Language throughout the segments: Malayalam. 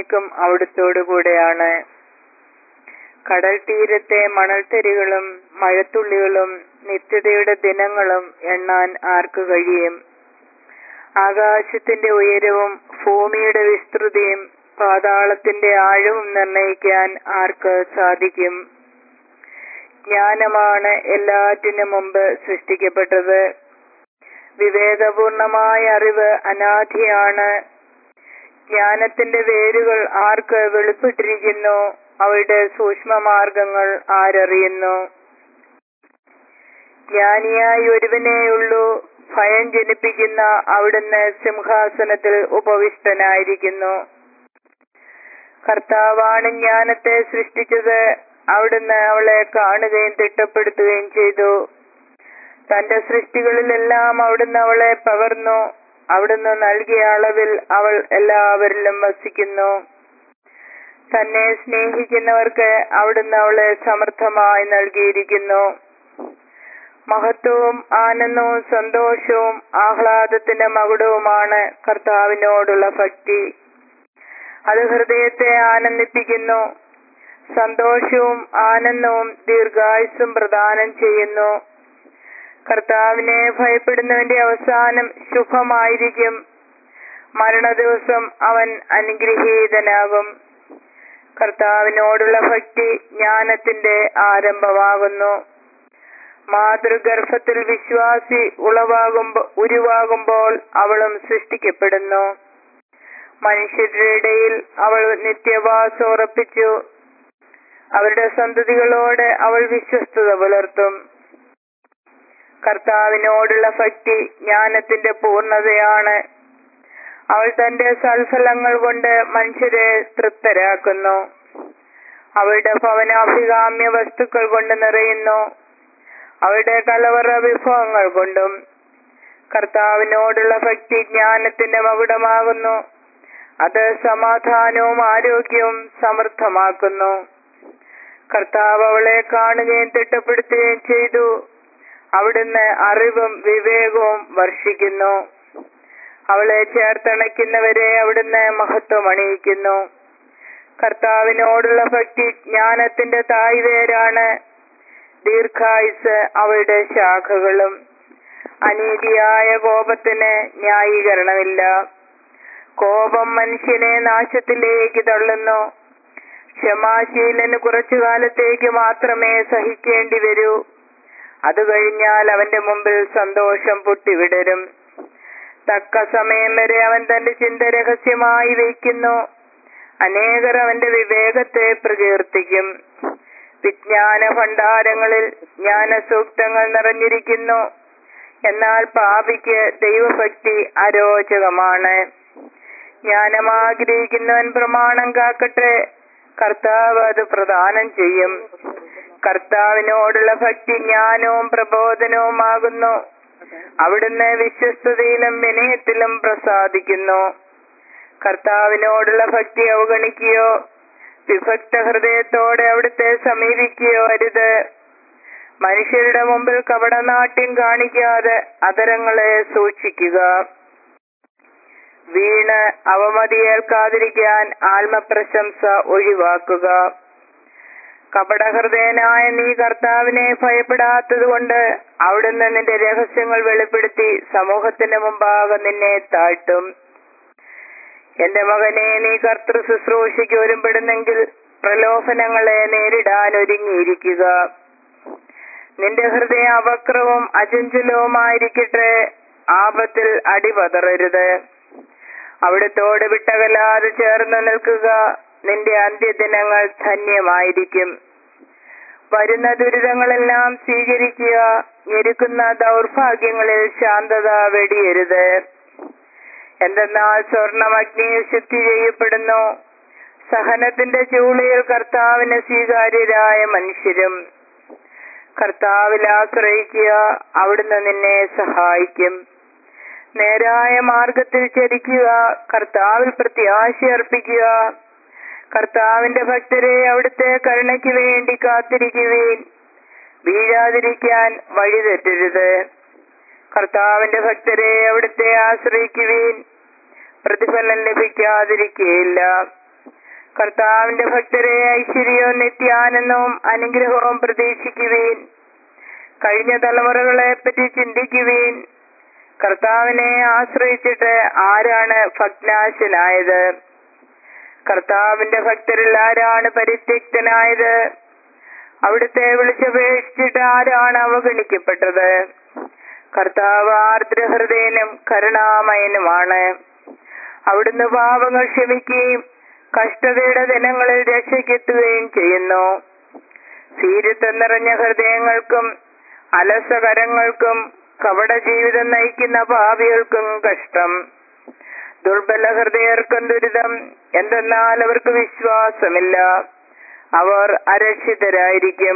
എന്നേക്കും അവിടുത്തോടു കൂടെയാണ്. കടൽ തീരത്തെ മണൽത്തരികളും മഴത്തുള്ളികളും നിത്യതയുടെ ദിനങ്ങളും എണ്ണാൻ ആർക്ക് കഴിയും? ആകാശത്തിന്റെ ഉയരവും ഭൂമിയുടെ വിസ്തൃതിയും പാതാളത്തിന്റെ ആഴവും നിർണയിക്കാൻ ആർക്ക് സാധിക്കും? ജ്ഞാനമാണ് എല്ലാറ്റിനും മുമ്പ് സൃഷ്ടിക്കപ്പെട്ടത്. വിവേകപൂർണമായ അറിവ് അനാദിയാണ്. ജ്ഞാനത്തിന്റെ വേരുകൾ ആർക്ക് വെളിപ്പെട്ടിരിക്കുന്നു? അവയുടെ സൂക്ഷ്മമാർഗങ്ങൾ ആരറിയുന്നു? ജ്ഞാനിയായി ഒരുവനേയുള്ളൂ. ഭയം ജനിപ്പിക്കുന്ന അവിടുന്ന് സിംഹാസനത്തിൽ ഉപവിഷ്ടനായിരിക്കുന്നു. കർത്താവാണ് ജ്ഞാനത്തെ സൃഷ്ടിച്ചത്. അവിടുന്ന് അവളെ കാണുകയും തിട്ടപ്പെടുത്തുകയും ചെയ്തു. തന്റെ സൃഷ്ടികളിലെല്ലാം അവിടുന്ന് അവളെ പകർന്നു. അവിടുന്ന് നൽകിയ അളവിൽ അവൾ എല്ലാവരിലും വസിക്കുന്നു. തന്നെ സ്നേഹിക്കുന്നവർക്ക് അവിടുന്ന് അവളെ സമർത്ഥമായി നൽകിയിരിക്കുന്നു. മഹത്വവും ആനന്ദവും സന്തോഷവും ആഹ്ലാദത്തിന്റെ മകുടവുമാണ് കർത്താവിനോടുള്ള ഭക്തി. അത് ഹൃദയത്തെ ആനന്ദിപ്പിക്കുന്നു. സന്തോഷവും ആനന്ദവും ദീർഘായുസ്സും പ്രദാനം ചെയ്യുന്നു. കർത്താവിനെ ഭയപ്പെടുന്നവന്റെ അവസാനം ശുഭമായിരിക്കും. മരണദിവസം അവൻ അനുഗ്രഹീതനാകും. കർത്താവിനോടുള്ള ഭക്തി ജ്ഞാനത്തിന്റെ ആരംഭമാകുന്നു. മാതൃഗർഭത്തിൽ വിശ്വാസി ഉരുവാകുമ്പോൾ അവളും സൃഷ്ടിക്കപ്പെടുന്നു. മനുഷ്യരുടെ ഇടയിൽ അവൾ നിത്യവാസം ഉറപ്പിച്ചു. അവരുടെ സന്തതികളോട് അവൾ വിശ്വസ്തത പുലർത്തും. കർത്താവിനോടുള്ള ഭക്തി ജ്ഞാനത്തിന്റെ പൂർണ്ണതയാണ്. അവൾ തന്റെ സൽഫലങ്ങൾ കൊണ്ട് മനുഷ്യരെ തൃപ്തരാക്കുന്നു. അവളുടെ ഭവനാഭികാമ്യ വസ്തുക്കൾ കൊണ്ട് നിറയുന്നു. അവളുടെ കലവറ വിഭവങ്ങൾ കൊണ്ടും. കർത്താവിനോടുള്ള ഭക്തി ജ്ഞാനത്തിന്റെ മകുടമാകുന്നു. അത് സമാധാനവും ആരോഗ്യവും സമൃദ്ധമാക്കുന്നു. കർത്താവ് അവളെ കാണുകയും തിട്ടപ്പെടുത്തുകയും ചെയ്തു. അവിടുന്ന് അറിവും വിവേകവും വർഷിക്കുന്നു. അവളെ ചേർത്തണയ്ക്കുന്നവരെ അവിടുന്ന് മഹത്വം അണിയിക്കുന്നു. കർത്താവിനോടുള്ള ഭക്തി ജ്ഞാനത്തിന്റെ തായ്വേരാണ്. ദീർഘായുസ് അവളുടെ ശാഖകളും. അനീതിയായ കോപത്തിന് ന്യായീകരണമില്ല. കോപം മനുഷ്യനെ നാശത്തിലേക്ക് തള്ളുന്നു. ക്ഷമാശീലന് കുറച്ചു കാലത്തേക്ക് മാത്രമേ സഹിക്കേണ്ടി വരൂ. അത് കഴിഞ്ഞാൽ അവന്റെ മുമ്പിൽ സന്തോഷം പൊട്ടിവിടരും. തക്ക സമയം വരെ അവൻ തന്റെ ചിന്ത രഹസ്യമായി വയ്ക്കുന്നു. അനേകർ അവന്റെ വിവേകത്തെ പ്രകീർത്തിക്കും. വിജ്ഞാന ഭണ്ഡാരങ്ങളിൽ ജ്ഞാനസൂക്തങ്ങൾ നിറഞ്ഞിരിക്കുന്നു. എന്നാൽ പാപിക്ക് ദൈവഭക്തി അരോചകമാണ്. ജ്ഞാനം ആഗ്രഹിക്കുന്നവൻ പ്രമാണം കാക്കട്ടെ. കർത്താവ് അത് പ്രദാനം ചെയ്യും. കർത്താവിനോടുള്ള ഭക്തി ജ്ഞാനവും പ്രബോധനവുമാകുന്നു. അവിടുന്ന് വിശ്വസ്തതയിലും വിനയത്തിലും പ്രസാദിക്കുന്നു. കർത്താവിനോടുള്ള ഭക്തി അവഗണിക്കുകയോ വിഭക്ത ഹൃദയത്തോടെ അവിടുത്തെ സമീപിക്കുകയോ അരുത്. മനുഷ്യരുടെ മുമ്പിൽ കപടനാട്യം കാണിക്കാതെ അധരങ്ങളെ സൂക്ഷിക്കുക. വീണ് അവമതിയേൽക്കാതിരിക്കാൻ ആത്മപ്രശംസ ഒഴിവാക്കുക. കപടഹൃദയനായ നീ കർത്താവിനെ ഭയപ്പെടാത്തത് കൊണ്ട് അവിടുന്ന് നിന്റെ രഹസ്യങ്ങൾ വെളിപ്പെടുത്തി സമൂഹത്തിന് മുമ്പാകെ നിന്നെ താഴ്ത്തും. എന്റെ മകനെ, നീ കർത്തൃ ശുശ്രൂഷയ്ക്ക് ഒരുമ്പെടുന്നെങ്കിൽ പ്രലോഭനങ്ങളെ നേരിടാൻ ഒരുങ്ങിയിരിക്കുക. നിന്റെ ഹൃദയം അവക്രവും അചഞ്ചലവുമായിരിക്കട്ടെ. ആപത്തിൽ അടിപതറരുത്. അവിടുത്തോട് വിട്ടകലാതെ ചേർന്ന് നിൽക്കുക. നിന്റെ അന്ത്യദിനങ്ങൾ ധന്യമായിരിക്കും. വരുന്ന ദുരിതങ്ങളെല്ലാം സ്വീകരിക്കുക. ഞെരുക്കുന്ന ദൗർഭാഗ്യങ്ങളിൽ ശാന്തത വെടിയരുത്. എന്തെന്നാൽ സ്വർണം അഗ്നിയിൽ ശുദ്ധി ചെയ്യപ്പെടുന്നു. സഹനത്തിന്റെ ചൂളയിൽ കർത്താവിന് സ്വീകാര്യരായ മനുഷ്യരും. കർത്താവിൽ ആശ്രയിക്കുക. അവിടുന്ന് നിന്നെ സഹായിക്കും. നേരായ മാർഗത്തിൽ ചരിക്കുക. കർത്താവിൽ പ്രത്യാശയർപ്പിക്കുക. കർത്താവിന്റെ ഭക്തരെ അവിടുത്തെ കരുണയ്ക്ക് വേണ്ടി കാത്തിരിക്കുവീൻ. വീഴാതിരിക്കാൻ വഴിതെറ്റരുത്. കർത്താവിന്റെ ഭക്തരെ അവിടുത്തെ ആശ്രയിക്കുവീൻ. പ്രതിഫലം ലഭിക്കാതിരിക്കുകയില്ല. കർത്താവിന്റെ ഭക്തരെ ഐശ്വര്യവും നിത്യാനന്ദവും അനുഗ്രഹവും പ്രതീക്ഷിക്കുവീൻ. കഴിഞ്ഞ തലമുറകളെ പറ്റി ചിന്തിക്കുവീൻ. കർത്താവിനെ ആശ്രയിച്ചിട്ട് ആരാണ് ഭഗ്നാശനായത്? കർത്താവിന്റെ ഭക്തരിൽ ആരാണ് പരിത്യക്തനായത്? അവിടുത്തെ വിളിച്ചപേക്ഷിച്ചിട്ട് ആരാണ് അവഗണിക്കപ്പെട്ടത്? കർത്താവ് ആർദ്രഹൃദയനും കരുണാമയനുമാണ്. അവിടുന്ന് പാപങ്ങൾ ക്ഷമിക്കുകയും കഷ്ടതയുടെ ദിനങ്ങളിൽ രക്ഷയ്ക്കെത്തുകയും ചെയ്യുന്നു. ഭീരുത്വം നിറഞ്ഞ ഹൃദയങ്ങൾക്കും അലസകരങ്ങൾക്കും കപട ജീവിതം നയിക്കുന്ന പാപികൾക്കും കഷ്ടം. ദുർബല ഹൃദയർക്കും ദുരിതം, എന്തെന്നാൽ അവർക്ക് വിശ്വാസമില്ല, അവർ അരക്ഷിതരായിരിക്കും.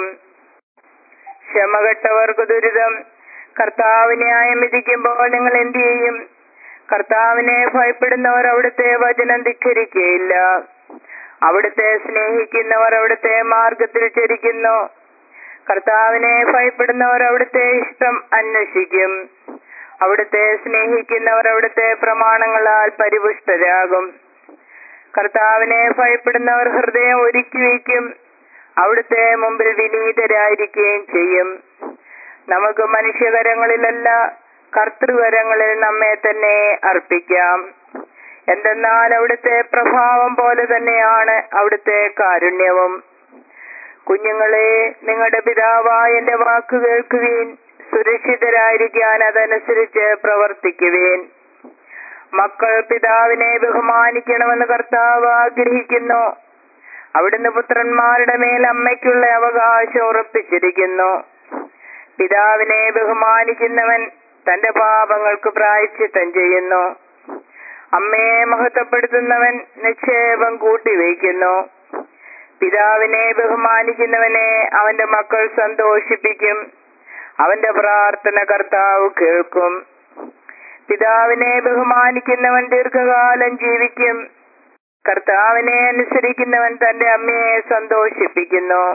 ക്ഷമകെട്ടവർക്ക് ദുരിതം. കർത്താവ് ന്യായം വിധിക്കുമ്പോൾ നിങ്ങൾ എന്തു ചെയ്യും? കർത്താവിനെ ഭയപ്പെടുന്നവർ അവിടുത്തെ വചനം ധിക്കരിക്കുകയില്ല. അവിടുത്തെ സ്നേഹിക്കുന്നവർ അവിടുത്തെ മാർഗത്തിൽ ചരിക്കുന്നു. കർത്താവിനെ ഭയപ്പെടുന്നവർ അവിടുത്തെ ഇഷ്ടം അന്വേഷിക്കും. അവിടുത്തെ സ്നേഹിക്കുന്നവർ അവിടുത്തെ പ്രമാണങ്ങളാൽ പരിപുഷ്ടരാകും. കർത്താവിനെ ഭയപ്പെടുന്നവർ ഹൃദയം ഒരുക്കി വയ്ക്കും. അവിടുത്തെ മുമ്പിൽ വിനീതരായിരിക്കുകയും ചെയ്യും. നമുക്ക് മനുഷ്യകരങ്ങളിലല്ല, കർത്തൃകരങ്ങളിൽ നമ്മെ തന്നെ അർപ്പിക്കാം. എന്തെന്നാൽ അവിടുത്തെ പ്രഭാവം പോലെ തന്നെയാണ് അവിടുത്തെ കാരുണ്യവും. കുഞ്ഞുങ്ങളെ, നിങ്ങളുടെ പിതാവായ എന്റെ വാക്ക് കേൾക്കുവീൻ. സുരക്ഷിതരായിരിക്കാൻ അതനുസരിച്ച് പ്രവർത്തിക്കുവീൻ. മക്കൾ പിതാവിനെ ബഹുമാനിക്കണമെന്ന് കർത്താവ് ആഗ്രഹിക്കുന്നു. അവിടുന്ന് പുത്രന്മാരുടെ മേൽ അമ്മയ്ക്കുള്ള അവകാശം ഉറപ്പിച്ചിരിക്കുന്നു. പിതാവിനെ ബഹുമാനിക്കുന്നവൻ തന്റെ പാപങ്ങൾക്ക് പ്രായശ്ചിത്തം ചെയ്യുന്നു. അമ്മയെ മഹത്വപ്പെടുത്തുന്നവൻ നിക്ഷേപം കൂട്ടിവയ്ക്കുന്നു. പിതാവിനെ ബഹുമാനിക്കുന്നവനെ അവന്റെ മക്കൾ സന്തോഷിപ്പിക്കും. അവന്റെ പ്രാർത്ഥന കർത്താവ് കേൾക്കും. പിതാവിനെ ബഹുമാനിക്കുന്നവൻ ദീർഘകാലം ജീവിക്കും. കർത്താവിനെ അനുസരിക്കുന്നവൻ തന്റെ അമ്മയെ സന്തോഷിപ്പിക്കുന്നു.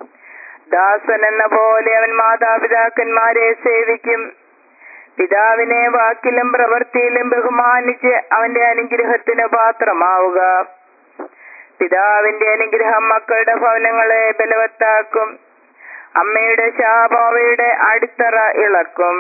ദാസൻ എന്ന പോലെ അവൻ മാതാപിതാക്കന്മാരെ സേവിക്കും. പിതാവിനെ വാക്കിലും പ്രവൃത്തിയിലും ബഹുമാനിച്ച് അവന്റെ അനുഗ്രഹത്തിന് പാത്രമാവുക. പിതാവിന്റെ അനുഗ്രഹം മക്കളുടെ ഭവനങ്ങളെ ബലവത്താക്കും. അമ്മയുടെ ശാപം അവയുടെ അടിത്തറ ഇളക്കും.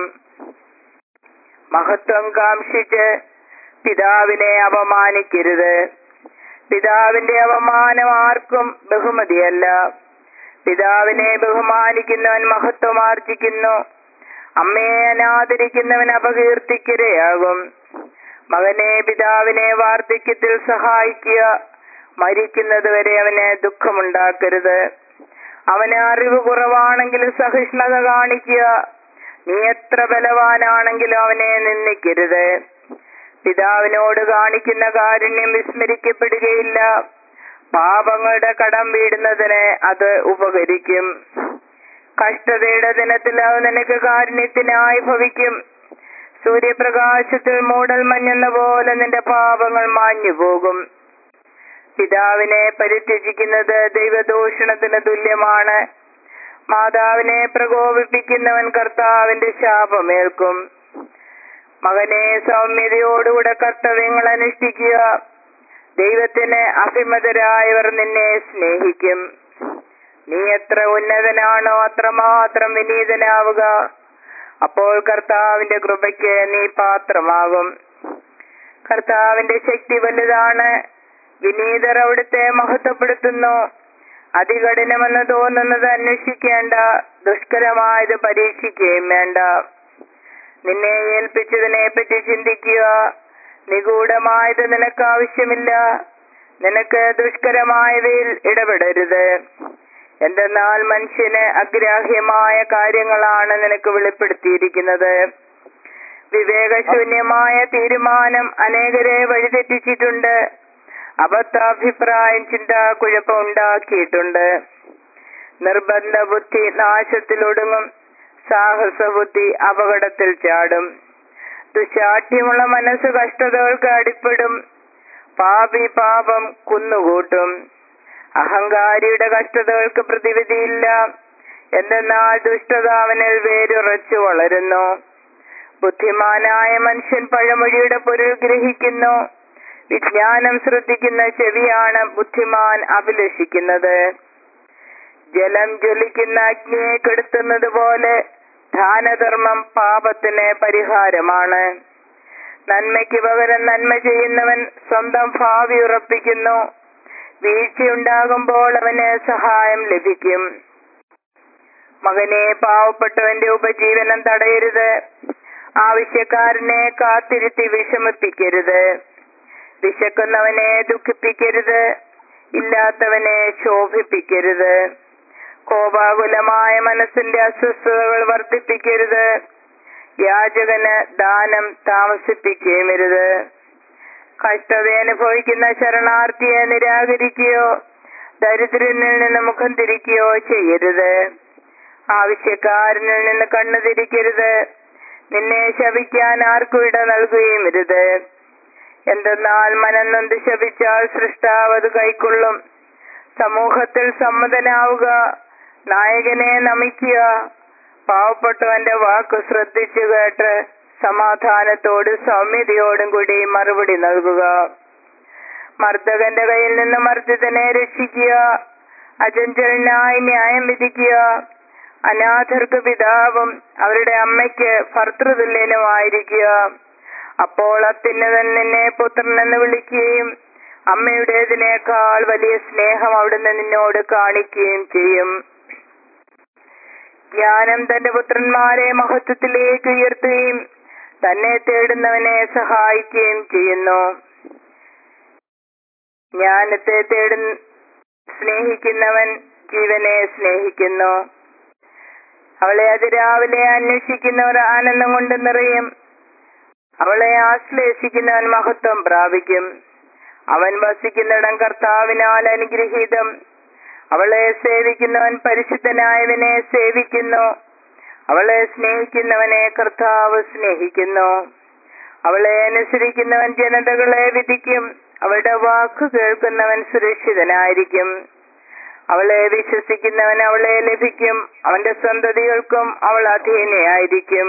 മഹത്വം കാംക്ഷിച്ച് പിതാവിനെ അപമാനിക്കരുത്. പിതാവിന്റെ അപമാനം ആർക്കും ബഹുമതിയല്ല. പിതാവിനെ ബഹുമാനിക്കുന്നവൻ മഹത്വം ആർജിക്കുന്നു. അമ്മയെ അനാദരിക്കുന്നവൻ അപകീർത്തിക്കിരയാകും. മകനെ, പിതാവിനെ വാർദ്ധക്യത്തിൽ സഹായിക്കുക. മരിക്കുന്നത് വരെ അവന് ദുഃഖമുണ്ടാക്കരുത്. അവന് അറിവ് കുറവാണെങ്കിലും സഹിഷ്ണുത കാണിക്കുക. നീ എത്ര ബലവാനാണെങ്കിലും അവനെ നിന്ദിക്കരുത്. പിതാവിനോട് കാണിക്കുന്ന കാരുണ്യം വിസ്മരിക്കപ്പെടുകയില്ല. പാപങ്ങളുടെ കടം വീടുന്നതിന് അത് ഉപകരിക്കും. കഷ്ടതയുടെ ദിനത്തിൽ അത് നിനക്ക് കാരുണ്യത്തിനായി ഭവിക്കും. സൂര്യപ്രകാശത്തിൽ മൂടൽ മഞ്ഞെന്ന പോലെ നിന്റെ പാപങ്ങൾ മാഞ്ഞു പോകും. പിതാവിനെ പരിത്യജിക്കുന്നത് ദൈവദൂഷണത്തിന് തുല്യമാണ്. മാതാവിനെ പ്രകോപിപ്പിക്കുന്നവൻ കർത്താവിന്റെ ശാപമേൽക്കും. മകനെ, സൗമ്യതയോടുകൂടെ കർത്തവ്യങ്ങൾ അനുഷ്ഠിക്കുക. ദൈവത്തിന് അഭിമതരായവർ നിന്നെ സ്നേഹിക്കും. നീ എത്ര ഉന്നതനാണോ അത്രമാത്രം വിനീതനാവുക. അപ്പോൾ കർത്താവിന്റെ കൃപയ്ക്ക് നീ പാത്രമാകും. കർത്താവിന്റെ ശക്തി വലുതാണ്. വിനീതർ അവിടുത്തെ മഹത്വപ്പെടുത്തുന്നു. അതികഠിനമെന്ന് തോന്നുന്നത് അന്വേഷിക്കേണ്ട. ദുഷ്കരമായത് പരീക്ഷിക്കുകയും വേണ്ട. നിന്നെ ഏൽപ്പിച്ചതിനെ പറ്റി ചിന്തിക്കുക. നിഗൂഢമായത് നിനക്ക് ആവശ്യമില്ല. നിനക്ക് ദുഷ്കരമായവയിൽ ഇടപെടരുത്. എന്തെന്നാൽ മനുഷ്യന് അഗ്രാഹ്യമായ കാര്യങ്ങളാണ് നിനക്ക് വെളിപ്പെടുത്തിയിരിക്കുന്നത്. വിവേകശൂന്യമായ തീരുമാനം അനേകരെ വഴിതെറ്റിച്ചിട്ടുണ്ട്. അബദ്ധാഭിപ്രായം ചിന്താക്കുഴപ്പം ഉണ്ടാക്കിയിട്ടുണ്ട്. നിർബന്ധ ബുദ്ധി നാശത്തിലൊടുങ്ങും. സാഹസബുദ്ധി അപകടത്തിൽ ചാടും. ദുശാഠ്യമുള്ള മനസ്സ് കഷ്ടതകൾക്ക് അടിപ്പെടും. പാപി പാപം കുന്നുകൂട്ടും. അഹങ്കാരിയുടെ കഷ്ടതകൾക്ക് പ്രതിവിധിയില്ല. എന്തെന്നാൽ ദുഷ്ടത അവനിൽ വേരുറച്ചു വളരുന്നു. ബുദ്ധിമാനായ മനുഷ്യൻ പഴമൊഴിയുടെ പൊരുൾ ഗ്രഹിക്കുന്നു. വിജ്ഞാനം ശ്രദ്ധിക്കുന്ന ചെവിയാണ് ബുദ്ധിമാൻ അഭിലഷിക്കുന്നത്. ജലം ജ്വലിക്കുന്ന അഗ്നിയെ കെടുത്തുന്നത് പോലെ ദാനധർമ്മം പാപത്തിന് പരിഹാരമാണ്. നന്മയ്ക്ക് പകരം നന്മ ചെയ്യുന്നവൻ സ്വന്തം ഭാവി ഉറപ്പിക്കുന്നു. വീഴ്ചയുണ്ടാകുമ്പോൾ അവന് സഹായം ലഭിക്കും. മകനെ, പാവപ്പെട്ടവന്റെ ഉപജീവനം തടയരുത്. ആവശ്യക്കാരനെ കാത്തിരുത്തി വിഷമിപ്പിക്കരുത്. വിശക്കുന്നവനെ ദുഃഖിപ്പിക്കരുത്. ഇല്ലാത്തവനെ ശോഭിപ്പിക്കരുത്. കോപാകുലമായ മനസ്സിന്റെ അസ്വസ്ഥതകൾ വർദ്ധിപ്പിക്കരുത്. യാചകന് ദാനം താമസിപ്പിക്കുകയുമരുത്. കഷ്ടത അനുഭവിക്കുന്ന ശരണാർത്ഥിയെ നിരാകരിക്കുകയോ ദരിദ്രനിൽ നിന്ന് മുഖം തിരിക്കുകയോ ചെയ്യരുത്. ആവശ്യക്കാരനിൽ നിന്ന് കണ്ണു തിരിക്കരുത്. നിന്നെ ശപിക്കാൻ ആർക്കും ഇട നൽകുകയുമരുത്. എന്തെന്നാൽ മനം നൊന്ത് ശപിച്ചാൽ സൃഷ്ടാവ് അത് കൈക്കൊള്ളും. സമൂഹത്തിൽ സമ്മതനാവുക. നായകനെ നമിക്കുക. പാവപ്പെട്ടവന്റെ വാക്ക് ശ്രദ്ധിച്ചു കേട്ട് സമാധാനത്തോടും സൗമ്യതയോടും കൂടി മറുപടി നൽകുക. മർദ്ദകന്റെ കയ്യിൽ നിന്ന് മർദ്ദിതനെ രക്ഷിക്കുക. അചഞ്ചലനായി ന്യായം വിധിക്കുക. അനാഥർക്ക് പിതാവും അവരുടെ അമ്മയ്ക്ക് ഭർതൃതുല്യനുമായിരിക്കുക. അപ്പോൾ അത്യുന്നതൻ നിന്നെ പുത്രനെന്ന് വിളിക്കുകയും അമ്മയുടേതിനേക്കാൾ വലിയ സ്നേഹം അവിടുന്ന് നിന്നോട് കാണിക്കുകയും ചെയ്യും. ജ്ഞാനം തന്റെ പുത്രന്മാരെ മഹത്വത്തിലേക്ക് ഉയർത്തുകയും തന്നെ തേടുന്നവനെ സഹായിക്കുകയും ചെയ്യുന്നു. ജ്ഞാനത്തെ സ്നേഹിക്കുന്നവൻ ജീവനെ സ്നേഹിക്കുന്നു. അവളെ അതിരാവിലെ അന്വേഷിക്കുന്നവർ ആനന്ദം കൊണ്ട് നിറയും. അവളെ ആശ്ലേഷിക്കുന്നവൻ മഹത്വം പ്രാപിക്കും. അവൻ വസിക്കുന്നിടം കർത്താവിനാൽ അനുഗ്രഹീതം. അവളെ സേവിക്കുന്നവൻ പരിശുദ്ധനായവനെ സേവിക്കുന്നു. അവളെ സ്നേഹിക്കുന്നവനെ കർത്താവ് സ്നേഹിക്കുന്നു. അവളെ അനുസരിക്കുന്നവൻ ജനതകളെ വിധിക്കും. അവളുടെ വാക്ക് കേൾക്കുന്നവൻ സുരക്ഷിതനായിരിക്കും. അവളെ വിശ്വസിക്കുന്നവൻ അവളെ ലഭിക്കും. അവന്റെ സന്തതികൾക്കും അവൾ അധീനയായിരിക്കും.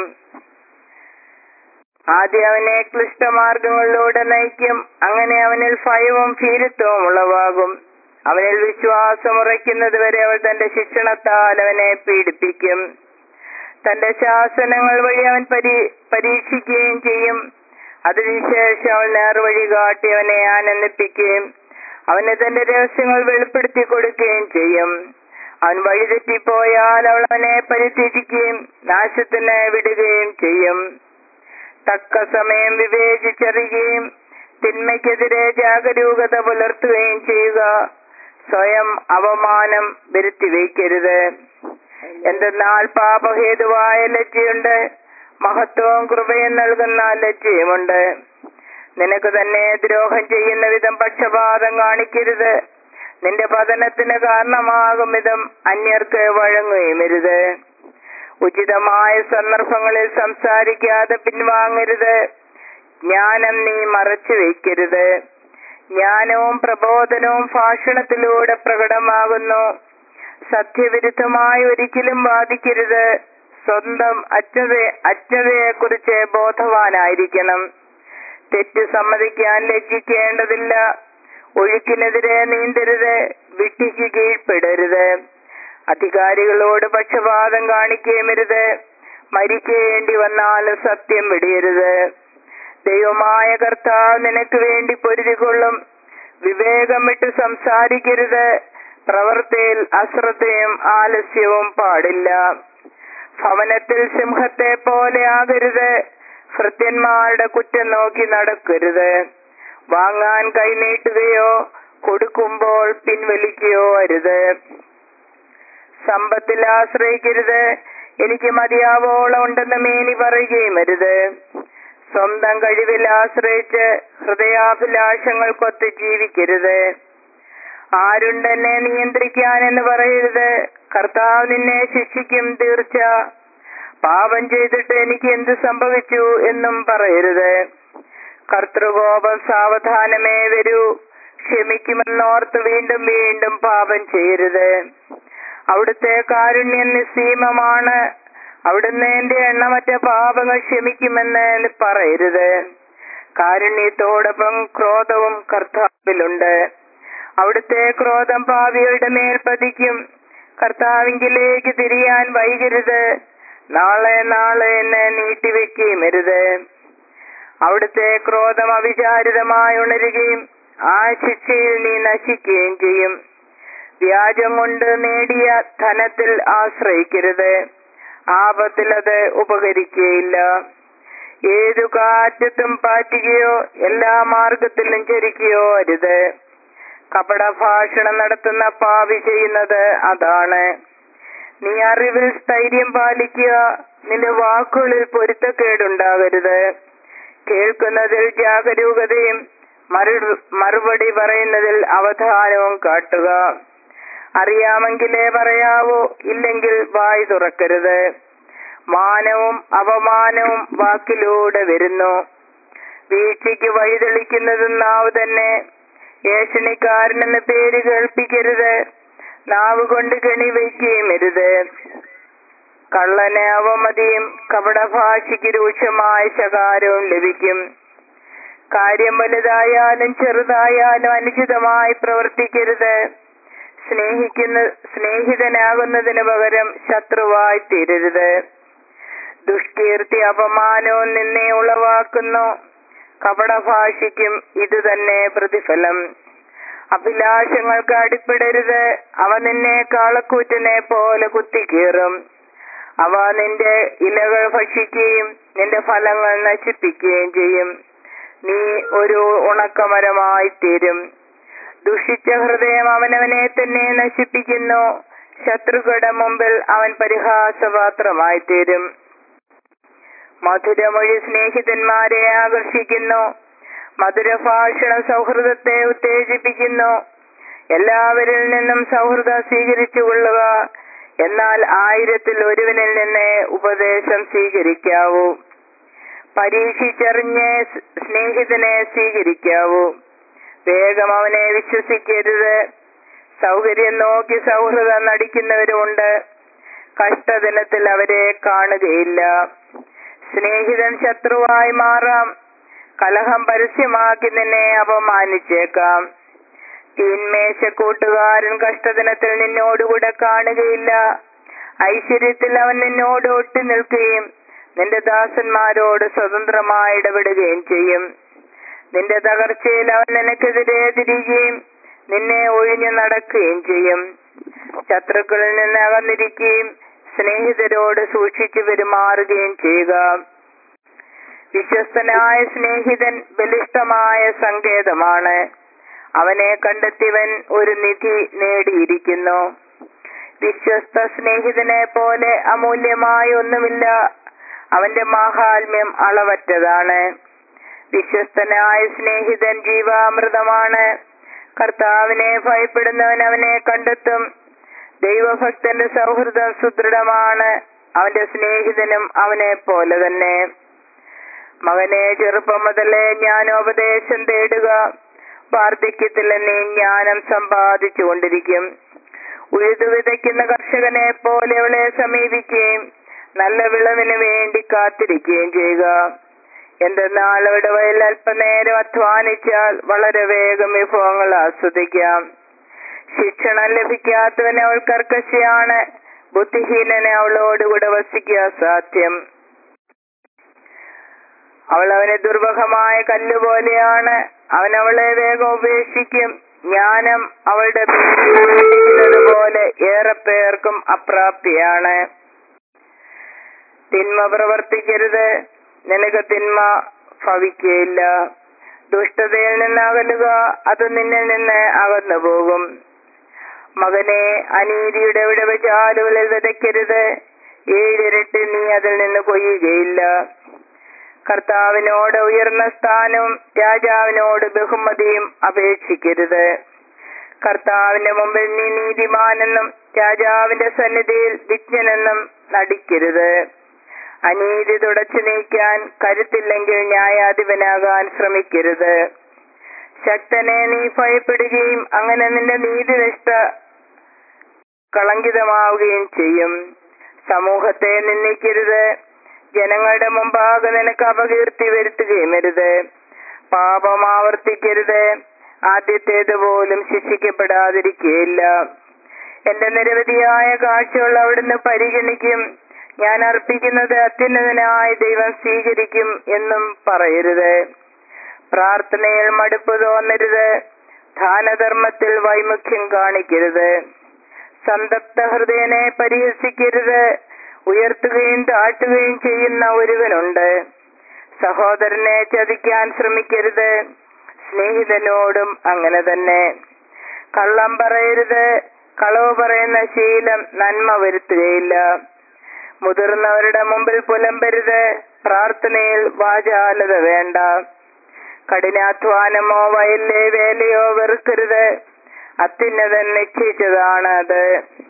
ആദ്യം അവനെ ക്ലിഷ്ടമാർഗങ്ങളിലൂടെ നയിക്കും. അങ്ങനെ അവനിൽ ഭയവും ഭീരുത്വവും ഉളവാകും. അവനിൽ വിശ്വാസം ഉറയ്ക്കുന്നത് വരെ അവൾ തന്റെ ശിക്ഷണത്താൽ അവനെ പീഡിപ്പിക്കും. തന്റെ ശാസനങ്ങൾ വഴി അവൻ പരീക്ഷിക്കുകയും ചെയ്യും. അതിനുശേഷം അവൾ നേർവഴി കാട്ടി അവനെ ആനന്ദിപ്പിക്കുകയും അവന് തന്റെ രഹസ്യങ്ങൾ വെളിപ്പെടുത്തി കൊടുക്കുകയും ചെയ്യും. അവൻ വഴിതെറ്റിപ്പോയാൽ അവൾ അവനെ പരിത്യജിക്കുകയും നാശത്തിന് വിടുകയും ചെയ്യും. തക്ക സമയം വിവേചിച്ചറിയുകയും തിന്മയ്ക്കെതിരെ ജാഗരൂകത പുലർത്തുകയും ചെയ്യുക. സ്വയം അവമാനം വരുത്തിവെക്കരുത്. എന്തെന്നാൽ പാപഹേതുവായ ലജ്ജയുണ്ട്. മഹത്വവും കൃപയും നൽകുന്ന ലജ്ജയുമുണ്ട്. നിനക്ക് തന്നെ ദ്രോഹം ചെയ്യുന്ന വിധം പക്ഷപാതം കാണിക്കരുത്. നിന്റെ പതനത്തിന് കാരണമാകും വിധം അന്യർക്ക് വഴങ്ങുകയുമരുത്. ഉചിതമായ സന്ദർഭങ്ങളിൽ സംസാരിക്കാതെ പിൻവാങ്ങരുത്. ജ്ഞാനം നീ മറച്ചു വയ്ക്കരുത്. ജ്ഞാനവും പ്രബോധനവും ഭാഷണത്തിലൂടെ പ്രകടമാകുന്നു. സത്യവിരുദ്ധമായി ഒരിക്കലും വാദിക്കരുത്. സ്വന്തം അജ്ഞതയെക്കുറിച്ച് ബോധവാനായിരിക്കണം. തെറ്റ് സമ്മതിക്കാൻ ലജ്ജിക്കേണ്ടതില്ല. ഒഴുക്കിനെതിരെ നീന്തരുത്. വിട്ടിക്ക് കീഴ്പ്പെടരുത്. അധികാരികളോട് പക്ഷപാതം കാണിക്കുകയുമരുത്. മരിക്കേണ്ടി വന്നാലും സത്യം വെടിയരുത്. ദൈവമായ കർത്താവ് നിനക്ക് വേണ്ടി പൊരുതിക്കൊള്ളും. വിവേകം വിട്ട് സംസാരിക്കരുത്. പ്രവൃത്തിയിൽ അശ്രദ്ധയും ആലസ്യവും പാടില്ല. ഭവനത്തിൽ സിംഹത്തെ പോലെ ആകരുത്. ഭൃത്യന്മാരുടെ കുറ്റം നോക്കി നടക്കരുത്. വാങ്ങാൻ കൈനീട്ടുകയോ കൊടുക്കുമ്പോൾ പിൻവലിക്കുകയോ അരുത്. സമ്പത്തിൽ ആശ്രയിക്കരുത്. എനിക്ക് മതിയാവോളം ഉണ്ടെന്ന് മേനി പറയുകയും അരുത്. സ്വന്തം കഴിവിൽ ആശ്രയിച്ച് ഹൃദയാഭിലാഷങ്ങൾക്കൊത്ത് ജീവിക്കരുത്. ആരുണ്ടെന്നെ നിയന്ത്രിക്കാൻ എന്ന് പറയരുത്. കർത്താവ് നിന്നെ ശിക്ഷിക്കും തീർച്ച. പാപം ചെയ്തിട്ട് എനിക്ക് എന്ത് സംഭവിച്ചു എന്നും പറയരുത്. കർത്തൃകോപം സാവധാനമേ വരൂ. ക്ഷമിക്കുമെന്നോർത്ത് വീണ്ടും വീണ്ടും പാപം ചെയ്യരുത്. അവിടുത്തെ കാരുണ്യം നിസ്സീമമാണ്. അവിടുന്ന് എന്റെ എണ്ണമറ്റ പാപങ്ങൾ ക്ഷമിക്കുമെന്ന് പറയരുത്. കാരുണ്യത്തോടൊപ്പം ക്രോധവും കർത്താവിലുണ്ട്. അവിടുത്തെ ക്രോധം പാപികളുടെ മേൽ പതിക്കും. കർത്താവിങ്കിലേക്ക് തിരിയാൻ വൈകരുത്. നാളെ നാളെ എന്ന് നീട്ടിവെക്കുകയും അരുത്. അവിടുത്തെ ക്രോധം അവിചാരിതമായി ഉണരുകയും ആ ശിക്ഷയിൽ നീ നശിക്കുകയും ചെയ്യും. വ്യാജം കൊണ്ട് നേടിയ ധനത്തിൽ ആശ്രയിക്കരുത്. ആപത്തിൽ അത് ഉപകരിക്കുകയില്ല. ഏതു കാറ്റത്തും പാറ്റുകയോ എല്ലാ മാർഗത്തിലും ചരിക്കുകയോ അരുത്. കപടഭാഷണം നടത്തുന്ന പാപി ചെയ്യുന്നത് അതാണ്. നീ അറിവിൽ സ്ഥൈര്യം പാലിക്കുക. നിന്റെ വാക്കുകളിൽ പൊരുത്തക്കേടുണ്ടാകരുത്. കേൾക്കുന്നതിൽ ജാഗരൂകതയും മറുപടി പറയുന്നതിൽ അവധാനവും കാട്ടുക. അറിയാമെങ്കിലേ പറയാവൂ, ഇല്ലെങ്കിൽ വായി തുറക്കരുത്. മാനവും അപമാനവും വാക്കിലൂടെ വരുന്നു. വീഴ്ചയ്ക്ക് വഴിതെളിക്കുന്നത് നാവ് തന്നെ. ഏഷണിക്കാരനെന്ന പേര് കേൾപ്പിക്കരുത്. നാവ് കൊണ്ട് കെണി വയ്ക്കുകയും അരുത്. കള്ളന് അവമതിയും കപടഭാഷയ്ക്ക് രൂക്ഷമായ ശകാരവും ലഭിക്കും. കാര്യം വലുതായാലും ചെറുതായാലും അനുചിതമായി പ്രവർത്തിക്കരുത്. സ്നേഹിതനാകുന്നതിന് പകരം ശത്രുവായി തീരരുത്. ദുഷ്കീർത്തി അപമാനവും നിന്നെ ഉളവാക്കുന്നു. കപടഭാഷയ്ക്കും ഇത് തന്നെ പ്രതിഫലം. അഭിലാഷങ്ങൾക്ക് അടിപ്പെടരുത്. അവ നിന്നെ കാളക്കൂറ്റനെ പോലെ കുത്തിക്കീറും. അവ നിന്റെ ഇലകൾ ഭക്ഷിക്കുകയും നിന്റെ ഫലങ്ങൾ നശിപ്പിക്കുകയും ചെയ്യും. നീ ഒരു ഉണക്കമരമായി തീരും. ദുഷിച്ച ഹൃദയം അവനവനെ തന്നെ നശിപ്പിക്കുന്നു. ശത്രുക്കളുടെ മുമ്പിൽ അവൻ പരിഹാസപാത്രമായി തീരും. മധുരമൊഴി സ്നേഹിതന്മാരെ ആകർഷിക്കുന്നു. മധുരഭാഷണം സൗഹൃദത്തെ ഉത്തേജിപ്പിക്കുന്നു. എല്ലാവരിൽ നിന്നും സൗഹൃദം സ്വീകരിച്ചു കൊള്ളുക. എന്നാൽ 1000-ൽ ഒരുവനിൽ നിന്ന് ഉപദേശം സ്വീകരിക്കാവൂ. പരീക്ഷിച്ചറിഞ്ഞ് സ്നേഹിതനെ സ്വീകരിക്കാവൂ. വേഗം അവനെ വിശ്വസിക്കരുത്. സൗകര്യം നോക്കി സൗഹൃദം നടിക്കുന്നവരുമുണ്ട്. കഷ്ടദിനത്തിൽ അവരെ കാണുകയില്ല. സ്നേഹിതൻ ശത്രുവായി മാറാം. കലഹം പരസ്യമാക്കി നിന്നെ അപമാനിച്ചേക്കാം. തീന്മേശക്കൂട്ടുകാരൻ കഷ്ടദിനത്തിൽ നിന്നോടുകൂടെ കാണുകയില്ല. ഐശ്വര്യത്തിൽ അവൻ നിന്നോട് ഒട്ടി നിൽക്കുകയും നിന്റെ ദാസന്മാരോട് സ്വതന്ത്രമായി ഇടപെടുകയും ചെയ്യും. നിന്റെ തകർച്ചയിൽ അവൻ നിനക്കെതിരെ തിരികുകയും നിന്നെ ഒഴിഞ്ഞു നടക്കുകയും ചെയ്യും. ശത്രുക്കളിൽ നിന്ന് അകന്നിരിക്കുകയും സ്നേഹിതരോട് സൂക്ഷിച്ചു പെരുമാറുകയും ചെയ്യുക. വിശ്വസ്തനായ സ്നേഹിതൻ ബലിഷ്ഠമായ സങ്കേതമാണ്. അവനെ കണ്ടെത്തിയവൻ ഒരു നിധി നേടിയിരിക്കുന്നു. വിശ്വസ്ത സ്നേഹിതനെ പോലെ അമൂല്യമായ ഒന്നുമില്ല. അവന്റെ മാഹാത്മ്യം അളവറ്റതാണ്. വിശ്വസ്തനായ സ്നേഹിതൻ ജീവാമൃതമാണ്. കർത്താവിനെ ഭയപ്പെടുന്നവൻ അവനെ കണ്ടെത്തും. ദൈവഭക്തന്റെ സൗഹൃദം സുദൃഢമാണ്. അവന്റെ സ്നേഹിതനും അവനെ പോലെ തന്നെ. മകനെ, ചെറുപ്പം മുതലേ ജ്ഞാനോപദേശം തേടുക. വാർദ്ധക്യത്തിൽ നീ ജ്ഞാനം സമ്പാദിച്ചു കൊണ്ടിരിക്കും. ഉഴുതു വിതയ്ക്കുന്ന കർഷകനെ പോലെ അവളെ സമീപിക്കുകയും നല്ല വിളവിന് വേണ്ടി കാത്തിരിക്കുകയും ചെയ്യുക. എന്തെന്നാൽ അവിടെ വയൽ അല്പനേരം അധ്വാനിച്ചാൽ വളരെ വേഗം വിഭവങ്ങൾ ആസ്വദിക്കാം. ശിക്ഷണം ലഭിക്കാത്തവന് അവൾ കർക്കശയാണ്. ബുദ്ധിഹീനനെ അവളോടുകൂടെ വസിക്കുക സാധ്യം. അവൾ അവന് ദുർവഹമായ കല്ലുപോലെയാണ്. അവൻ അവളെ വേഗം ഉപേക്ഷിക്കും. ജ്ഞാനം അവളുടെ ഉപേക്ഷിക്കുന്നത് പോലെ ഏറെ പേർക്കും അപ്രാപ്തിയാണ്. തിന്മ പ്രവർത്തിക്കരുത്. നിനക്ക് തിന്മ ഭവിക്കുകയില്ല. ദുഷ്ടതയിൽ നിന്ന് അകലുക. അത് നിന്നിൽ നിന്ന് അകന്നു പോകും. മകനെ, അനീതിയുടെ വിടവചാലുകളിൽ വിതയ്ക്കരുത്. 7 ഇരട്ടി നീ അതിൽ നിന്ന് കൊയ്യുകയില്ല. കർത്താവിനോട് ഉയർന്ന സ്ഥാനവും രാജാവിനോട് ബഹുമതിയും അപേക്ഷിക്കരുത്. കർത്താവിന്റെ മുമ്പിൽ നീ നീതിമാനെന്നും രാജാവിന്റെ സന്നിധിയിൽ വിജ്ഞനെന്നും നടിക്കരുത്. അനീതി തുടച്ചു നീക്കാൻ കരുത്തില്ലെങ്കിൽ ന്യായാധിപനാകാൻ ശ്രമിക്കരുത്. ശക്തനെ നീ ഭയപ്പെടുകയും അങ്ങനെ നിന്റെ നീതിനിഷ്ഠ കളങ്കിതമാവുകയും ചെയ്യും. സമൂഹത്തെ നിന്ദിക്കരുത്. ജനങ്ങളുടെ മുമ്പാകെ നിനക്ക് അപകീർത്തി വരുത്തുകയും അരുത്. പാപം ആവർത്തിക്കരുത്. ആദ്യത്തേത് പോലും ശിക്ഷിക്കപ്പെടാതിരിക്കുകയില്ല. എന്റെ നിരവധിയായ കാഴ്ചകൾ അവിടുന്ന് പരിഗണിക്കും. ഞാൻ അർപ്പിക്കുന്നത് അത്യുന്നതനായ ദൈവം സ്വീകരിക്കും എന്നും പറയരുത്. പ്രാർത്ഥനയിൽ മടുപ്പ് തോന്നരുത്. ദാനധർമ്മത്തിൽ വൈമുഖ്യം കാണിക്കരുത്. സന്തപ്ത ഹൃദയനെ പരിഹസിക്കരുത്. ഉയർത്തുകയും താഴ്ത്തുകയും ചെയ്യുന്ന ഒരുവനുണ്ട്. സഹോദരനെ ചതിക്കാൻ ശ്രമിക്കരുത്. സ്നേഹിതനോടും അങ്ങനെ തന്നെ. കള്ളം പറയരുത്. കളവ് പറയുന്ന ശീലം നന്മ വരുത്തുകയില്ല. മുതിർന്നവരുടെ മുമ്പിൽ പുലമ്പരുത്. പ്രാർത്ഥനയിൽ വാചാലത വേണ്ട. കഠിനാധ്വാനമോ വയലിലെ വേലയോ വെറുക്കരുത്. അത്യുന്നതൻ നിശ്ചയിച്ചതാണ് അത്.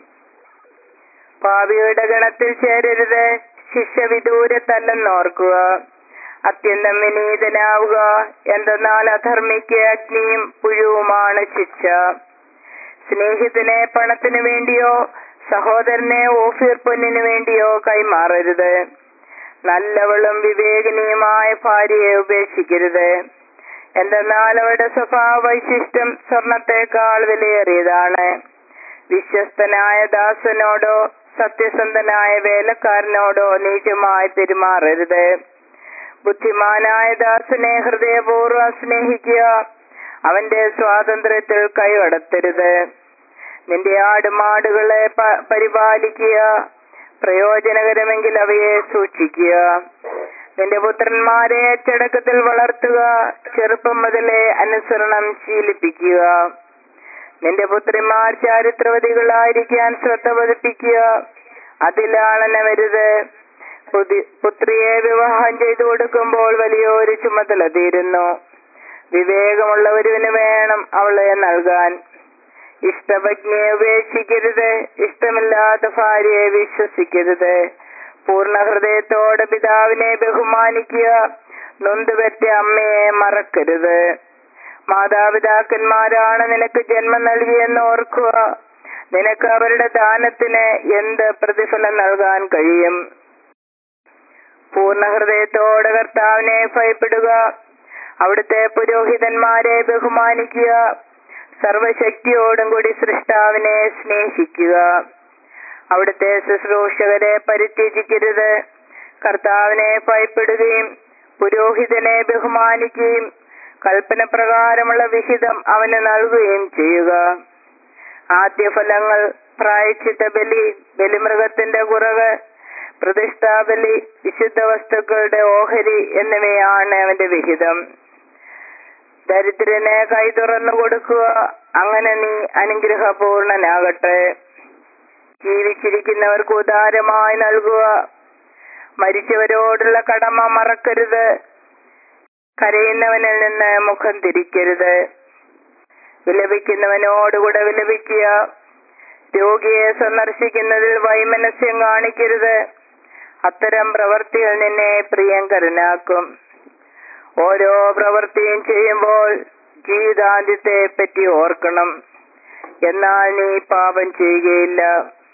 പാപിയുടെ ഗണത്തിൽ ചേരരുത്. ശിക്ഷ വിദൂരത്തല്ലെന്നോർക്കുക. അത്യന്തം വിനീതനാവുക. എന്തെന്നാൽ അധർമ്മിക്ക് അഗ്നിയും പുഴുവുമാണ് ശിക്ഷ. സ്നേഹിതനെ പണത്തിനു വേണ്ടിയോ സഹോദരനെ ഓഫീർ പൊന്നിനു വേണ്ടിയോ കൈമാറരുത്. നല്ലവളും വിവേകിനിയുമായ ഭാര്യയെ ഉപേക്ഷിക്കരുത്. എന്തെന്നാൽ അവരുടെ സ്വഭാവ വൈശിഷ്ട്യം സ്വർണത്തെക്കാൾ വിലയേറിയതാണ്. വിശ്വസ്തനായ ദാസനോടോ സത്യസന്ധനായ വേലക്കാരനോടോ നീചമായി പെരുമാറരുത്. ബുദ്ധിമാനായ ദാസനെ ഹൃദയപൂർവ്വം സ്നേഹിക്കുക. അവന്റെ സ്വാതന്ത്ര്യത്തിൽ കൈകടത്തരുത്. നിന്റെ ആടുമാടുകളെ പരിപാലിക്കുക. പ്രയോജനകരമെങ്കിൽ അവയെ സൂക്ഷിക്കുക. നിന്റെ പുത്രന്മാരെ അച്ചടക്കത്തിൽ വളർത്തുക. ചെറുപ്പം മുതലേ അനുസരണം ശീലിപ്പിക്കുക. നിന്റെ പുത്രിമാർ ചാരിത്രവതികളായിരിക്കാൻ ശ്രദ്ധ പതിപ്പിക്കുക. അതിലാളനവരുത്. പുത്രിയെ വിവാഹം ചെയ്തു കൊടുക്കുമ്പോൾ വലിയൊരു ചുമതല തീരുന്നു. വിവേകമുള്ള ഒരുവന് വേണം അവളെ നൽകാൻ. ഇഷ്ടപത്നിയെ ഉപേക്ഷിക്കരുത്. ഇഷ്ടമില്ലാത്ത ഭാര്യയെ വിശ്വസിക്കരുത്. പൂർണ്ണ ഹൃദയത്തോടെ പിതാവിനെ ബഹുമാനിക്കുക. നൊന്തുപെറ്റ അമ്മയെ മറക്കരുത്. മാതാപിതാക്കന്മാരാണ് നിനക്ക് ജന്മം നൽകിയെന്ന് ഓർക്കുക. നിനക്ക് അവരുടെ ദാനത്തിന് എന്ത് പ്രതിഫലം നൽകാൻ കഴിയും? പൂർണ്ണ ഹൃദയത്തോടെ കർത്താവിനെ ഭയപ്പെടുക. അവിടുത്തെ പുരോഹിതന്മാരെ ബഹുമാനിക്കുക. സർവശക്തിയോടും കൂടി സൃഷ്ടാവിനെ സ്നേഹിക്കുക. അവിടുത്തെ ശുശ്രൂഷകരെ പരിത്യജിക്കരുത്. കർത്താവിനെ ഭയപ്പെടുകയും പുരോഹിതനെ ബഹുമാനിക്കുകയും കൽപ്പന പ്രകാരമുള്ള വിഹിതം അവന് നൽകുകയും ചെയ്യുക. ആദ്യഫലങ്ങൾ, പ്രായശ്ചിത്ത ബലി, ബലിമൃഗത്തിന്റെ കുറവ്, പ്രതിഷ്ഠാബലി, വിശുദ്ധ വസ്തുക്കളുടെ ഓഹരി എന്നിവയാണ് അവന്റെ വിഹിതം. ദരിദ്രന് കൈ തുറന്നു കൊടുക്കുക. അങ്ങനെ നീ അനുഗ്രഹപൂർണനാകട്ടെ. ജീവിച്ചിരിക്കുന്നവർക്ക് ഉദാരമായി നൽകുക. മരിച്ചവരോടുള്ള കടമ മറക്കരുത്. കരയുന്നവനിൽ നിന്ന് മുഖം തിരിക്കരുത്. വിലപിക്കുന്നവനോടുകൂടെ വിലപിക്കുക. രോഗിയെ സന്ദർശിക്കുന്നതിൽ വൈമനസ്യം കാണിക്കരുത്. അത്തരം പ്രവൃത്തികൾ നിന്നെ പ്രിയങ്കരനാക്കും. ഓരോ പ്രവൃത്തിയും ചെയ്യുമ്പോൾ ജീവിതാന്ത്യത്തെ പറ്റി ഓർക്കണം. എന്നാൽ നീ പാപം ചെയ്യുകയില്ല.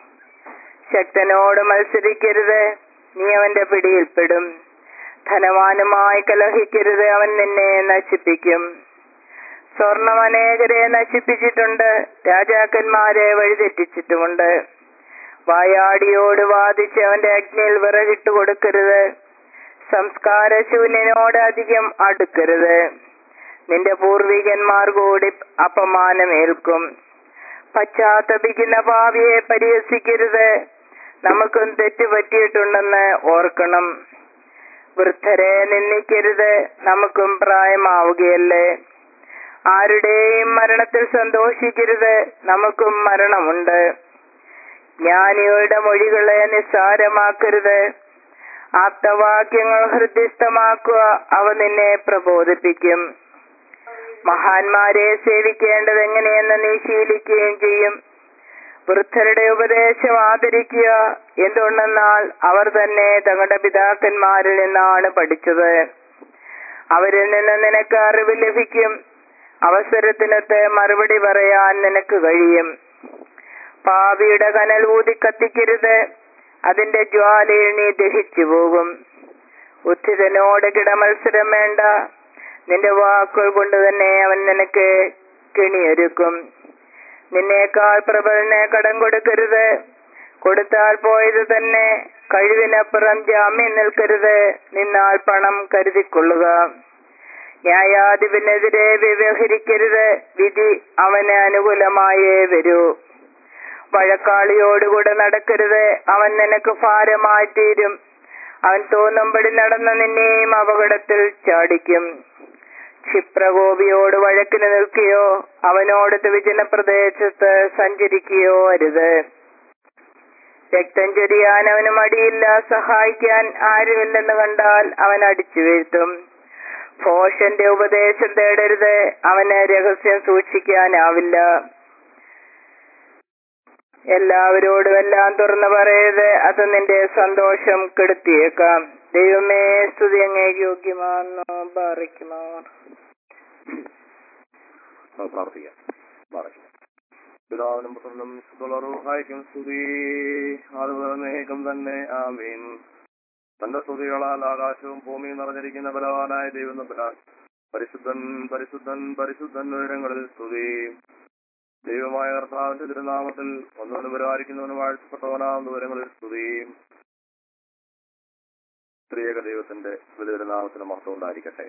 ശക്തനോട് മത്സരിക്കരുത്. നീ അവന്റെ പിടിയിൽപ്പെടും. ധനവാനുമായി കലഹിക്കരുത്. അവൻ നിന്നെ നശിപ്പിക്കും. സ്വർണം അനേകരെ നശിപ്പിച്ചിട്ടുണ്ട്. രാജാക്കന്മാരെ വഴിതെറ്റിച്ചിട്ടുമുണ്ട്. വായാടിയോട് വാദിച്ച് അവന്റെ അഗ്നിയിൽ വിറകിട്ട് കൊടുക്കരുത്. സംസ്കാരശൂന്യനോട് അധികം അടുക്കരുത്. നിന്റെ പൂർവികന്മാർ കൂടി അപമാനമേൽക്കും. പശ്ചാത്തപിക്കുന്ന പാപിയെ പരിഹസിക്കരുത്. നമുക്കും തെറ്റുപറ്റിയിട്ടുണ്ടെന്ന് ഓർക്കണം. വൃദ്ധരെ നിന്ദിക്കരുത്. നമുക്കും പ്രായമാവുകയല്ലേ. ആരുടെയും മരണത്തിൽ സന്തോഷിക്കരുത്. നമുക്കും മരണമുണ്ട്. ജ്ഞാനിയുടെ മൊഴികളെ നിസ്സാരമാക്കരുത്. ആപ്തവാക്യങ്ങൾ ഹൃദ്യസ്ഥമാക്കുക. അവ നിന്നെ പ്രബോധിപ്പിക്കും. മഹാന്മാരെ സേവിക്കേണ്ടത് എങ്ങനെയെന്ന് നീ ശീലിക്കുകയും ചെയ്യും. വൃദ്ധരുടെ ഉപദേശം ആദരിക്കുക. എന്തുകൊണ്ടെന്നാൽ അവർ തന്നെ തങ്ങളുടെ പിതാക്കന്മാരിൽ നിന്നാണ് പഠിച്ചത്. അവരിൽ നിന്ന് നിനക്ക് അറിവ് ലഭിക്കും. അവസരത്തിനൊത്ത് മറുപടി പറയാൻ നിനക്ക് കഴിയും. പാപിയുടെ കനൽ ഊതി കത്തിക്കരുത്. അതിന്റെ ജ്വാലയിൽ നീ ദഹിച്ചു പോകും. ഉദ്ധിതനോട് കിടമത്സരം വേണ്ട. നിന്റെ വാക്കുകൾ കൊണ്ട് തന്നെ അവൻ നിനക്ക് കെണിയൊരുക്കും. നിന്നേക്കാൾ പ്രബലനെ കടം കൊടുക്കരുത്, കൊടുത്താൽ പോയത് തന്നെ. കഴിവിനപ്പുറം ജാമ്യം നിൽക്കരുത്, നിന്നാൽ പണം കരുതിക്കൊള്ളുക. ന്യായാധിപനെതിരെ വ്യവഹരിക്കരുത്, വിധി അവന് അനുകൂലമായേ വരൂ. വഴക്കാളിയോടുകൂടെ നടക്കരുത്, അവൻ നിനക്ക് ഭാരമായി തീരും. അവൻ തോന്നുമ്പടി നടന്ന നിന്നെയും അപകടത്തിൽ ചാടിക്കും. ക്ഷിപ്രകോപിയോട് വഴക്കിന് നിൽക്കുകയോ അവനോട് വിജന പ്രദേശത്ത് സഞ്ചരിക്കുകയോ അരുത്. രക്തം ചൊരിയാൻ അവന് മടിയില്ല, സഹായിക്കാൻ ആരുമില്ലെന്ന് കണ്ടാൽ അവൻ അടിച്ചു വീഴ്ത്തും. ഭോഷന്റെ ഉപദേശം തേടരുത്, അവന് രഹസ്യം സൂക്ഷിക്കാനാവില്ല. എല്ലാവരോടും എല്ലാം തുറന്നു പറയരുത്, അത് നിന്റെ സന്തോഷം കെടുത്തിയേക്കാം. ദൈവമേ, സ്തുതി അങ്ങേക്ക് യോഗ്യമാണെന്ന് പാറിക്കുമോ. പ്രാർത്ഥിക്കാം. പിതാവിനും പുത്രനും സഹായിക്കും സ്തുതി ആദ്യം തന്നെ. ആമീൻ. തന്റെ സ്തുതികളാൽ ആകാശവും ഭൂമിയും നിറഞ്ഞിരിക്കുന്ന ബലവാനായ ദൈവം തമ്പുരാൻ പരിശുദ്ധൻ പരിശുദ്ധൻ പരിശുദ്ധൻ ഉയരങ്ങളിൽ സ്തുതി. ദൈവമായ കർത്താവിന്റെ തിരുനാമത്തിൽ ഒന്നൊന്ന് പരിപാലിക്കുന്നവനും വാഴ്ത്തപ്പെട്ടവനാവുന്ന ഉയരങ്ങളിൽ സ്തുതി. ത്രിയേക ദൈവത്തിന്റെ തിരുനാമത്തിന് മഹത്വം ഉണ്ടായിരിക്കട്ടെ.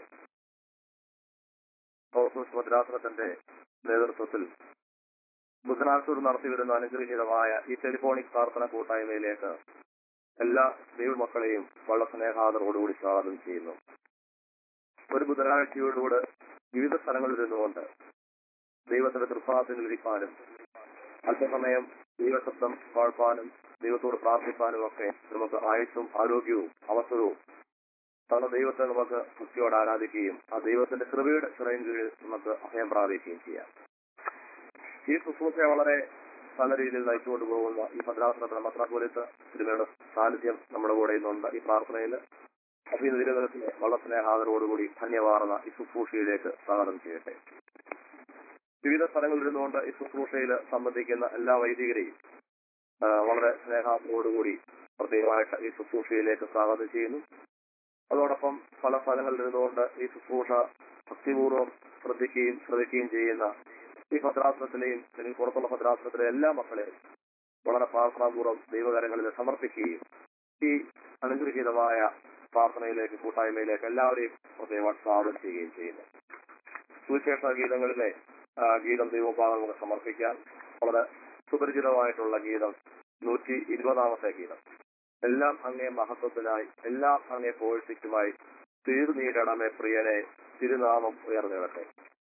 ഭദ്രാസനത്തിന്റെ നേതൃത്വത്തിൽ ബുധനാഴ്ച നടത്തിവരുന്ന അനുഗ്രഹീതമായ ഈ ടെലിഫോണിക് പ്രാർത്ഥന കൂട്ടായ്മയിലേക്ക് എല്ലാ ദൈവമക്കളെയും വളരെ സ്നേഹാദരോടുകൂടി സ്വാഗതം ചെയ്യുന്നു. ഒരു ബുധനാഴ്ചയോടുകൂടെ വിവിധ സ്ഥലങ്ങളിൽ ഇരുന്നുകൊണ്ട് ദൈവത്തിന്റെ തൃപ്പാദത്തിൽ ഇരിക്കാനും അല്പസമയം ദൈവശബ്ദം കേൾപ്പാനും ദൈവത്തോട് പ്രാർത്ഥിക്കാനും ഒക്കെ നമുക്ക് ആയുസ്സും ആരോഗ്യവും അവസരവും തന്ന ദൈവത്തെ നമുക്ക് ഭക്തിയോടെ ആരാധിക്കുകയും ആ ദൈവത്തിന്റെ കൃപയുടെ ചിറയിൻ കീഴിൽ നമുക്ക് അഭയം പ്രാപിക്കുകയും ചെയ്യാം. ഈ ശുശ്രൂഷയെ വളരെ നല്ല രീതിയിൽ നയിച്ചുകൊണ്ട് പോകുന്ന ഈ ഭദ്രാസനത്തിന് മെത്രാപ്പോലീത്ത തിരുമേനിയുടെ സാന്നിധ്യം നമ്മുടെ കൂടെ ഇന്നുണ്ട്. ഈ പ്രാർത്ഥനയിൽ അഭിനന്ദനത്തിന് വളരെ സ്നേഹാദരോടുകൂടി ധന്യവാർന്ന ഈ ശുശ്രൂഷയിലേക്ക് സ്വാഗതം ചെയ്യട്ടെ. വിവിധ സ്ഥലങ്ങളിൽ ഇരുന്നുകൊണ്ട് ഈ ശുശ്രൂഷയിൽ സംബന്ധിക്കുന്ന എല്ലാ വൈദികരെയും വളരെ സ്നേഹാദരോടുകൂടി പ്രത്യേകമായിട്ട് ഈ ശുശ്രൂഷയിലേക്ക് സ്വാഗതം ചെയ്യുന്നു. അതോടൊപ്പം പല സ്ഥലങ്ങളിൽ ഇരുന്നുകൊണ്ട് ഈ ശുശ്രൂഷ ഭക്തിപൂർവ്വം ശ്രദ്ധിക്കുകയും ചെയ്യുന്ന ഈ ഭദ്രാസനത്തിലെയും അല്ലെങ്കിൽ പുറത്തുള്ള ഭദ്രാസനത്തിലെ എല്ലാ മക്കളെയും വളരെ പ്രാർത്ഥനാപൂർവ്വം ദൈവകരങ്ങളിൽ സമർപ്പിക്കുകയും ഈ അനുഗ്രഹീതമായ പ്രാർത്ഥനയിലേക്ക് കൂട്ടായ്മയിലേക്ക് എല്ലാവരെയും പ്രത്യേകമായിട്ട് സ്വാഗതം ചെയ്യുകയും ചെയ്യുന്നു. സുവിശേഷ ഗീതങ്ങളിലെ ഗീതം ദൈവോപാദം നമുക്ക് സമർപ്പിക്കാം. വളരെ സുപരിചിതമായിട്ടുള്ള ഗീതം 120 ഗീതം. എല്ലാം അങ്ങേ മഹത്വത്തിനായി എല്ലാം അങ്ങേ പോഴ്ചയ്ക്കുമായി തീർന്നീടണമേ പ്രിയനെ തിരുനാമം ഉയർന്നിടട്ടെ.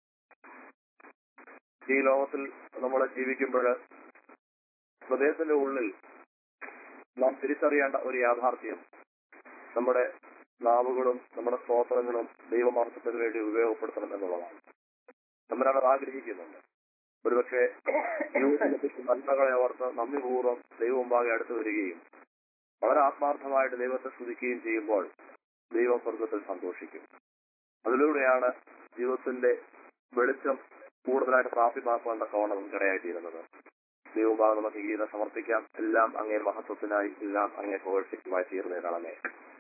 ഈ ലോകത്തിൽ നമ്മൾ ജീവിക്കുമ്പോൾ ഹൃദയത്തിന്റെ ഉള്ളിൽ നാം തിരിച്ചറിയേണ്ട ഒരു യാഥാർത്ഥ്യം നമ്മുടെ നാവുകളും നമ്മുടെ സ്തോത്രങ്ങളും ദൈവമഹത്വത്തിന് വേണ്ടി ഉപയോഗപ്പെടുത്തണം എന്നുള്ളതാണ്. നമ്മളത് ആഗ്രഹിക്കുന്നുണ്ട്. ഒരുപക്ഷെ നന്മകളെ ഓർത്ത് നന്ദിപൂർവ്വം ദൈവമുമ്പാകെ അടുത്തു വരികയും വളരെ ആത്മാർത്ഥമായിട്ട് ദൈവത്തെ സ്തുതിക്കുകയും ചെയ്യുമ്പോൾ ദൈവം സ്വർഗത്തിൽ സന്തോഷിക്കും. അതിലൂടെയാണ് ജീവിതത്തിന്റെ വെളിച്ചം കൂടുതലായിട്ട് പ്രാപ്യമാക്കുവാൻ തക്കവണ്ണം നമുക്കിടയായിത്തീരുന്നത്. ദൈവമുമ്പാകെ നമുക്ക് ഗീത സമർപ്പിക്കാം. എല്ലാം അങ്ങേ മഹത്വത്തിനായി എല്ലാം അങ്ങേ പോഴ്ചയ്ക്കുമായി തീർന്നേരണമേ.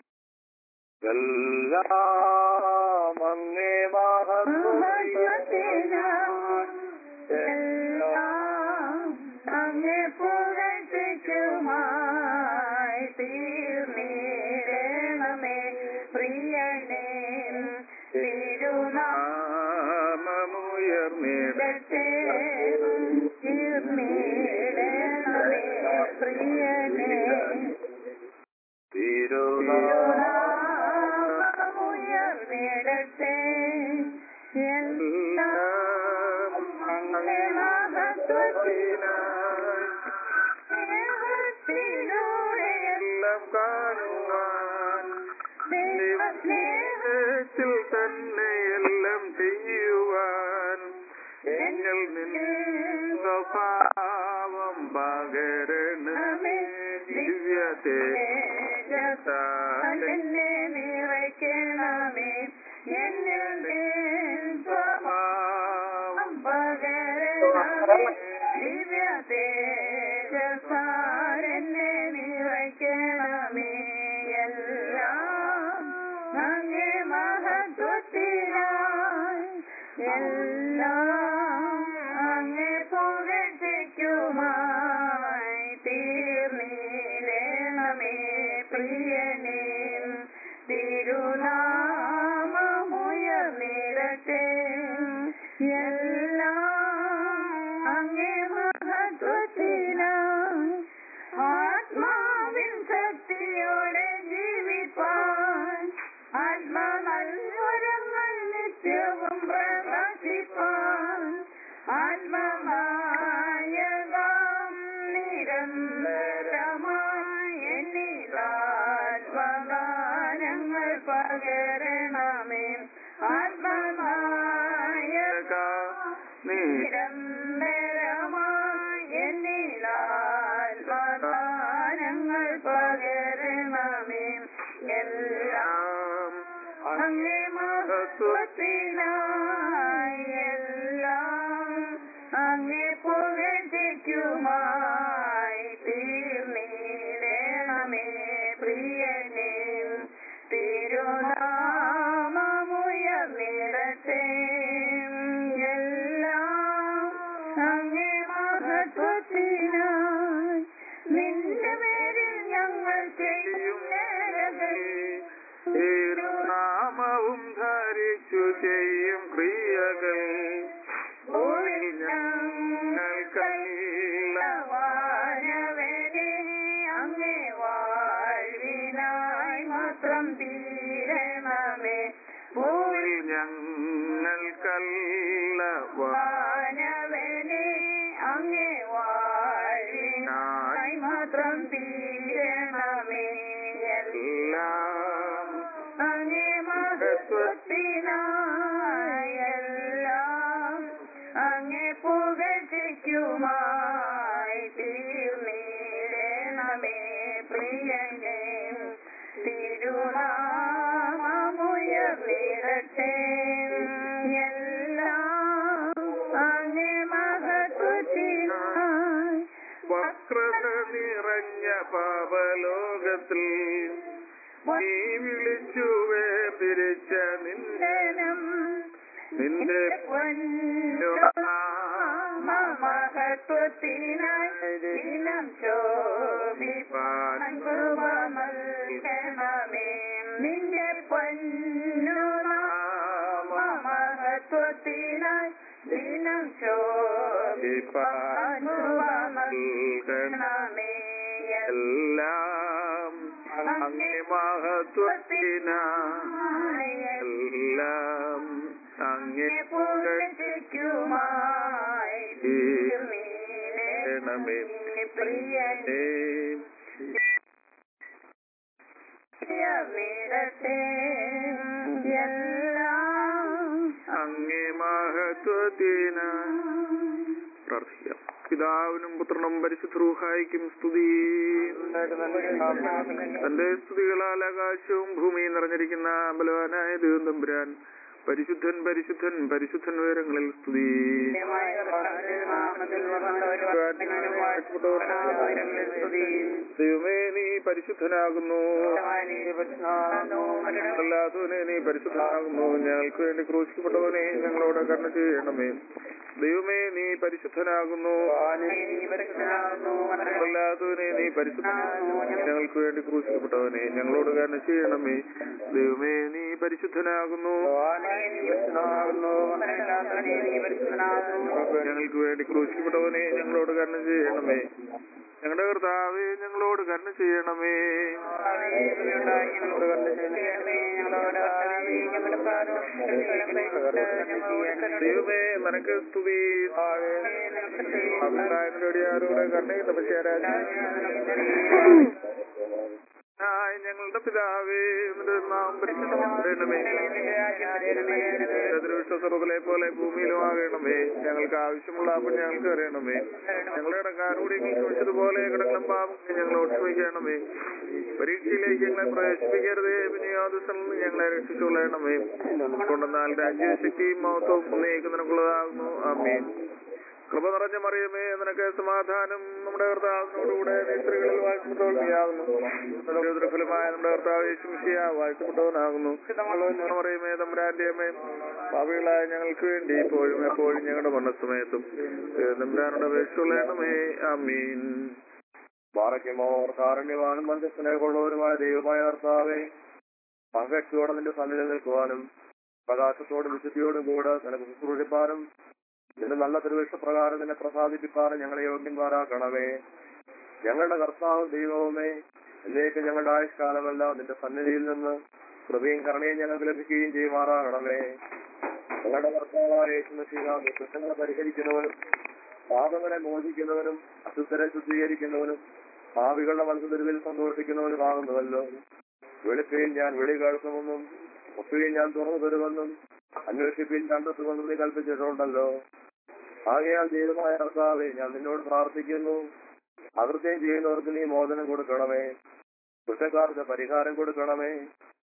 എല്ലാം അങ്ങേ അങ്ങേ പോഴ്ചയ്ക്കുമായി തീർന്നേരണമേ പ്രിയനേ തിരുനാമമുയർന്നിടട്ടെ തീർന്നേരണമേ പ്രിയനേ തിരുനാമമുയർന്നിടട്ടെ എല്ലാം അങ്ങേ മഹത്വത്തിനായി എല്ലാം കാണുവാൻ ദൈവസ്നേഹത്തിൽ തന്നെ എല്ലാം ചെയ്യുവാൻ എങ്കിൽ നിന്റെ സ്വഭാവം പകരണമേ ദിവ്യതേജസ്സാലെന്നെ നിറയ്ക്കണമേ എന്നിൽ സ്വഭാവം പകരണമേ ദിവ്യതേജസ്സാലെന്നെ നിറയ്ക്കണമേ എല്ലാം അങ്ങേ മഹത്വത്തിനായി അങ്ങേ മഹത്വത്തിനായി എല്ലാം അങ്ങേ പുകഴ്ചയ്ക്കുമായി തീർന്നിടണമേ പ്രിയനേ തിരുനാമമുയർന്നിടട്ടെ എല്ലാം അങ്ങേ മഹത്വത്തിനായി നിന്റെ പേരിൽ ഞങ്ങൾ ചെയ്യും നേരകൾ തിരുനാമവും ധരിച്ചു ചെയ്യും ക്രിയകൾ ഞങ്ങൾക്കല്ലവാനവനെ അങ്ങേ വാഴ്വിനായി മാത്രം തീരണമേ ഭൂരിൽ ഞങ്ങൾക്കല്ലവാനവനെ അങ്ങേ വാഴ്വിനായി മാത്രം തീരണമേ എല്ലാം അങ്ങേ മഹത്വത്തിനായി എല്ലാം അങ്ങേ പുകഴ്ചയ്ക്കുമായി തീർന്നിടണമേ പ്രിയനേ തിരുനാമമുയർന്നിടട്ടെ എല്ലാം അങ്ങേ മഹത്വത്തിനായി വക്രത നിറഞ്ഞ പാപലോകത്തിൽ നീ വിളിച്ചു വേർതിരിച്ച നിന്റെ മഹത്വത്തിനായി ദിനം ശോഭിപ്പാൻ കൃപ നൽകണമേ നിന്റെ മഹത്വത്തിനായി ദിനം ശോഭിപ്പാൻ കൃപ നൽകണമേ എല്ലാം അങ്ങേ മഹത്വത്തിനായി എല്ലാം അങ്ങേ പുകഴ്ചയ്ക്കുമായി തീർന്നിടണമേ പ്രിയനേ എല്ലാം അങ്ങേ മഹത്വത്തിനായി പ്രാർത്ഥിക്കാം. പിതാവിനും പുത്രനും പരിശുദ്ധ റൂഹായിക്കും സ്തുതി. തന്റെ സ്തുതികളാൽ ആകാശവും ഭൂമിയും നിറഞ്ഞിരിക്കുന്ന ബലവാനായ ദൈവം തമ്പുരാൻ പരിശുദ്ധൻ പരിശുദ്ധൻ പരിശുദ്ധൻ ഉയരങ്ങളിൽ സ്തുതി. ദൈവമേ നീ പരിശുദ്ധനാകുന്നു, അല്ലാത്തവനെ നീ പരിശുദ്ധനാകുന്നു. ഞങ്ങൾക്ക് വേണ്ടി ക്രൂശിക്കപ്പെട്ടവനെ ഞങ്ങളോട് കരുണ ചെയ്യണമേ. ദൈവമേ നീ പരിശുദ്ധനാകുന്നു, അല്ലാത്തവനെ നീ പരിശുദ്ധനാകുന്നു. ഞങ്ങൾക്ക് വേണ്ടി ക്രൂശിക്കപ്പെട്ടവനെ ഞങ്ങളോട് കരുണ ചെയ്യണമേ. ദൈവമേ നീ പരിശുദ്ധനാകുന്നു, ഞങ്ങൾക്ക് വേണ്ടി ക്രൂശിക്കപ്പെട്ടവനെ ഞങ്ങളോട് കരുണ ചെയ്യണമേ. ഞങ്ങളുടെ കർത്താവേ ഞങ്ങളോട് കരുണ ചെയ്യണമേ. ദൈവമേ നിനക്ക് സ്തുതി. അഭിപ്രായങ്ങളുടെ കരുണയും തപസ്യാരാജ ഞങ്ങളുടെ പിതാവേ സർവ്വത്തിലെ പോലെ ഭൂമിയിലും ആകണമേ. ഞങ്ങൾക്ക് ആവശ്യമുള്ള അപ്പം ഞങ്ങൾക്ക് അറിയണമേ. ഞങ്ങളുടെ ഇടക്കാരോട് ക്ഷമിച്ചതുപോലെ കിടക്കണം പാപം ഞങ്ങളോട് ക്ഷമിക്കണമേ. പരീക്ഷയിലേക്ക് ഞങ്ങളെ പ്രവേശിപ്പിക്കരുതേ, വിനിയോഗത്തിൽ നിന്ന് ഞങ്ങളെ രക്ഷിച്ചുകൊള്ളണമേ. കൊണ്ടെന്നാൽ രാജ്യശക്തിയും മഹത്വവും ഉന്നയിക്കുന്നതിനുള്ളതാകുന്നു. ആമേൻ. കൃപ നിറഞ്ഞ മറിയമേ നിനക്ക് സമാധാനം. നമ്മുടെ കർത്താവിനോടുകൂടെ നീ സ്ത്രീകളിൽ വാഴ്ത്തപ്പെട്ടവനാകുന്നു. ഫലമായ നമ്മുടെ കർത്താവ് യേശു മിശിഹ വാഴ്ത്തപ്പെട്ടവനാകുന്നു. മറിയമേ തമ്പുരാന്റെ അമ്മേ, പാപികളായ ഞങ്ങൾക്ക് വേണ്ടി ഇപ്പോഴും എപ്പോഴും ഞങ്ങളുടെ മരണസമയത്തും തമ്പുരാനോട് അപേക്ഷിച്ചുകൊള്ളണമേ. ആമീൻ. ബാറയ്ക്കുമോർ കാരുണ്യവാനും മധ്യസ്ഥനകൊള്ളവരുമായ ദൈവമായ കർത്താവേ, പങ്കക്ഷയോടെ നിന്റെ സന്നിധി നിൽക്കുവാനും പ്രകാശത്തോടും വിശുദ്ധിയോടും കൂടെ നിനക്ക് ശുശ്രൂഷിപ്പാനും നിന്റെ നല്ല തിരുവിഷ്ടപ്രകാരം നിന്നെ പ്രസാദിപ്പിക്കാനും ഞങ്ങളെ യോഗ്യന്മാരാക്കണമേ. ഞങ്ങളുടെ കർത്താവ് ദൈവവുമേ, എന്നേക്ക് ഞങ്ങളുടെ ആയുഷ്കാലമല്ല നിന്റെ സന്നിധിയിൽ നിന്ന് കൃപയും കരുണയും ഞങ്ങൾക്ക് ലഭിക്കുകയും ചെയ്യുമാറാകണമേ. ഞങ്ങളുടെ കർത്താവായ യേശു മിശിഹ കുറ്റങ്ങളെ പരിഹരിക്കുന്നവനും പാപങ്ങളെ മോചിക്കുന്നവനും അശുദ്ധരെ ശുദ്ധീകരിക്കുന്നവനും പാപികളുടെ മനസ്സുതിരിവിൽ സന്തോഷിക്കുന്നവനുമാകുന്നുവല്ലോ. വെളുപ്പിൽ ഞാൻ വിളി കേൾക്കുമെന്നും ഒപ്പിയിൽ ഞാൻ തുറന്നു തരുമെന്നും അന്വേഷിപ്പിൽ കണ്ടെത്തുമെന്നും നീ കൽപ്പിച്ചിട്ടുണ്ടല്ലോ. ആകയാൽ ദൈവമായ കർത്താവേ, ഞാൻ നിന്നോട് പ്രാർത്ഥിക്കുന്നു. അകൃത്യം ചെയ്യുന്നവർക്ക് നീ മോചനം കൊടുക്കണമേ, കുറ്റക്കാർക്ക് പരിഹാരം കൊടുക്കണമേ.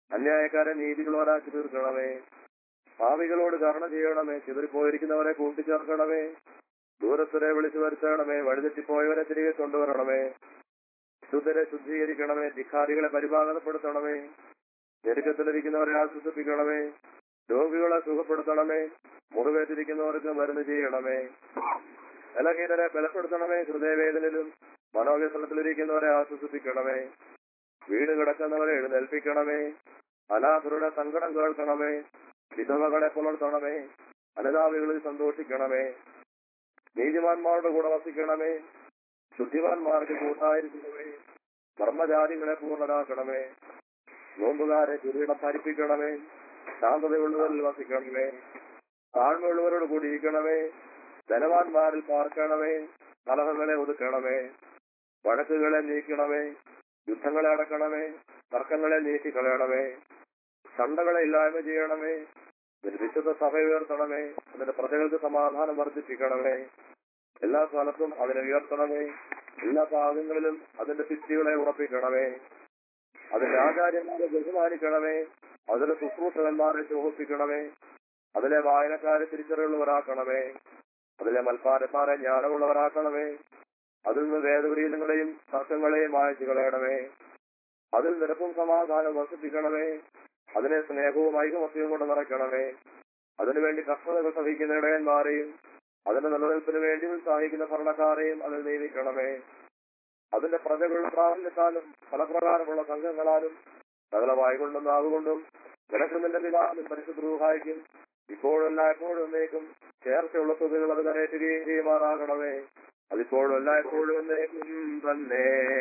അന്യായക്കാരെ നീതികളോരാക്കി തീർക്കണമേ. പാപികളോട് കരുണ ചെയ്യണമേ. ചിതറിപ്പോയിരിക്കുന്നവരെ കൂട്ടിച്ചേർക്കണമേ. ദൂരസ്ഥരെ വിളിച്ചു വരുത്തണമേ. വഴിതെറ്റിപ്പോയവരെ തിരികെ കൊണ്ടുവരണമേ. ശുദ്ധരെ ശുദ്ധീകരിക്കണമേ. ധിക്കാരികളെ പരിപാലനപ്പെടുത്തണമേ. ഞെരുക്കത്തിലിരിക്കുന്നവരെ ആശ്വസിപ്പിക്കണമേ. രോഗികളെ സുഖപ്പെടുത്തണമേ. മുറിവേറ്റിരിക്കുന്നവർക്ക് മരുന്ന് ചെയ്യണമേ. ബലഹീനരെ ബലപ്പെടുത്തണമേ. ഹൃദയവേദനയിലും മനോവ്യസനത്തിലിരിക്കുന്നവരെ ആശ്വസിപ്പിക്കണമേ. വീട് കിടക്കുന്നവരെ എഴുന്നേൽപ്പിക്കണമേ. അനാഥരുടെ സങ്കടം കേൾക്കണമേ. വിധവകളെ പുലർത്തണമേ. അനുതാപികളിൽ സന്തോഷിക്കണമേ. നീതിമാന്മാരുടെ കൂടെ വസിക്കണമേ. ശുദ്ധിമാന്മാർക്ക് കൂട്ടായിരിക്കണമേ. ധർമ്മജാതികളെ പൂർണ്ണരാക്കണമേ. നോമ്പുകാരെ കിരീടം ധരിപ്പിക്കണമേ. ശാന്തതയുള്ളവരിൽ വസിക്കണമേ. താഴ്മയുള്ളവരോട് കൂടിയിരിക്കണമേ. ധനവാന്മാരിൽ പാർക്കണമേ. കലഹങ്ങളെ ഒതുക്കണമേ. വഴക്കുകളെ നീക്കണമേ. യുദ്ധങ്ങളെ അടക്കണമേ. തർക്കങ്ങളെ നീക്കിക്കളയണമേ. ചണ്ടകളെ ഇല്ലായ്മ ചെയ്യണമേ. ഒരു വിശുദ്ധ സഭ ഉയർത്തണമേ. അതിന്റെ പ്രജകൾക്ക് സമാധാനം വർദ്ധിപ്പിക്കണമേ. എല്ലാ സ്ഥലത്തും അതിനെ ഉയർത്തണമേ. എല്ലാ ഭാഗങ്ങളിലും അതിന്റെ ഭിത്തികളെ ഉറപ്പിക്കണമേ. അതിന്റെ ആചാര്യന്മാരെ ബഹുമാനിക്കണമേ. അതിലെ ശുശ്രൂഷകന്മാരെ ശോഭിപ്പിക്കണമേ. അതിലെ വായനക്കാരെ തിരിച്ചറിവുള്ളവരാക്കണമേ. അതിലെ മൽപ്പാരന്മാരെ ജ്ഞാനമുള്ളവരാക്കണമേ. അതിൽ നിന്ന് വേദവിരീതങ്ങളെയും തർക്കങ്ങളെയും മായ്ച്ചു കളയണമേ. അതിൽ നിരപ്പും സമാധാനം വർദ്ധിപ്പിക്കണമേ. അതിനെ സ്നേഹവും ഐകമത്യവും കൊണ്ട് നിറയ്ക്കണമേ. അതിനുവേണ്ടി കഷ്ടതകൾ സഹിക്കുന്ന ഇടയന്മാരെയും അതിന്റെ നിലനിൽപ്പിന് വേണ്ടി ഉത്സാഹിക്കുന്ന ഭരണക്കാരെയും അതിൽ നിയമിക്കണമേ. അതിന്റെ പ്രജകളുടെ പ്രാബല്യത്താലും ഫലപ്രകാരമുള്ള സംഘങ്ങളാലും സകലമായി കൊണ്ടും നാവുകൊണ്ടും നിനക്ക് നിന്റെ പിതാവിനും പരിശുദ്ധ റൂഹായിക്കും ഇപ്പോഴല്ല എപ്പോഴും എന്നേക്കും ചേർച്ചയുള്ള തുകകൾ അത് കരയറ്റുകയും ചെയ്യുമാറാകണമേ. അതിപ്പോഴും അല്ല എപ്പോഴും എന്നേക്കും തന്നെ.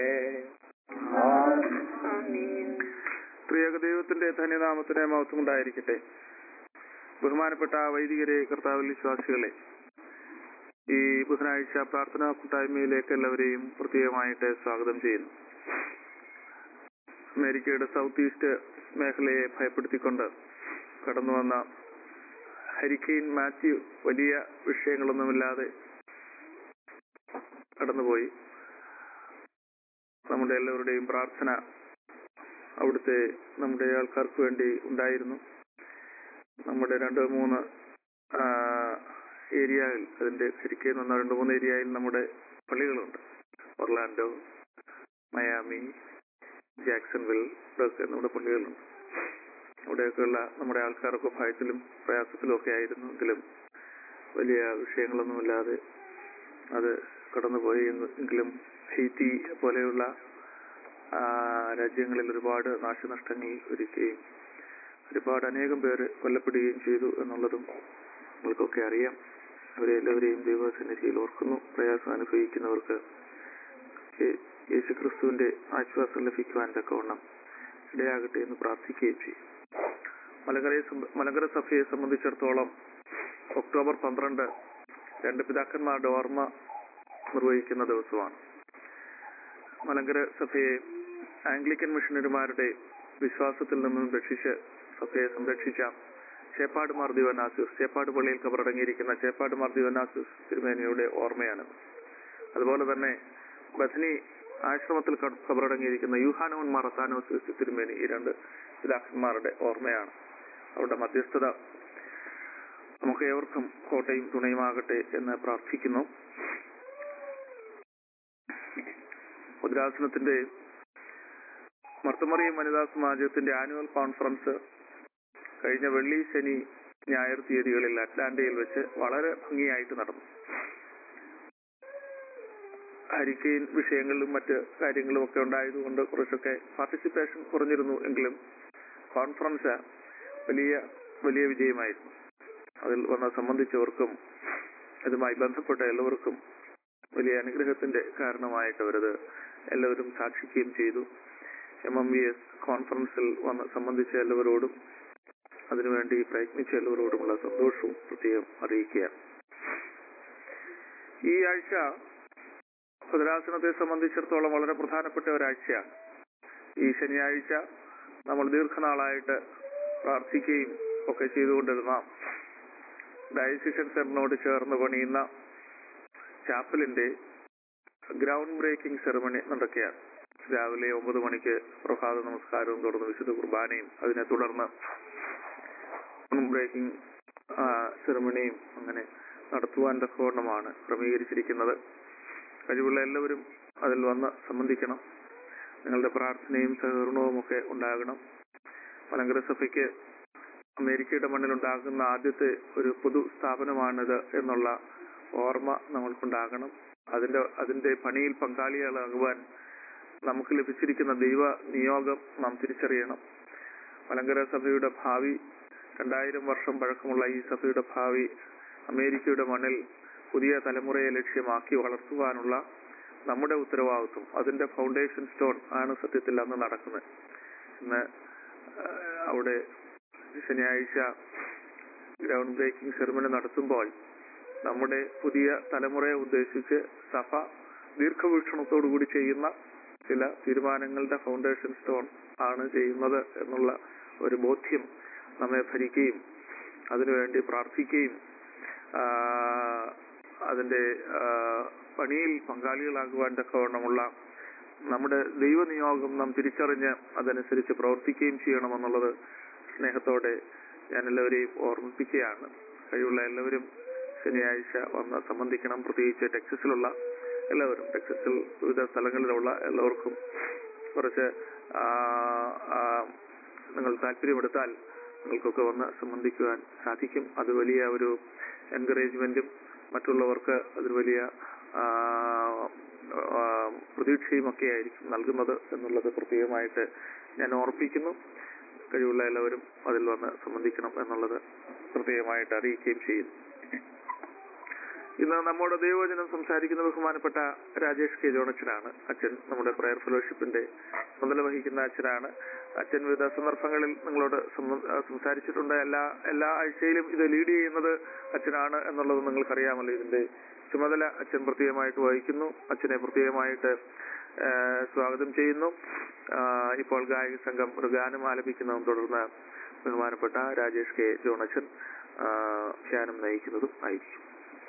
പ്രിയ ദൈവത്തിന്റെ ധന്യനാമത്തിന് മഹത്വം ഉണ്ടായിരിക്കട്ടെ. ബഹുമാനപ്പെട്ട വൈദികരെ, കർത്താവിൽ വിശ്വാസികളെ, ഈ ബുധനാഴ്ച പ്രാർത്ഥനാ കൂട്ടായ്മയിലേക്ക് എല്ലാവരെയും പ്രത്യേകമായിട്ട് സ്വാഗതം ചെയ്യുന്നു. അമേരിക്കയുടെ സൗത്ത് ഈസ്റ്റ് മേഖലയെ ഭയപ്പെടുത്തിക്കൊണ്ട് കടന്നു വന്ന ഹരിക്കെയിൻ മാത്യു വലിയ വിഷയങ്ങളൊന്നുമില്ലാതെ കടന്നുപോയി. നമ്മുടെ എല്ലാവരുടെയും പ്രാർത്ഥന അവിടുത്തെ നമ്മുടെ ആൾക്കാർക്ക് വേണ്ടി ഉണ്ടായിരുന്നു. നമ്മുടെ 2-3 ഏരിയയിൽ, അതിന്റെ ഹരിക്കെയിൻ വന്ന 2-3 ഏരിയയിൽ നമ്മുടെ പള്ളികളുണ്ട്. ഒർലാൻഡോ, മയാമി, ജാക്സൺവിൽ, ഇവിടെയൊക്കെ നമ്മുടെ പള്ളികളുണ്ട്. അവിടെയൊക്കെയുള്ള നമ്മുടെ ആൾക്കാരൊക്കെ ഭയത്തിലും പ്രയാസത്തിലും ഒക്കെ ആയിരുന്നു. എങ്കിലും വലിയ വിഷയങ്ങളൊന്നുമില്ലാതെ അത് കടന്നുപോയി. എങ്കിലും ഹെയ്റ്റി പോലെയുള്ള രാജ്യങ്ങളിൽ ഒരുപാട് നാശനഷ്ടങ്ങൾ ഒരുക്കുകയും ഒരുപാട് അനേകം പേര് കൊല്ലപ്പെടുകയും ചെയ്തു എന്നുള്ളതും നമ്മൾക്കൊക്കെ അറിയാം. അവരെ എല്ലാവരെയും ദൈവസന്നിധിയിൽ ഓർക്കുന്നു. പ്രയാസം അനുഭവിക്കുന്നവർക്ക് യേശുക്രിസ്തുവിന്റെ ആശ്വാസം ലഭിക്കുവാൻ തക്കവണ്ണം ഇടയാകട്ടെ എന്ന് പ്രാർത്ഥിക്കുകയും ചെയ്യും. മലങ്കര സഭയെ സംബന്ധിച്ചിടത്തോളം ഒക്ടോബർ 12 2 പിതാക്കന്മാരുടെ ഓർമ്മ നിർവഹിക്കുന്ന ദിവസമാണ്. മലങ്കര സഭയെ ആംഗ്ലിക്കൻ മിഷണറിമാരുടെ വിശ്വാസത്തിൽ നിന്നും രക്ഷിച്ച് സഭയെ സംരക്ഷിച്ച ചേപ്പാട് മാർ ദിവനാസ്യൂസ്, ചേപ്പാട് പള്ളിയിൽ കബറടങ്ങിയിരിക്കുന്ന ചേപ്പാട് മാർ ദിവനാസ്യൂസ് തിരുമേനിയുടെ ഓർമ്മയാണ്. അതുപോലെ തന്നെ ബഥനി ആശ്രമത്തിൽ കബറടങ്ങിയിരിക്കുന്ന യൂഹാനോൻ മാർ അത്താനോസ്യൂസ് തിരുമേനി, ഈ 2 പിതാക്കന്മാരുടെ ഓർമ്മയാണ്. അവരുടെ മധ്യസ്ഥത നമുക്ക് ഏവർക്കും കോട്ടയും തുണയുമാകട്ടെ എന്ന് പ്രാർത്ഥിക്കുന്നു. ഭദ്രാസനത്തിന്റെ മർത്തമറിയം വനിതാ സമാജത്തിന്റെ ആനുവൽ കോൺഫറൻസ് കഴിഞ്ഞ വെള്ളി, ശനി, ഞായർ തീയതികളിൽ അറ്റ്ലാന്റയിൽ വെച്ച് വളരെ ഭംഗിയായിട്ട് നടന്നു. ഹരിക്കെയിൻ വിഷയങ്ങളിലും മറ്റ് കാര്യങ്ങളും ഒക്കെ ഉണ്ടായതുകൊണ്ട് കുറച്ചൊക്കെ പാർട്ടിസിപ്പേഷൻ കുറഞ്ഞിരുന്നു. എങ്കിലും കോൺഫറൻസ് വലിയ വിജയമായിരുന്നു. അതിൽ വന്ന് സംബന്ധിച്ചവർക്കും ഇതുമായി ബന്ധപ്പെട്ട എല്ലാവർക്കും വലിയ അനുഗ്രഹത്തിന്റെ കാരണമായിട്ട് അവരത് എല്ലാവരും സാക്ഷിക്കുകയും ചെയ്തു. MMVS കോൺഫറൻസിൽ വന്ന് സംബന്ധിച്ച എല്ലാവരോടും അതിനുവേണ്ടി പ്രയത്നിച്ച എല്ലാവരോടുമുള്ള സന്തോഷവും പ്രത്യേകം അറിയിക്കുക. ഈ ആഴ്ച ഭദ്രാസനത്തെ സംബന്ധിച്ചിടത്തോളം വളരെ പ്രധാനപ്പെട്ട ഒരാഴ്ചയാണ്. ഈ ശനിയാഴ്ച നമ്മൾ ദീർഘനാളായിട്ട് പ്രാർത്ഥിക്കുകയും ഒക്കെ ചെയ്തുകൊണ്ടിരുന്ന ഡയസിഷൻ സെന്ററിനോട് ചേർന്ന് പണിയുന്ന ചാപ്പലിന്റെ ഗ്രൗണ്ട് ബ്രേക്കിംഗ് സെറമണി നടക്കുകയാണ്. രാവിലെ 9 മണിക്ക് പ്രഭാത നമസ്കാരവും തുടർന്ന് വിശുദ്ധ കുർബാനയും അതിനെ തുടർന്ന് ബ്രേക്കിംഗ് സെറമണിയും അങ്ങനെ നടത്തുവാൻ തക്കവണ്ണമാണ് ക്രമീകരിച്ചിരിക്കുന്നത്. കഴിവുള്ള എല്ലാവരും അതിൽ വന്ന് സംബന്ധിക്കണം. നിങ്ങളുടെ പ്രാർത്ഥനയും സഹകരണവും ഒക്കെ ഉണ്ടാകണം. മലങ്കര സഭയ്ക്ക് അമേരിക്കയുടെ മണ്ണിലുണ്ടാകുന്ന ആദ്യത്തെ ഒരു പൊതു സ്ഥാപനമാണിത് എന്നുള്ള ഓർമ്മ നമ്മൾക്കുണ്ടാകണം. അതിന്റെ പണിയിൽ പങ്കാളികളാകുവാൻ നമുക്ക് ലഭിച്ചിരിക്കുന്ന ദൈവ നിയോഗം നാം തിരിച്ചറിയണം. മലങ്കര സഭയുടെ ഭാവി, 2000 വർഷം പഴക്കമുള്ള ഈ സഭയുടെ ഭാവി അമേരിക്കയുടെ മണ്ണിൽ പുതിയ തലമുറയെ ലക്ഷ്യമാക്കി വളർത്തുവാനുള്ള നമ്മുടെ ഉത്തരവാദിത്വം, അതിന്റെ ഫൗണ്ടേഷൻ സ്റ്റോൺ ആണ് സത്യത്തിൽ അന്ന് നടക്കുന്നത്. ഇന്ന് അവിടെ ശനിയാഴ്ച ഗ്രൗണ്ട് ബ്രേക്കിംഗ് സെറിമണി നടത്തുമ്പോൾ നമ്മുടെ പുതിയ തലമുറയെ ഉദ്ദേശിച്ച് സഭ ദീർഘവീക്ഷണത്തോടുകൂടി ചെയ്യുന്ന ചില തീരുമാനങ്ങളുടെ ഫൗണ്ടേഷൻ സ്റ്റോൺ ആണ് ചെയ്യുന്നത് എന്നുള്ള ഒരു ബോധ്യം നമ്മെ ഭരിക്കുകയും അതിനുവേണ്ടി പ്രാർത്ഥിക്കുകയും അതിന്റെ പണിയിൽ പങ്കാളികളാകുവാൻ തക്കവണ്ണമുള്ള നമ്മുടെ ദൈവനിയോഗം നാം തിരിച്ചറിഞ്ഞ് അതനുസരിച്ച് പ്രവർത്തിക്കുകയും ചെയ്യണമെന്നുള്ളത് സ്നേഹത്തോടെ ഞാൻ എല്ലാവരെയും ഓർമ്മിപ്പിക്കുകയാണ്. കഴിവുള്ള എല്ലാവരും ശനിയാഴ്ച വന്ന് സംബന്ധിക്കണം. പ്രത്യേകിച്ച് ടെക്സസിലുള്ള എല്ലാവരും, ടെക്സസിൽ വിവിധ സ്ഥലങ്ങളിലുള്ള എല്ലാവർക്കും കുറച്ച് നിങ്ങൾ താല്പര്യമെടുത്താൽ നിങ്ങൾക്കൊക്കെ വന്ന് സംബന്ധിക്കുവാൻ സാധിക്കും. അത് വലിയ ഒരു എൻകറേജ്മെന്റും മറ്റുള്ളവർക്ക് അതൊരു വലിയ പ്രതീക്ഷയും ഒക്കെ ആയിരിക്കും നൽകുന്നത് എന്നുള്ളത് പ്രത്യേകമായിട്ട് ഞാൻ ഓർപ്പിക്കുന്നു. കഴിവുള്ള എല്ലാവരും അതിൽ വന്ന് സംബന്ധിക്കണം എന്നുള്ളത് പ്രത്യേകമായിട്ട് അറിയിക്കുകയും ചെയ്യുന്നു. ഇന്ന് നമ്മുടെ ദൈവവചനം സംസാരിക്കുന്ന ബഹുമാനപ്പെട്ട രാജേഷ് കെ ജോണച്ചനാണ്. അച്ഛൻ നമ്മുടെ പ്രയർ ഫെലോഷിപ്പിന്റെ ചുമതല വഹിക്കുന്ന അച്ഛനാണ്. അച്ഛൻ വിവിധ സന്ദർഭങ്ങളിൽ നിങ്ങളോട് സംസാരിച്ചിട്ടുണ്ട്. എല്ലാ ആഴ്ചയിലും ഇത് ലീഡ് ചെയ്യുന്നത് അച്ഛനാണ് എന്നുള്ളത് നിങ്ങൾക്കറിയാമല്ലോ. ഇതിന്റെ ചുമതല അച്ഛൻ പ്രത്യേകമായിട്ട് വഹിക്കുന്നു. അച്ഛനെ പ്രത്യേകമായിട്ട് സ്വാഗതം ചെയ്യുന്നു. ഇപ്പോൾ ഗായക സംഘം ഒരു ഗാനം ആലപിക്കുന്നതും തുടർന്ന് ബഹുമാനപ്പെട്ട രാജേഷ് കെ ജോണച്ചൻ ധ്യാനം നയിക്കുന്നതും ആയിരിക്കും.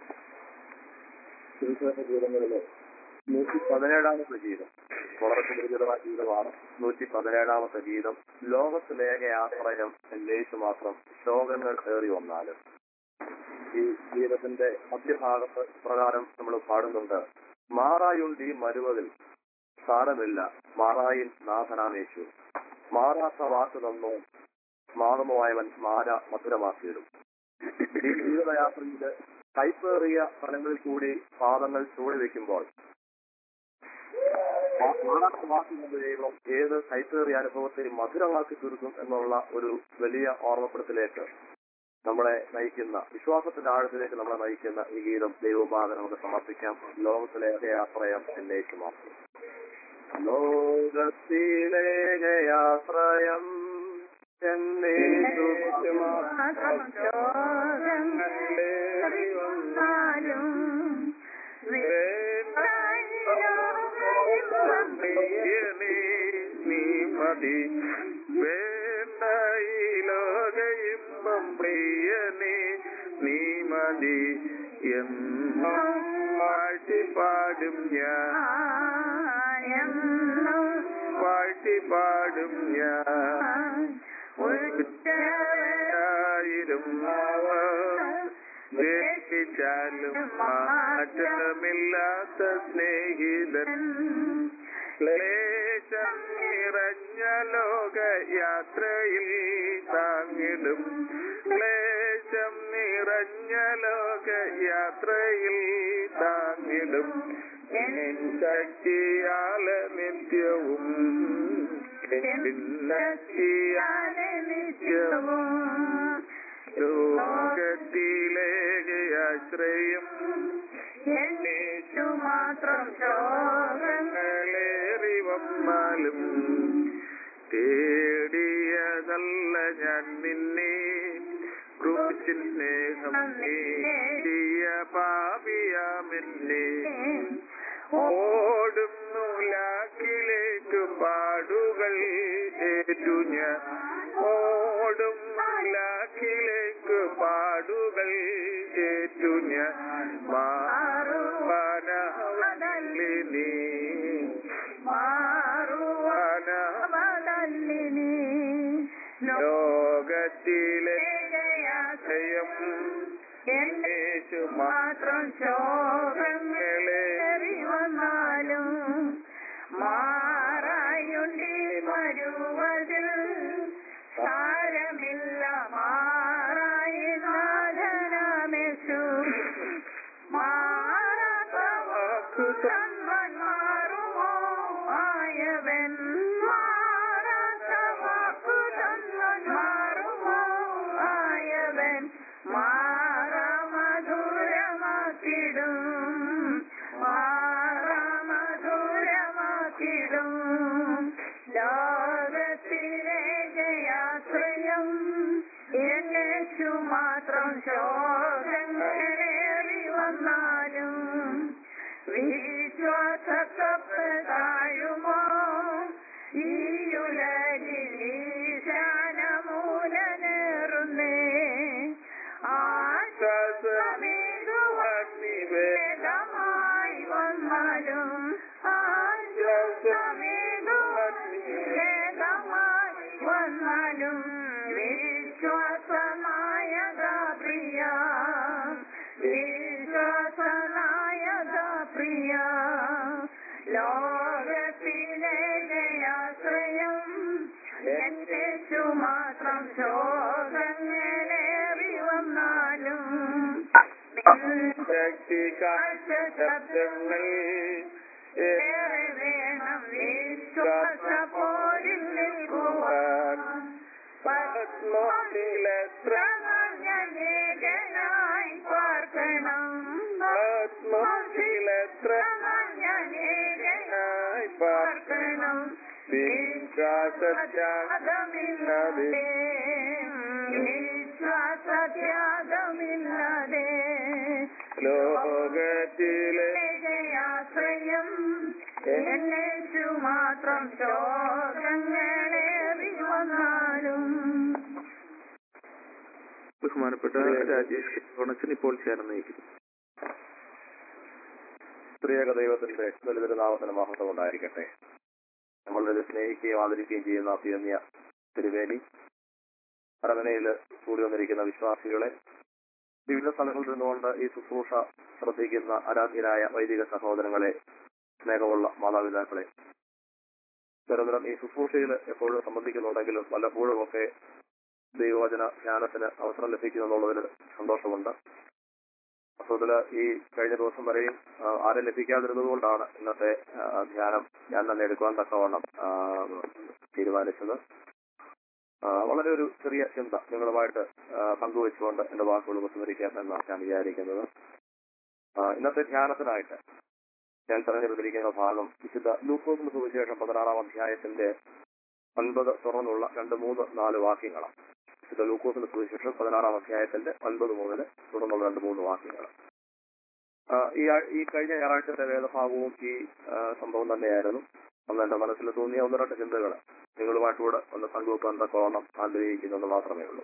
ഗീതങ്ങളില് 117 ഗീതം വളരെ സുപരിചിതമായ ഗീതമാണ്. 117 ഗീതം. ലോകത്തിലേക ആശ്രയം എന്നേശു മാത്രം, ശോകങ്ങൾ ഏറി വന്നാലും. ഈ ഗീതത്തിന്റെ മധ്യഭാഗത്ത് പ്രകാരം നമ്മൾ പാടുന്നുണ്ട്: മാറായുണ്ട് ഈ മരുവതിൽ സ്ഥാനമില്ല, മാറായിൽ നാഥനാമേശു, മാറാത്ത വാക്ക് തന്നു മാറുമോയവൻ മാര മധുരമാക്കിയിടും. ഈ ജീവിതയാത്രയില് കൈപ്പേറിയ സ്ഥലങ്ങളിൽ കൂടി പാദങ്ങൾ ചൂടി വെക്കുമ്പോൾ ദൈവം ഏത് കൈപ്പേറിയ അനുഭവത്തെ മധുരമാക്കി തീർക്കും എന്നുള്ള ഒരു വലിയ ഓർമ്മപ്പെടുത്തലേക്ക് നമ്മളെ നയിക്കുന്ന, വിശ്വാസത്തിന്റെ ആഴത്തിലേക്ക് നമ്മളെ നയിക്കുന്ന ഈ ഗീതം ദൈവോപാധന നമുക്ക് സമർപ്പിക്കാം. ലോകത്തിലേക ആശ്രയം എന്നേക്ക് മാത്രം. ലോകത്തിലേക ആശ്രയം നീ മതി വേണ്ട ഈ ലോകയിമ്പം പ്രിയനേ നീ മതി എന്നും പാട്ടിപ്പാടും ഞാൻ, പാട്ടിപ്പാടും ഞാൻ. ഒരായിരം ദ്വേഷിച്ചാലും മാറ്റമില്ലാത്ത സ്നേഹിതൻ, ക്ലേശം നിറഞ്ഞ ലോകയാത്രയിൽ താങ്ങിടും, ക്ലേശം നിറഞ്ഞ ലോകയാത്രയിൽ താങ്ങിടും. എൻ ശക്തിയാല നിത്യവും, ശക്തിയാല നിത്യവും ലോകത്തിലേക്ക് ആശ്രയം എന്നേശു മാത്രം. ശോകങ്ങളേറി വന്നാലും തേടിയതല്ല ഞാൻ നിന്നെ, ക്രൂശിൻ സ്നേഹം നേടിയ പാപിയാമെന്നെ. ഓടുന്നു ലാക്കിലേക്ക് പാടുകൾ ഏറ്റു ഞാൻ, ഓടുന്നു ലാക്കിലേക്ക് പാടുകൾ ഏറ്റു ഞാൻ. മാറുവാനവനിൽ നീ, മാറുവാനവനിൽ തന്മാറുമോ ആയവൻ മാറാത്ത വാക്കു തന്മാറുമോ ആയവൻ മാറാമധുരമാക്കിടും മാറാമധുരമാക്കിടും ലോകത്തിലെ ജയാശ്രയം എന്നേശു മാത്രം ശോകങ്ങളേറി വന്നാലും വിശ്വാസക്കപ്പെടായുമോ ഈ ഉലകിൽ ഈശാനമൂലനേറുന്നേ ആശ്വാസമേതുവേദമായി വന്നാലും ആശ്വാസമേതുവേദമായി വന്നാലും വിശ്വാസനായക പ്രിയ വിശ്വാസനായക പ്രിയ ലോകത്തിലെ ജയാശ്രയം എന്നേശു മാത്രം ശോകങ്ങളേറി വന്നാലും ശക്തി ശബ്ദങ്ങൾ ഏറെ വേണം വിശ്വാസ പോരിൽ നിൽക്കുവാൻ ആത്മാവിലെത്ര ഞാനേകനായി പാർക്കണം ആത്മാവിലെത്ര ഞാനേകനായി പാർക്കണം വിശ്വാസത്യാഗമില്ലാതെ വിശ്വാസത്യാഗമില്ലാതെ ലോകത്തിലെ ജയാശ്രയം എന്നേശു മാത്രം ശോകങ്ങളേറി വന്നാലും. ബഹുമാനപ്പെട്ട രാജേഷ് ഗുണച്ചൻ ഇപ്പോൾ ചേർന്നിരിക്കുന്നു. സ്ത്രീയക ദൈവത്തിന്റെ ദലിതനാമത്തിന് മഹത്വം ഉണ്ടായിരിക്കട്ടെ. നമ്മളിത് സ്നേഹിക്കുകയും ആദരിക്കുകയും ചെയ്യുന്ന അഭിയന്യ തിരുവേലി അരമനയിൽ കൂടി വന്നിരിക്കുന്ന വിശ്വാസികളെ, വിവിധ സ്ഥലങ്ങളിൽ നിന്നുകൊണ്ട് ഈ ശുശ്രൂഷ ശ്രദ്ധിക്കുന്ന ആരാധ്യരായ വൈദിക സഹോദരങ്ങളെ, സ്നേഹമുള്ള മാതാപിതാക്കളെ, നിരന്തരം ഈ ശുശ്രൂഷയിൽ എപ്പോഴും സംബന്ധിക്കുന്നുണ്ടെങ്കിലും വല്ലപ്പോഴും ഒക്കെ ദൈവവചന ധ്യാനത്തിന് അവസരം ലഭിക്കുന്നു എന്നുള്ളതിൽ സന്തോഷമുണ്ട്. വാസ്തവത്തില് ഈ കഴിഞ്ഞ ദിവസം വരെയും ആരും ലഭിക്കാതിരുന്നത് കൊണ്ടാണ് ഇന്നത്തെ ധ്യാനം ഞാൻ തന്നെ എടുക്കുവാൻ തക്കവണ്ണം തീരുമാനിച്ചത്. വളരെ ഒരു ചെറിയ ചിന്ത നിങ്ങളുമായിട്ട് പങ്കുവെച്ചുകൊണ്ട് എന്റെ വാക്കുകൾ ഉപസംഹരിക്കാം എന്നാണ് ഞാൻ വിചാരിക്കുന്നത്. ഇന്നത്തെ ധ്യാനത്തിനായിട്ട് ഞാൻ തെരഞ്ഞെടുത്തിരിക്കുന്ന ഭാഗം വിശുദ്ധ ലൂക്കോസിന്റെ സുവിശേഷം 16-ാം അധ്യായത്തിന്റെ 9 തുറന്നുള്ള 2, 3, 4 വാക്യങ്ങളാണ്. വിശുദ്ധ ലൂക്കോസിന്റെ സുവിശേഷം 16-ാം അധ്യായത്തിന്റെ 9 മുതൽ തുടർന്നുള്ള 2, 3 വാക്യങ്ങൾ. ഈ കഴിഞ്ഞ ഞായറാഴ്ചത്തെ വേദഭാഗവും ഈ സംഭവം തന്നെയായിരുന്നു. അന്ന് എന്റെ മനസ്സിൽ തോന്നിയ 1-2 ചിന്തകൾ നിങ്ങളുമായിട്ടൂടെ ഒന്ന് പങ്കുവെക്കാൻ തക്കവണ്ണം ആഗ്രഹിക്കുന്നത് മാത്രമേ ഉള്ളൂ.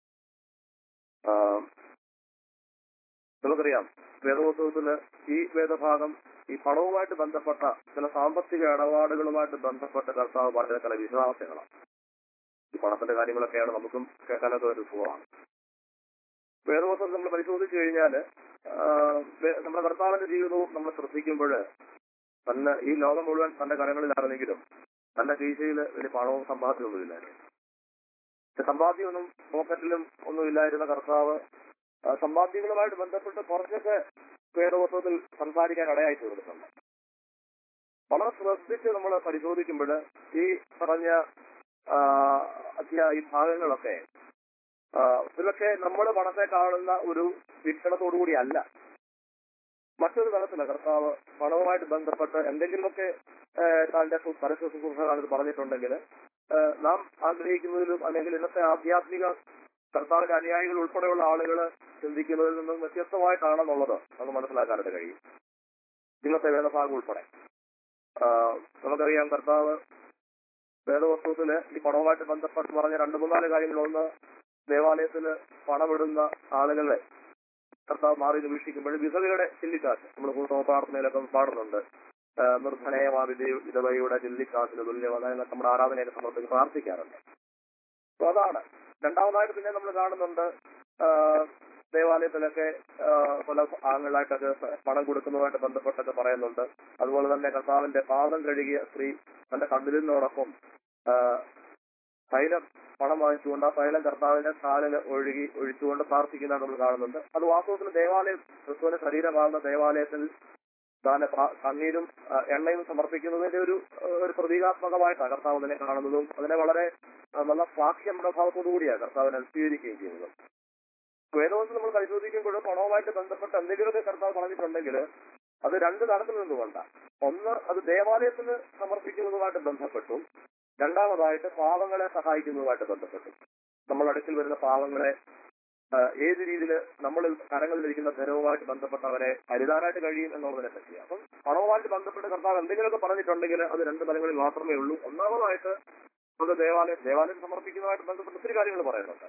നമുക്കറിയാം, വേദപുസ്തകത്തില് ഈ വേദഭാഗം ഈ പണവുമായിട്ട് ബന്ധപ്പെട്ട ചില സാമ്പത്തിക ഇടപാടുകളുമായിട്ട് ബന്ധപ്പെട്ട കർത്താവ് പറഞ്ഞ ചില വിശ്വാസങ്ങളാണ്. ഈ പണത്തിന്റെ കാര്യങ്ങളൊക്കെയാണ് നമുക്കും കേൾക്കാനൊക്കെ ഒരു സുഖമാണ്. വേദപുസ്തകം നമ്മൾ പരിശോധിച്ചു കഴിഞ്ഞാൽ നമ്മുടെ കർത്താവിന്റെ ജീവിതവും നമ്മൾ ശ്രദ്ധിക്കുമ്പോൾ തന്നെ ഈ ലോകം മുഴുവൻ തന്റെ കരങ്ങളിലാണെങ്കിലും തന്റെ കീശയിൽ വലിയ പണവും സമ്പാദ്യമൊന്നുമില്ലായിരുന്നു. സമ്പാദ്യമൊന്നും പോക്കറ്റിലും ഒന്നുമില്ലായിരുന്ന കർത്താവ് സമ്പാദ്യങ്ങളുമായിട്ട് ബന്ധപ്പെട്ട് കുറച്ചൊക്കെ വേദപുസ്തകത്തിൽ സംസാരിക്കാൻ ഇടയായി തീർന്നിട്ടുണ്ട്. വളരെ ശ്രദ്ധിച്ച് നമ്മൾ പരിശോധിക്കുമ്പോൾ ഈ പറഞ്ഞ ഈ ഭാഗങ്ങളൊക്കെ ഒരുപക്ഷെ നമ്മൾ പണത്തെ കാണുന്ന ഒരു വീക്ഷണത്തോടുകൂടി അല്ല, മറ്റൊരു തലത്തില് കർത്താവ് പണവുമായിട്ട് ബന്ധപ്പെട്ട് എന്തെങ്കിലുമൊക്കെ തന്റെ പരസ്യ ശുശ്രൂഷ പറഞ്ഞിട്ടുണ്ടെങ്കിൽ നാം ആഗ്രഹിക്കുന്നതിലും അല്ലെങ്കിൽ ഇന്നത്തെ ആധ്യാത്മിക കർത്താവിന്റെ അനുയായികൾ ഉൾപ്പെടെയുള്ള ആളുകൾ ചിന്തിക്കുന്നതിൽ നിന്നും വ്യത്യസ്തമായിട്ടാണെന്നുള്ളത് നമുക്ക് മനസ്സിലാക്കാനായിട്ട് കഴിയും. ഇന്നത്തെ വേദഭാഗം ഉൾപ്പെടെ നമുക്കറിയാം, കർത്താവ് വേദവസ്തുവില് ഈ പണവുമായിട്ട് ബന്ധപ്പെട്ട് പറഞ്ഞ 2-3-4 കാര്യങ്ങളൊന്ന്, ദേവാലയത്തിന് പണമിടുന്ന ആളുകളെ കർത്താവ് മാറി നിരീക്ഷിക്കുമ്പോൾ വിധവയുടെ ചില്ലിക്കാശ്, നമ്മൾ പ്രാർത്ഥനയിലൊക്കെ പാടുന്നുണ്ട്, നിർധനയമായ വിധവയുടെ ചില്ലിക്കാശിന് തുല്യമാണ് എന്നൊക്കെ നമ്മുടെ ആരാധനയൊക്കെ സമർപ്പിച്ച് പ്രാർത്ഥിക്കാറുണ്ട്. അപ്പൊ അതാണ്. രണ്ടാമതായിട്ട് പിന്നെ നമ്മൾ കാണുന്നുണ്ട്, ദേവാലയത്തിലൊക്കെ പല ആളുകളായിട്ടൊക്കെ പണം കൊടുക്കുന്നതുമായിട്ട് ബന്ധപ്പെട്ടൊക്കെ പറയുന്നുണ്ട്. അതുപോലെ തന്നെ കർത്താവിന്റെ പാദം കഴുകിയ സ്ത്രീ തന്റെ കണ്ണിലിനോടൊപ്പം തൈലം പണം വാങ്ങിച്ചുകൊണ്ട് ആ തൈലം കർത്താവിന്റെ കാലിൽ ഒഴിച്ചുകൊണ്ട് പ്രാർത്ഥിക്കുന്നതായിട്ട് നമ്മൾ കാണുന്നുണ്ട്. അത് വാസ്തവത്തിൽ ദേവാലയം, ക്രിസ്തുവിന്റെ ശരീരമാകുന്ന ദേവാലയത്തിൽ കണ്ണീരും എണ്ണയും സമർപ്പിക്കുന്നതിന്റെ ഒരു പ്രതീകാത്മകമായിട്ടാണ് കർത്താവ് അതിനെ കാണുന്നതും അതിനെ വളരെ നല്ല സാക്ഷ്യ മനോഭാവത്തോടുകൂടിയാണ് കർത്താവിനെ സ്വീകരിക്കുകയും ചെയ്യുന്നത്. വേദവസ്തു നമ്മൾ പരിശോധിക്കുമ്പോൾ പണവുമായിട്ട് ബന്ധപ്പെട്ട് എന്തെങ്കിലുമൊക്കെ കർത്താവ് പറഞ്ഞിട്ടുണ്ടെങ്കിൽ അത് രണ്ട് തരത്തിൽ നിന്നുകൊണ്ടാണ്. ഒന്ന്, അത് ദേവാലയത്തിന് സമർപ്പിക്കുന്നതുമായിട്ട് ബന്ധപ്പെട്ടും രണ്ടാമതായിട്ട് പാവങ്ങളെ സഹായിക്കുന്നതുമായിട്ട് ബന്ധപ്പെട്ടും. നമ്മൾ അടുക്കൽ വരുന്ന പാവങ്ങളെ ഏത് രീതിയിൽ നമ്മൾ കരങ്ങളിലിരിക്കുന്ന ധനവുമായിട്ട് ബന്ധപ്പെട്ട് അവരെ കരുതാനായിട്ട് കഴിയും എന്നുള്ളതിനെ പറ്റി. അപ്പം പണവുമായിട്ട് ബന്ധപ്പെട്ട് കർത്താവ് എന്തെങ്കിലുമൊക്കെ പറഞ്ഞിട്ടുണ്ടെങ്കിൽ അത് രണ്ട് തലങ്ങളിൽ മാത്രമേ ഉള്ളൂ. ഒന്നാമതായിട്ട് അത് ദേവാലയം സമർപ്പിക്കുന്നതുമായിട്ട് ബന്ധപ്പെട്ട് ഒത്തിരി കാര്യങ്ങൾ പറയുന്നുണ്ട്.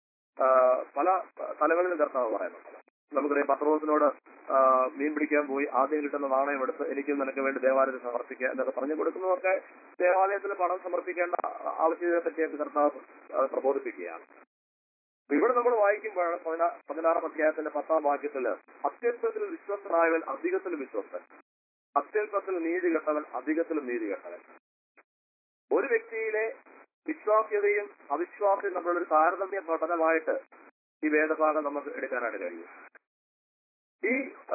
പല തലങ്ങളിലും കർത്താവ് പറയുന്നുണ്ട്. നമുക്കറിയാം, പത്രോസിനോട് മീൻ പിടിക്കാൻ പോയി ആദ്യം കിട്ടുന്ന നാണയം എടുത്ത് എനിക്കും നിനക്ക് വേണ്ടി ദേവാലയത്തിൽ സമർപ്പിക്കുക എന്നൊക്കെ പറഞ്ഞു കൊടുക്കുന്നതൊക്കെ ദേവാലയത്തിൽ പണം സമർപ്പിക്കേണ്ട ആവശ്യകതയെ പറ്റിയൊക്കെ കർത്താവ് പ്രബോധിപ്പിക്കുകയാണ്. ഇവിടെ നമ്മൾ വായിക്കുമ്പോൾ 16 അധ്യായത്തിന്റെ 10 വാക്യത്തില് അത്യല്പത്തിൽ വിശ്വസ്തനായവൻ അധികത്തിൽ വിശ്വസ്തൻ, അത്യല്പത്തിൽ നീതി കെട്ടവൻ അധികത്തിലും നീതി കെട്ടവൻ. ഒരു വ്യക്തിയിലെ വിശ്വാസ്യതയും അവിശ്വാസ്യതയും നമ്മളൊരു താരതമ്യ പഠനമായിട്ട് ഈ വേദഭാഗം നമുക്ക് എടുക്കാനായിട്ട് കഴിയും. ഈ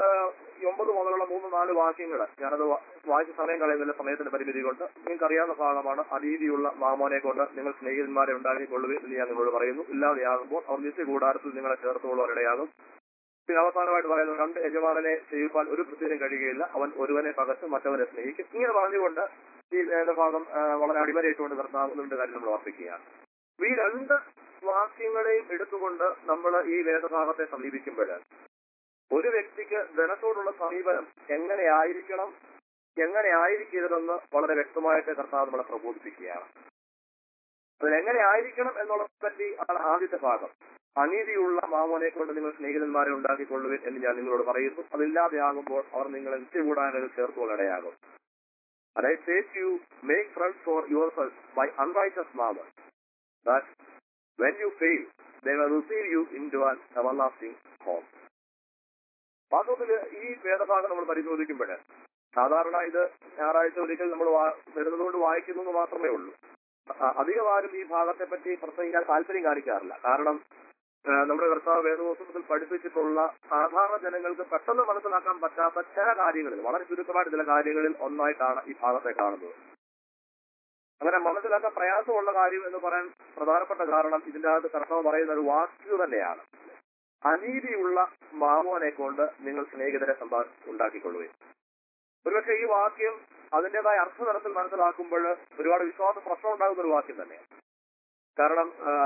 9 മുതലുള്ള 3-4 വാക്യങ്ങൾ ഞാനത് വായിച്ച സമയം കളയുന്നില്ല, സമയത്തിന്റെ പരിമിതി കൊണ്ട്. നിങ്ങൾക്ക് അറിയാവുന്ന ഭാഗമാണ്. അനീതിയുള്ള മാമോനെ കൊണ്ട് നിങ്ങൾ സ്നേഹിതന്മാരെ ഉണ്ടാക്കിക്കൊള്ളുക എന്ന് ഞാൻ നിങ്ങളോട് പറയുന്നു. ഇല്ലാതെയാകുമ്പോൾ അവർ നിത്യകൂടാരത്തിൽ നിങ്ങളെ ചേർത്തുകൊള്ളുവരുടെയാകും. പിന്നെ അവസാനമായിട്ട് പറയുന്നത്, 2 യജമാനനെ ചെയ്യുവാൻ ഒരു കൃത്യനും കഴിയുകയില്ല, അവൻ ഒരുവനെ പകച്ച് മറ്റവനെ സ്നേഹിക്കും. ഇങ്ങനെ പറഞ്ഞുകൊണ്ട് ഈ വേദഭാഗം വളരെ അടിമരയിട്ടുകൊണ്ട് കർത്താവിന്റെ കാര്യം നമ്മൾ ഓർപ്പിക്കുകയാണ്. ഈ 2 വാക്യങ്ങളെയും എടുത്തുകൊണ്ട് നമ്മൾ ഈ വേദഭാഗത്തെ സമീപിക്കുമ്പോൾ ഒരു വ്യക്തിക്ക് ധനത്തോടുള്ള സമീപനം എങ്ങനെയായിരിക്കണം, എങ്ങനെ ആയിരിക്കരുതെന്ന് വളരെ വ്യക്തമായിട്ട് കർത്താവ് നമ്മളെ പ്രബോധിപ്പിക്കുകയാണ്. അതിനെങ്ങനെ ആയിരിക്കണം എന്നുള്ളതിനെ പറ്റി ആണ് ആദ്യത്തെ ഭാഗം. അനീതിയുള്ള മാമോനെ കൊണ്ട് നിങ്ങൾ സ്നേഹിതന്മാരെ ഉണ്ടാക്കിക്കൊള്ളുവിൻ എന്ന് ഞാൻ നിങ്ങളോട് പറയുന്നു. അതില്ലാതെയാകുമ്പോൾ അവർ നിങ്ങളെ നിത്യകൂടാരങ്ങളിൽ ചേർത്തുകൊള്ളിടയാകും. And I say to you, make friends for yourselves by unrighteous mammon, that when you fail, they will receive you into an everlasting home. വാസ്തവത്തിൽ ഈ വേദഭാഗം നമ്മൾ പരിശോധിക്കുമ്പോൾ സാധാരണ ഇത് ഞായറാഴ്ച ഒരിക്കൽ നമ്മൾ വരുന്നതുകൊണ്ട് വായിക്കുന്നത് മാത്രമേ ഉള്ളൂ. അധികം ആരും ഈ ഭാഗത്തെ പറ്റി പ്രസംഗിക്കാൻ താല്പര്യം കാണിക്കാറില്ല. കാരണം നമ്മുടെ കർത്താവ് വേദപുസ്തകത്തിൽ പഠിപ്പിച്ചിട്ടുള്ള സാധാരണ ജനങ്ങൾക്ക് പെട്ടെന്ന് മനസ്സിലാക്കാൻ പറ്റാത്ത ചില കാര്യങ്ങളിൽ, വളരെ ചുരുക്കമായിട്ട് ചില കാര്യങ്ങളിൽ ഒന്നായിട്ടാണ് ഈ ഭാഗത്തെ കാണുന്നത്. അങ്ങനെ മനസ്സിലാക്കാൻ പ്രയാസമുള്ള കാര്യം എന്ന് പറയാൻ പ്രധാനപ്പെട്ട കാരണം ഇതിന്റെ അകത്ത് കർത്താവ് പറയുന്ന ഒരു വാക്ക് തന്നെയാണ്. അനീതിയുള്ള മാമോനെ കൊണ്ട് നിങ്ങൾ സ്നേഹിതരെ ഉണ്ടാക്കിക്കൊള്ളുകയും. ഒരുപക്ഷെ ഈ വാക്യം അതിൻ്റെതായ അർത്ഥതലത്തിൽ മനസ്സിലാക്കുമ്പോൾ ഒരുപാട് വിശ്വാസ പ്രശ്നം ഉണ്ടാകുന്ന ഒരു വാക്യം തന്നെയാണ്. കാരണം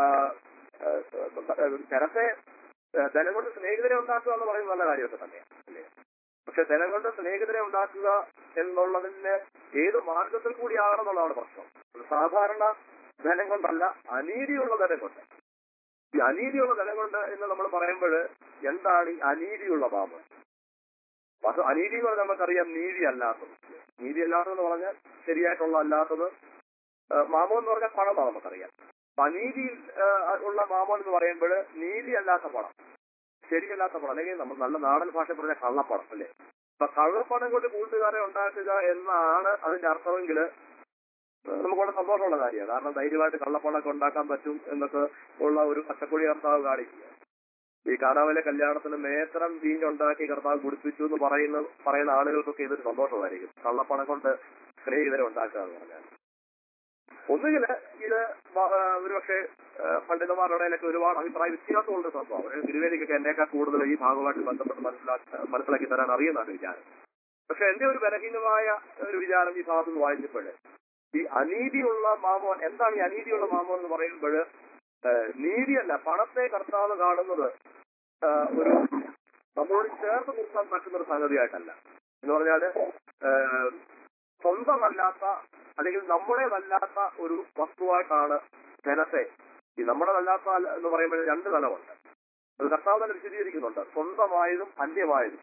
ജനത്തെ ധനം കൊണ്ട് സ്നേഹിതരെ ഉണ്ടാക്കുക എന്ന് പറയുന്നത് നല്ല കാര്യമൊക്കെ തന്നെയാണ്, അല്ലേ? പക്ഷെ ധനം കൊണ്ട് സ്നേഹിതരെ ഉണ്ടാക്കുക എന്നുള്ളതിന് ഏത് മാർഗത്തിൽ കൂടിയാണെന്നുള്ളതാണ് പ്രശ്നം. സാധാരണ ധനം കൊണ്ടല്ല, അനീതിയുള്ള ധനം കൊണ്ട്. ഈ അനീതിയുള്ള ധനം കൊണ്ട് എന്ന് നമ്മൾ പറയുമ്പോൾ എന്താണ് ഈ അനീതിയുള്ള മാമോൻ? അനീതി എന്ന് പറഞ്ഞാൽ നമുക്കറിയാം നീതി അല്ലാത്തത്. നീതി അല്ലാത്തതെന്ന് പറഞ്ഞാൽ ശരിയായിട്ടുള്ള അല്ലാത്തത്. മാമോൻ എന്ന് പറഞ്ഞാൽ പണമാണ് നമുക്കറിയാം. അനീതി ഉള്ള മാമോൻ എന്ന് പറയുമ്പോൾ നീതി അല്ലാത്ത പണം, ശരിയല്ലാത്ത പണം, അല്ലെങ്കിൽ നമ്മൾ നല്ല നാടൻ ഭാഷ പറഞ്ഞ കള്ളപ്പണം, അല്ലേ? അപ്പൊ കള്ളപ്പണം കൊണ്ട് കൂട്ടുകാരെ ഉണ്ടാക്കുക എന്നാണ് അതിന്റെ അർത്ഥമെങ്കിൽ നമുക്ക് വളരെ സന്തോഷമുള്ള കാര്യമാണ്. കാരണം ധൈര്യമായിട്ട് കള്ളപ്പണമൊക്കെ ഉണ്ടാക്കാൻ പറ്റും എന്നൊക്കെ ഉള്ള ഒരു പച്ചക്കൊടി കർത്താവ് കാണിക്കുക. ഈ കാനാവിലെ കല്യാണത്തിന് മേത്രം വീഞ്ഞുണ്ടാക്കി കർത്താവ് കുടിപ്പിച്ചു എന്ന് പറയുന്ന ആളുകൾക്കൊക്കെ ഇതൊരു സന്തോഷമായിരിക്കും. കള്ളപ്പണം കൊണ്ട് സ്നേഹിതരെ ഉണ്ടാക്കുക എന്ന് പറഞ്ഞാൽ ഒന്നുകിൽ ഇത് ഒരുപക്ഷെ പണ്ഡിതന്മാരുടെ ഇടയിലൊക്കെ ഒരുപാട് അഭിപ്രായ വ്യത്യാസമുള്ള സംഭവം. ഗുരുവേദിക്കൊക്കെ എന്നേക്കാൾ കൂടുതൽ ഈ ഭാഗമായിട്ട് ബന്ധപ്പെട്ട് മനസ്സിലാക്കി തരാൻ അറിയുന്നതാണ് വിചാരം. പക്ഷെ എന്റെ ഒരു ബലഹീനമായ ഒരു വിചാരം ഈ ഭാഗത്ത് നിന്ന് വായിച്ചപ്പോൾ ഈ അനീതിയുള്ള മാമോൻ, എന്താണ് ഈ അനീതിയുള്ള മാമോൻ എന്ന് പറയുമ്പോൾ നീതിയല്ല, പണത്തെ കർത്താവ് കാണുന്നത് ഒരു നമ്മളോട് ചേർത്ത് നിർത്താൻ പറ്റുന്ന ഒരു സംഗതിയായിട്ടല്ല. എന്ന് പറഞ്ഞാല് സ്വന്തമല്ലാത്ത അല്ലെങ്കിൽ നമ്മുടേതല്ലാത്ത ഒരു വസ്തുവായിട്ടാണ് ധനത്തെ. ഈ നമ്മുടേതല്ലാത്ത എന്ന് പറയുമ്പോൾ 2 തലമുണ്ട്. അത് കർത്താവ് തന്നെ വിശദീകരിക്കുന്നുണ്ട്, സ്വന്തമായതും അന്യമായതും.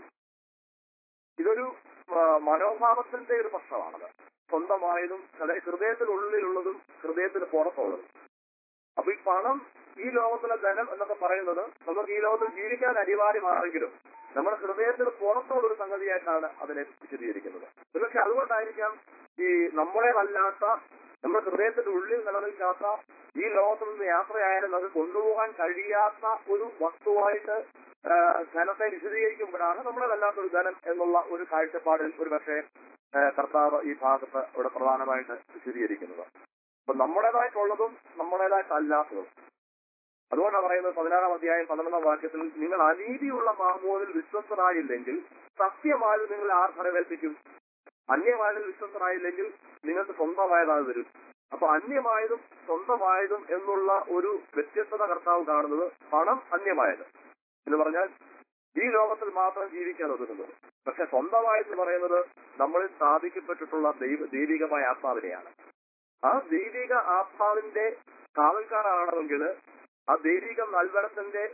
ഇതൊരു മനോഭാവത്തിന്റെ ഒരു പ്രശ്നമാണത്. സ്വന്തമായതും അതായത് ഹൃദയത്തിനുള്ളിലുള്ളതും ഹൃദയത്തിന് പുറത്തുള്ളതും. അപ്പൊ ഈ പണം, ഈ ലോകത്തിലെ ധനം എന്നൊക്കെ പറയുന്നത് നമുക്ക് ഈ ലോകത്തിൽ ജീവിക്കാൻ അനിവാര്യമാണെങ്കിലും നമ്മുടെ ഹൃദയത്തിന് പുറത്തുള്ളൊരു സംഗതിയായിട്ടാണ് അതിനെ വിശദീകരിക്കുന്നത്. പക്ഷെ അതുകൊണ്ടായിരിക്കാം ഈ നമ്മുടേതല്ലാത്ത, നമ്മുടെ ഹൃദയത്തിന്റെ ഉള്ളിൽ നിലനിൽക്കാത്ത, ഈ ലോകത്തിൽ നിന്ന് യാത്രയായാലും അത് കൊണ്ടുപോകാൻ കഴിയാത്ത ഒരു വസ്തുവായിട്ട് ധനത്തെ വിശദീകരിക്കുമ്പോഴാണ് നമ്മളതല്ലാത്തൊരു ധനം എന്നുള്ള ഒരു കാഴ്ചപ്പാടിൽ ഒരു പക്ഷേ കർത്താവ് ഈ ഭാഗത്ത് ഇവിടെ പ്രധാനമായിട്ട് വിശദീകരിക്കുന്നത്. അപ്പൊ നമ്മുടേതായിട്ടുള്ളതും നമ്മുടേതായിട്ടല്ലാത്തതും. അതുകൊണ്ടാണ് പറയുന്നത് 16-ാം അധ്യായം 11-ാം വാക്യത്തിൽ, നിങ്ങൾ അനീതിയുള്ള മാമോനിൽ വിശ്വസ്തരായില്ലെങ്കിൽ സത്യമായത് നിങ്ങൾ ആർ ഫലമേൽപ്പിക്കും? അന്യമായതിൽ വിശ്വസ്തരായില്ലെങ്കിൽ നിങ്ങൾക്ക് സ്വന്തമായതായി വരും. അപ്പൊ അന്യമായതും സ്വന്തമായതും എന്നുള്ള ഒരു വ്യത്യസ്തത കർത്താവ് കാണുന്നത് പണം അന്യമായത് എന്ന് പറഞ്ഞാൽ ഈ ലോകത്തിൽ മാത്രം ജീവിക്കാൻ ഒതുങ്ങുന്നത്. പക്ഷെ സ്വന്തമായെന്ന് പറയുന്നത് നമ്മളിൽ സ്ഥാപിക്കപ്പെട്ടിട്ടുള്ള ദൈവികമായ ആത്മാവിനെയാണ്. ആ ദൈവിക ആത്മാവിന്റെ കാവൽക്കാരാണെങ്കിൽ, ആ ദൈവിക നൽവരത്തിന്റെ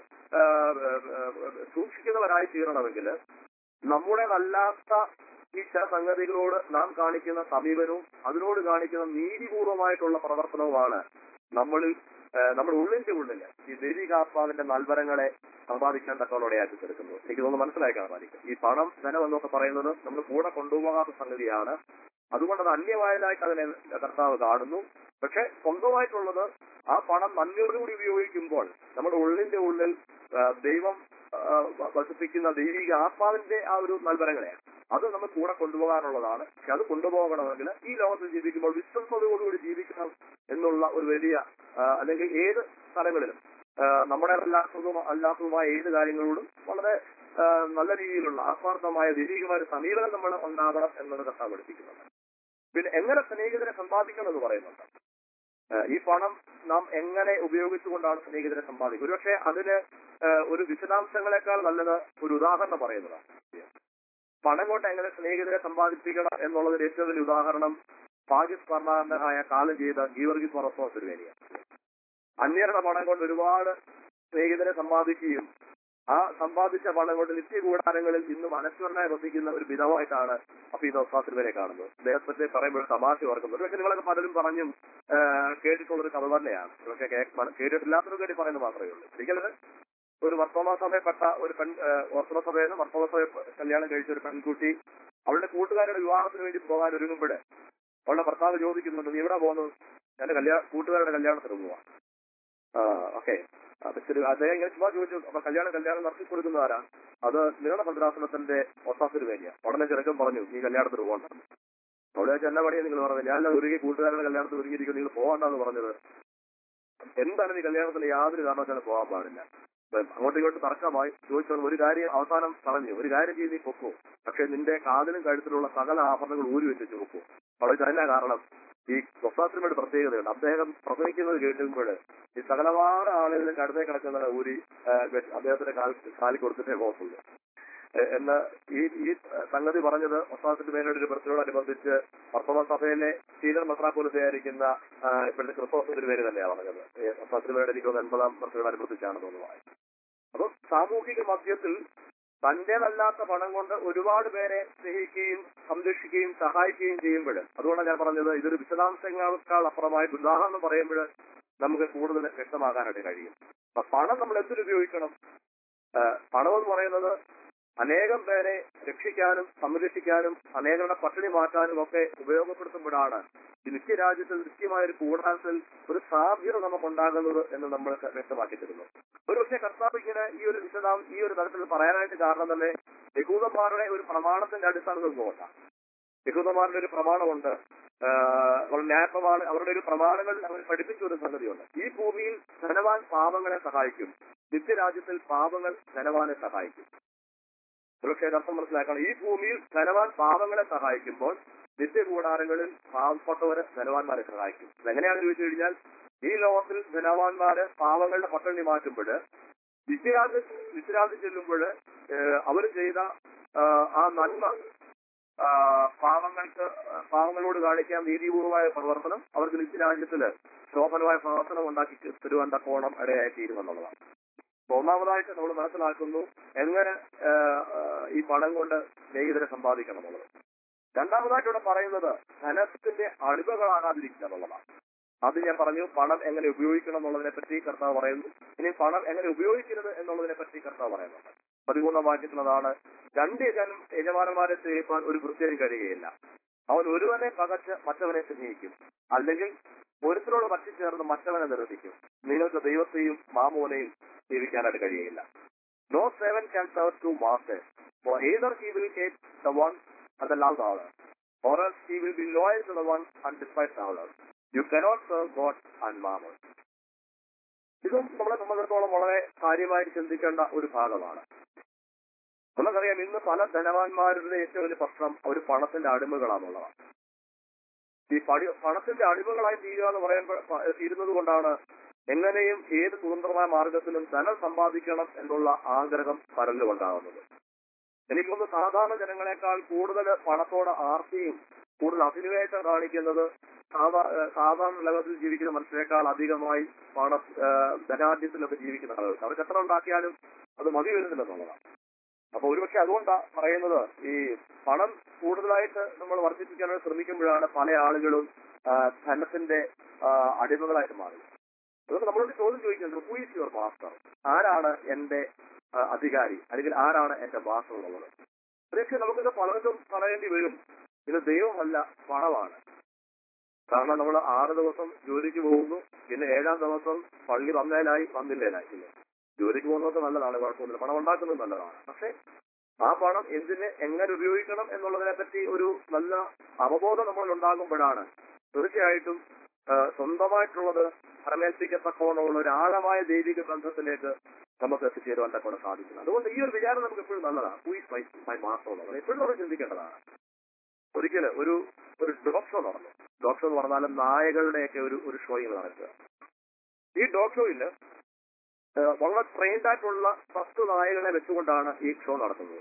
സൂക്ഷിക്കുന്നവരായി തീരണമെങ്കിൽ നമ്മുടേതല്ലാത്ത ഈ ചില സംഗതികളോട് നാം കാണിക്കുന്ന സമീപനവും അതിനോട് കാണിക്കുന്ന നീതിപൂർവമായിട്ടുള്ള പ്രവർത്തനവുമാണ് നമ്മുടെ ഉള്ളിന്റെ ഉള്ളിൽ ഈ ദൈവികാത്മാവിന്റെ നൽവരങ്ങളെ സമ്പാദിക്കാൻ തക്കവളോടെയാക്കി തീർക്കുന്നത്. എനിക്ക് തോന്നുന്നു മനസ്സിലാക്കാൻ സാധിക്കും. ഈ പണം ധനം എന്നൊക്കെ പറയുന്നത് നമ്മൾ കൂടെ കൊണ്ടുപോകാത്ത സംഗതിയാണ്. അതുകൊണ്ട് അത് അന്യമായതായിട്ട് അതിനെ കർത്താവ് കാണുന്നു. പക്ഷെ സ്വന്തമായിട്ടുള്ളത് ആ പണം നന്മയോടുകൂടി ഉപയോഗിക്കുമ്പോൾ നമ്മുടെ ഉള്ളിന്റെ ഉള്ളിൽ ദൈവം വസിപ്പിക്കുന്ന ദൈവിക ആത്മാവിന്റെ ആ ഒരു നൽവരങ്ങളെയാണ്. അത് നമ്മൾ കൂടെ കൊണ്ടുപോകാനുള്ളതാണ്. പക്ഷെ അത് കൊണ്ടുപോകണമെങ്കിൽ ഈ ലോകത്തിൽ ജീവിക്കുമ്പോൾ വിശ്വസതയോടുകൂടി ജീവിക്കണം എന്നുള്ള ഒരു വലിയ അല്ലെങ്കിൽ ഏത് സ്ഥലങ്ങളിലും നമ്മുടെ അല്ലാത്തതുമായ ഏത് കാര്യങ്ങളോടും വളരെ നല്ല രീതിയിലുള്ള ആത്മാർത്ഥമായ ദൈവികമായ ഒരു സമീപനം നമ്മൾ ഉണ്ടാകണം എന്നത് കർത്താവ് പഠിപ്പിക്കുന്നുണ്ട്. പിന്നെ എങ്ങനെ സ്നേഹിതരെ സമ്പാദിക്കണം എന്ന് പറയുന്നുണ്ട്. ഈ പണം നാം എങ്ങനെ ഉപയോഗിച്ചുകൊണ്ടാണ് സ്നേഹിതരെ സമ്പാദിക്കുക? ഒരുപക്ഷെ അതിന് ഒരു വിശദാംശങ്ങളെക്കാൾ നല്ലത് ഒരു ഉദാഹരണം പറയുന്നതാണ്. പണം കൊണ്ട് എങ്ങനെ സ്നേഹിതരെ സമ്പാദിപ്പിക്കണം എന്നുള്ളതിന് ഏറ്റവും വലിയ ഉദാഹരണം പാകിസ് ഭരണാധികാരിയായ കാലം ചെയ്ത ഗീവർഗീസ് മറത്തോസ് തിരുമേനിയാണ്. അന്യരുടെ പണം കൊണ്ട് ഒരുപാട് സ്നേഹിതരെ സമ്പാദിക്കുകയും ആ സമ്പാദിച്ച പണം കൊണ്ട് നിത്യകൂടാരങ്ങളിൽ ഇന്നും അനശ്വരനായി വസിക്കുന്ന ഒരു വിധമായിട്ടാണ് അഫീദോസ് തിരുമേനിയെ കാണുന്നത്. അദ്ദേഹത്തെ പറയുമ്പോൾ തമാശ ഓർക്കുന്നത്. പക്ഷെ നിങ്ങളൊക്കെ പലരും പറഞ്ഞും കേട്ടിട്ടുള്ളൊരു കഥ തന്നെയാണ്. പക്ഷെ കേട്ടിട്ടില്ലാത്തൊരു കാര്യം പറയുന്നത് മാത്രമേ ഉള്ളൂ. ഒരിക്കലും ഒരു വർത്തമാന സഭയിൽപ്പെട്ട ഒരു ഓർത്തഡോക്സ് സഭയിൽ നിന്ന് വർത്തമാന സഭ കല്യാണം കഴിച്ച ഒരു പെൺകുട്ടി അവളുടെ കൂട്ടുകാരുടെ വിവാഹത്തിന് വേണ്ടി പോകാൻ ഒരുങ്ങുമ്പോൾ അവളുടെ ഭർത്താവ് ചോദിക്കുന്നുണ്ട്, നീ എവിടെ പോകുന്നത്? എന്റെ കൂട്ടുകാരുടെ കല്യാണത്തിന് പോവാ. ഓക്കെ, അദ്ദേഹം ഇങ്ങനെ ചുമ്മാ ചോദിച്ചു. അപ്പൊ കല്യാണം നടത്തി കൊടുക്കുന്ന ആരാ? അത് നിങ്ങളുടെ ഭദ്രാസനത്തിന്റെ ഒത്താസിന് വേണ്ടിയാ. ഉടനെ ചെറുക്കൻ പറഞ്ഞു, നീ കല്യാണത്തിന് പോകണ്ട. അവിടെ വെച്ച് എന്നെ പണിയെ നിങ്ങൾ പറഞ്ഞത്, ഞാൻ ഒരുങ്ങി കൂട്ടുകാരുടെ കല്യാണത്തിന് ഒരുങ്ങിയിരിക്കും, നിങ്ങൾ പോകണ്ടെന്ന് പറഞ്ഞത്. എന്താണ് ഈ കല്യാണത്തിന് യാതൊരു കാരണവശാലും പോകാൻ പാടില്ല. അങ്ങോട്ടും ഇങ്ങോട്ട് തർക്കമായി ചോദിച്ചത് ഒരു കാര്യം അവസാനം പറഞ്ഞു, ഒരു കാര്യം ചെയ്ത് നീ പൊക്കോ, പക്ഷെ നിന്റെ കാതിലും കഴുത്തിലുള്ള സകല ആഭരണങ്ങൾ ഊരി വെച്ച് നോക്കൂ. അവിടെ തന്നെ കാരണം ഈ ഒത്താസിനോട് പ്രത്യേകതയുണ്ട്. അദ്ദേഹം പ്രസംഗിക്കുന്നത് കേൾക്കുമ്പോൾ ഈ സകലമായ ആളുകളും കടുത്തേ കിടക്കുന്ന ഊരി അദ്ദേഹത്തിന്റെ കാലിൽ കൊടുത്തിട്ടേ പോകത്തുള്ളൂ എന്ന് ഈ സംഗതി പറഞ്ഞത് ഒത്താസിന്റെ മേലോട് ഒരു ബർത്ത്ഡേയോടനുബന്ധിച്ച് വർത്തമാന സഭയിലെ സീനിയർ മെത്രാപ്പോലീസായിരിക്കുന്ന ഇപ്പോഴത്തെ ക്രിസ്തോസിന്റെ പേര് തന്നെയാണ് പറഞ്ഞത്. ഒത്താസിന്റെ മേലോട് എനിക്ക് 80-ാം ബർത്ത്ഡേയോടനുബന്ധിച്ചാണ് തോന്നുന്നത്. അപ്പൊ സാമൂഹിക മധ്യത്തിൽ തന്റേതല്ലാത്ത പണം കൊണ്ട് ഒരുപാട് പേരെ സ്നേഹിക്കുകയും സംരക്ഷിക്കുകയും സഹായിക്കുകയും ചെയ്യുമ്പോൾ, അതുകൊണ്ടാണ് ഞാൻ പറഞ്ഞത് ഇതൊരു വിശദാംശങ്ങളെക്കാൾ അപ്പുറമായിട്ട് ഉദാഹരണം പറയുമ്പോൾ നമുക്ക് കൂടുതൽ വ്യക്തമാകാനായിട്ട് കഴിയും. അപ്പൊ പണം നമ്മൾ എന്തിനുപയോഗിക്കണം? പണം എന്ന് പറയുന്നത് അനേകം പേരെ രക്ഷിക്കാനും സംരക്ഷിക്കാനും അനേകരുടെ പട്ടിണി മാറ്റാനും ഒക്കെ ഉപയോഗപ്പെടുത്തുമ്പോഴാണ് ഈ നിത്യരാജ്യത്തിൽ നിത്യമായ ഒരു കൂടാരത്തിൽ ഒരു സാധ്യത നമുക്കുണ്ടാകുന്നത് എന്ന് നമ്മൾ വ്യക്തമാക്കി തരുന്നു. ഒരുപക്ഷെ കർത്താവ് ഇങ്ങനെ ഈ ഒരു തരത്തിൽ പറയാനായിട്ട് കാരണം തന്നെ യഹൂദന്മാരുടെ ഒരു പ്രമാണത്തിന്റെ അടിസ്ഥാനത്തിൽ നോക്കാം. യഹൂദന്മാരുടെ ഒരു പ്രമാണമുണ്ട്, ന്യായപ്രമാണം, അവരുടെ ഒരു പ്രമാണങ്ങൾ അവർ പഠിപ്പിച്ച ഒരു സംഗതിയുണ്ട്. ഈ ഭൂമിയിൽ ധനവാൻ പാപങ്ങളെ സഹായിക്കും, നിത്യരാജ്യത്തിൽ പാപങ്ങൾ ധനവാനെ സഹായിക്കും. ഒരുപക്ഷെ അർത്ഥം മനസ്സിലാക്കണം. ഈ ഭൂമിയിൽ ധനവാൻ പാപങ്ങളെ സഹായിക്കുമ്പോൾ നിത്യകൂടാരങ്ങളിൽ പാവപ്പെട്ടവരെ ധനവാന്മാരെ സഹായിക്കും. ഇതെങ്ങനെയാണെന്ന് ചോദിച്ചു കഴിഞ്ഞാൽ, ഈ ലോകത്തിൽ ധനവാന്മാര് പാവങ്ങളുടെ പട്ടിണി മാറ്റുമ്പോൾ നിത്യരാജ്യം ചെല്ലുമ്പോൾ അവർ ചെയ്ത ആ നന്മ പാവങ്ങളോട് കാണിക്കാൻ നീതിപൂർവമായ പ്രവർത്തനം അവർക്ക് നിത്യരാജ്യത്തില് ശോഭനമായ പ്രവർത്തനം ഉണ്ടാക്കി തരുവാൻ തക്കോണം ഇടയായി തീരുമെന്നുള്ളതാണ്. ഒന്നാമതായിട്ട് നമ്മൾ മനസ്സിലാക്കുന്നു എങ്ങനെ ഈ പണം കൊണ്ട് സ്നേഹിതരെ സമ്പാദിക്കണം എന്നുള്ളത്. രണ്ടാമതായിട്ട് ഇവിടെ പറയുന്നത് ധനത്തിന്റെ അടിമകളാകാതിരിക്കുക എന്നുള്ളതാണ്. അത് ഞാൻ പറഞ്ഞു, പണം എങ്ങനെ ഉപയോഗിക്കണം എന്നുള്ളതിനെ പറ്റി കർത്താവ് പറയുന്നു. ഇനി പണം എങ്ങനെ ഉപയോഗിക്കരുത് എന്നുള്ളതിനെ പറ്റി കർത്താവ് പറയുന്നുണ്ട്. 13-ാം വാക്യത്തിലതാണ്, രണ്ട് യജമാനന്മാരെ സ്നേഹിപ്പാൻ ഒരു വൃത്തിയും കഴിയുകയില്ല. അവൻ ഒരുവനെ പകച്ച് മറ്റവനെ സ്നേഹിക്കും, അല്ലെങ്കിൽ ഒരുത്തരോട് പറ്റിച്ചേർന്ന് മറ്റവനെ നിർദ്ദിക്കും. നിങ്ങൾക്ക് ദൈവത്തെയും മാമോനെയും സേവിക്കാനായിട്ട് കഴിയുകയില്ല. No servant can serve two masters, for either he will hate the one and love the other, or else he will be loyal to the one and despise the other. You cannot serve God and mammon. ഇതും നമ്മളെ സംബന്ധിച്ചിടത്തോളം വളരെ കാര്യമായി ചിന്തിക്കേണ്ട ഒരു ഭാഗമാണ്. നമുക്കറിയാം, ഇന്ന് പല ധനവാന്മാരുടെ ഏറ്റവും വലിയ പ്രശ്നം അവർ പണത്തിന്റെ അടിമകളാണെന്നുള്ളതാണ്. ഈ പണത്തിന്റെ അടിമകളായി തീരുക എന്ന് തീരുന്നത് കൊണ്ടാണ് എങ്ങനെയും ഏത് സ്വതന്ത്രമായ മാർഗത്തിലും ധനം സമ്പാദിക്കണം എന്നുള്ള ആഗ്രഹം പരലുകൊണ്ടാകുന്നത്. എനിക്കൊന്ന് സാധാരണ ജനങ്ങളെക്കാൾ കൂടുതൽ പണത്തോട് ആർത്തിയും കൂടുതൽ അഭിനിവേശം കാണിക്കുന്നത് സാധാരണ ലോകത്തിൽ ജീവിക്കുന്ന മനുഷ്യരെക്കാൾ അധികമായി ധനാഢ്യത്തിലൊക്കെ ജീവിക്കുന്ന ആളുകൾക്ക് അവർക്ക് എത്ര ഉണ്ടാക്കിയാലും അത് മതി വരുന്നില്ലെന്നുള്ളതാണ്. അപ്പൊ ഒരുപക്ഷെ അതുകൊണ്ടാണ് പറയുന്നത്, ഈ പണം കൂടുതലായിട്ട് നമ്മൾ വർദ്ധിപ്പിക്കാനായിട്ട് ശ്രമിക്കുമ്പോഴാണ് പല ആളുകളും ധനത്തിന്റെ അടിമകളായിട്ട് മാറുന്നത്. അതുകൊണ്ട് നമ്മളോട് ചോദ്യം ചോദിക്കുന്നത്, ഹൂ ഈസ് യുവർ മാസ്റ്റർ? ആരാണ് എന്റെ അധികാരി, അല്ലെങ്കിൽ ആരാണ് എന്റെ മാസ്റ്റർ എന്നുള്ളത്. പക്ഷേ നമുക്കിത് പലർക്കും പറയേണ്ടി വരും, ഇത് ദൈവമല്ല, പണമാണ്. കാരണം നമ്മൾ 6 ദിവസം ജോലിക്ക് പോകുന്നു, പിന്നെ 7-ാം ദിവസം പള്ളി വന്നില്ലേനായി. ജോലിക്ക് പോകുന്നതൊക്കെ നല്ലതാണ്, കുഴപ്പമൊന്നുമില്ല, പണം ഉണ്ടാക്കുന്നത് നല്ലതാണ്. പക്ഷെ ആ പണം എന്തിന് എങ്ങനെ ഉപയോഗിക്കണം എന്നുള്ളതിനെ പറ്റി ഒരു നല്ല അവബോധം നമ്മൾ ഉണ്ടാകുമ്പോഴാണ് തീർച്ചയായിട്ടും സ്വന്തമായിട്ടുള്ളത് പരമേൽപ്പിക്കത്തക്കവണ്ണമുള്ള ഒരു ആഴമായ ദൈവിക ബന്ധത്തിലേക്ക് നമുക്ക് എത്തിച്ചേരുവാൻ കൂടെ സാധിക്കുന്നത്. അതുകൊണ്ട് ഈ ഒരു വിചാരം നമുക്ക് എപ്പോഴും നല്ലതാണ്. ഹൂ ഈസ് മൈ മാസ്റ്റർ എന്നുള്ളത് എപ്പോഴും നമ്മൾ ചിന്തിക്കേണ്ടതാണ്. ഒരിക്കലും ഒരു ഡോഗ് ഷോ നടന്നു. ഡോഗ് ഷോ എന്ന് പറഞ്ഞാൽ നായകളുടെയൊക്കെ ഒരു ഷോയിൽ നടക്കുക. ഈ ഡോഗ് ഷോയില് വളരെ ട്രെയിൻഡ് ആയിട്ടുള്ള 10 നായകളെ വെച്ചുകൊണ്ടാണ് ഈ ഷോ നടത്തുന്നത്.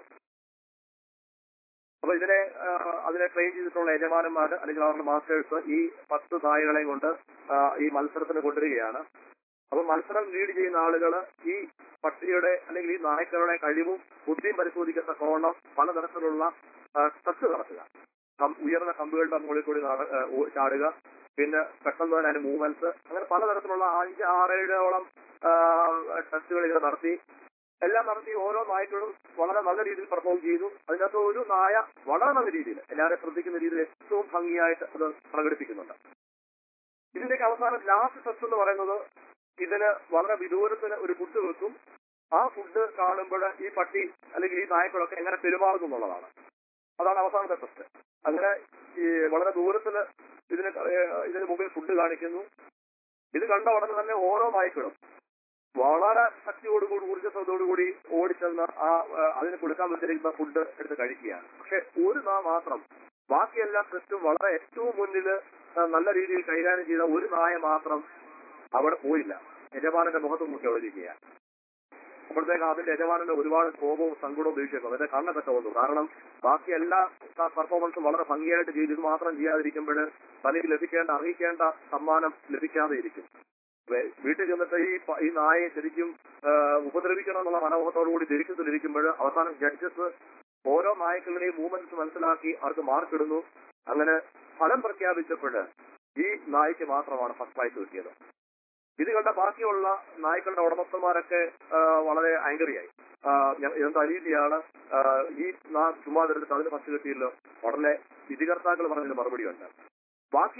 അപ്പൊ അതിനെ ട്രെയിൻ ചെയ്തിട്ടുള്ള യജമാനന്മാർ അല്ലെങ്കിൽ അവരുടെ മാസ്റ്റേഴ്സ് ഈ 10 നായകളെ കൊണ്ട് ഈ മത്സരത്തിന് കൊണ്ടുവരികയാണ്. അപ്പൊ മത്സരം ലീഡ് ചെയ്യുന്ന ആളുകൾ ഈ പട്ടിയുടെ അല്ലെങ്കിൽ ഈ നായ്ക്കളുടെ കഴിവും ബുദ്ധിയും പരിശോധിക്കത്തക്കവണ്ണം പലതരത്തിലുള്ള ടെസ്റ്റ് നടത്തുക. ഉയർന്ന കമ്പുകളുടെ മുകളിൽ കൂടി ചാടുക, പിന്നെ പെട്ടെന്ന് തന്നെ അതിന്റെ മൂവ്മെന്റ്സ്, അങ്ങനെ പലതരത്തിലുള്ള 5-6-7ഓളം ടെസ്റ്റുകൾ ഇത് നടത്തി. എല്ലാം നടത്തി ഓരോ നായ്ക്കളും വളരെ നല്ല രീതിയിൽ പെർഫോം ചെയ്തു. അതിനകത്ത് ഒരു നായ വളരെ നല്ല രീതിയിൽ എല്ലാവരെയും ശ്രദ്ധിക്കുന്ന രീതിയിൽ ഏറ്റവും ഭംഗിയായിട്ട് അത് പ്രകടിപ്പിക്കുന്നുണ്ട്. ഇതിന്റെയൊക്കെ അവസാനം ലാസ്റ്റ് ടെസ്റ്റ് എന്ന് പറയുന്നത്, ഇതിന് വളരെ വിദൂരത്തിന് ഒരു ഫുഡ് വെക്കും. ആ ഫുഡ് കാണുമ്പോൾ ഈ പട്ടി അല്ലെങ്കിൽ ഈ നായ്ക്കളൊക്കെ എങ്ങനെ പെരുമാറുന്നു എന്നുള്ളതാണ്. അതാണ് അവസാനത്തെ ടെസ്റ്റ്. അങ്ങനെ ഈ വളരെ ദൂരത്തിന് ഇതിന് മുമ്പിൽ ഫുഡ് കാണിക്കുന്നു. ഇത് കണ്ട ഉടനെ തന്നെ ഓരോ നായ്ക്കളും വളരെ ശക്തിയോടുകൂടി ഊർജ്ജത്തോടുകൂടി ഓടിച്ചെന്ന് അതിന് കൊടുക്കാൻ വെച്ചിരിക്കുന്ന ഫുഡ് എടുത്ത് കഴിക്കുകയാണ്. പക്ഷെ ഒരു നായ മാത്രം, ബാക്കിയെല്ലാം ടെസ്റ്റും വളരെ ഏറ്റവും മുന്നിൽ നല്ല രീതിയിൽ കൈകാര്യം ചെയ്ത ഒരു നായ മാത്രം അവിടെ പോയില്ല. യജമാനന്റെ മുഖത്ത് മുക്കി ഒളിരിക്കുകയാണ്. അപ്പോഴത്തേക്ക് അതിന്റെ യജമാനന്റെ ഒരുപാട് കോപവും സങ്കടവും ദേഷ്യവും അതിന്റെ കണ്ണൊക്കെ വന്നു. കാരണം ബാക്കി എല്ലാ പെർഫോമൻസും വളരെ ഭംഗിയായിട്ട് ചെയ്ത് ഇത് മാത്രം ചെയ്യാതിരിക്കുമ്പോൾ തനിക്ക് അർഹിക്കേണ്ട സമ്മാനം ലഭിക്കാതെ ഇരിക്കും. വീട്ടിൽ ചെന്നിട്ട് ഈ നായയെ ശരിക്കും ഉപദ്രവിക്കണം എന്നുള്ള മനോഭാവത്തോടുകൂടി ദേഷ്യത്തിലിരിക്കുമ്പോൾ അവസാനം ജഡ്ജസ് ഓരോ നായ്ക്കളുടെയും മൂവ്മെന്റ്സ് മനസ്സിലാക്കി അവർക്ക് മാർക്കിടുന്നു. അങ്ങനെ ഫലം പ്രഖ്യാപിച്ചപ്പോൾ ഈ നായ്ക്ക് മാത്രമാണ് ഫസ്റ്റ് പ്രൈസ് കിട്ടിയത്. ഇത് കണ്ട ബാക്കിയുള്ള നായ്ക്കളുടെ ഉടമസ്ഥന്മാരൊക്കെ വളരെ ആംഗറിയായി. ഇതെന്താ അനീതിയാണ്, ഈ ചുമ്മാ എടുത്ത് അതിന് ഫസ്റ്റ് കിട്ടിയല്ലോ. ഉടനെ വിധികർത്താക്കൾ പറഞ്ഞതിന് മറുപടിയുണ്ട്. ബാക്കി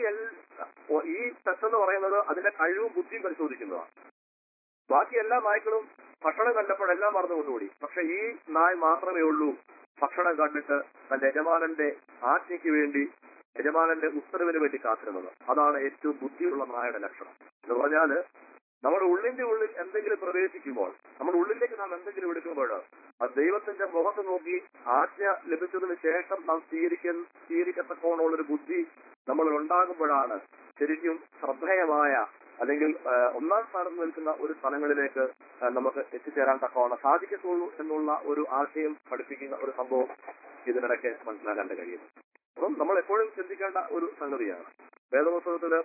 ഈ ടെസ്റ്റ് എന്ന് പറയുന്നത് അതിന്റെ കഴിവും ബുദ്ധിയും പരിശോധിക്കുന്നതാണ്. ബാക്കി എല്ലാ നായ്ക്കളും ഭക്ഷണം കണ്ടപ്പോഴെല്ലാം മറന്നുകൊണ്ടുകൂടി. പക്ഷെ ഈ നായ് മാത്രമേ ഉള്ളൂ ഭക്ഷണം കണ്ടിട്ട് തന്റെ യജമാനന്റെ ആജ്ഞയ്ക്ക് വേണ്ടി, യജമാനന്റെ ഉത്തരവിന് വേണ്ടി കാത്തിരുന്നത്. അതാണ് ഏറ്റവും ബുദ്ധിയുള്ള നായയുടെ ലക്ഷണം. എന്ന് പറഞ്ഞാല് നമ്മുടെ ഉള്ളിന്റെ ഉള്ളിൽ എന്തെങ്കിലും പ്രവേശിക്കുമ്പോൾ, നമ്മുടെ ഉള്ളിലേക്ക് നാം എന്തെങ്കിലും എടുക്കുമ്പോൾ അത് ദൈവത്തിന്റെ മുഖത്ത് നോക്കി ആജ്ഞ ലഭിച്ചതിന് ശേഷം നാം സ്വീകരിക്കത്തക്കോണമുള്ളൊരു ബുദ്ധി നമ്മളിൽ ഉണ്ടാകുമ്പോഴാണ് ശരിക്കും ശ്രദ്ധേയമായ അല്ലെങ്കിൽ ഒന്നാം സ്ഥാനത്ത് നിൽക്കുന്ന ഒരു സ്ഥലങ്ങളിലേക്ക് നമുക്ക് എത്തിച്ചേരാൻ തക്കവണ്ണം സാധിക്കത്തുള്ളൂ എന്നുള്ള ഒരു ആശയം പഠിപ്പിക്കുന്ന ഒരു സംഭവം ഇതിനിടയ്ക്ക് മനസ്സിലാക്കാൻ കഴിയുന്നു. അപ്പം നമ്മൾ എപ്പോഴും ചിന്തിക്കേണ്ട ഒരു സംഗതിയാണ്. വേദപുസ്തകത്തില്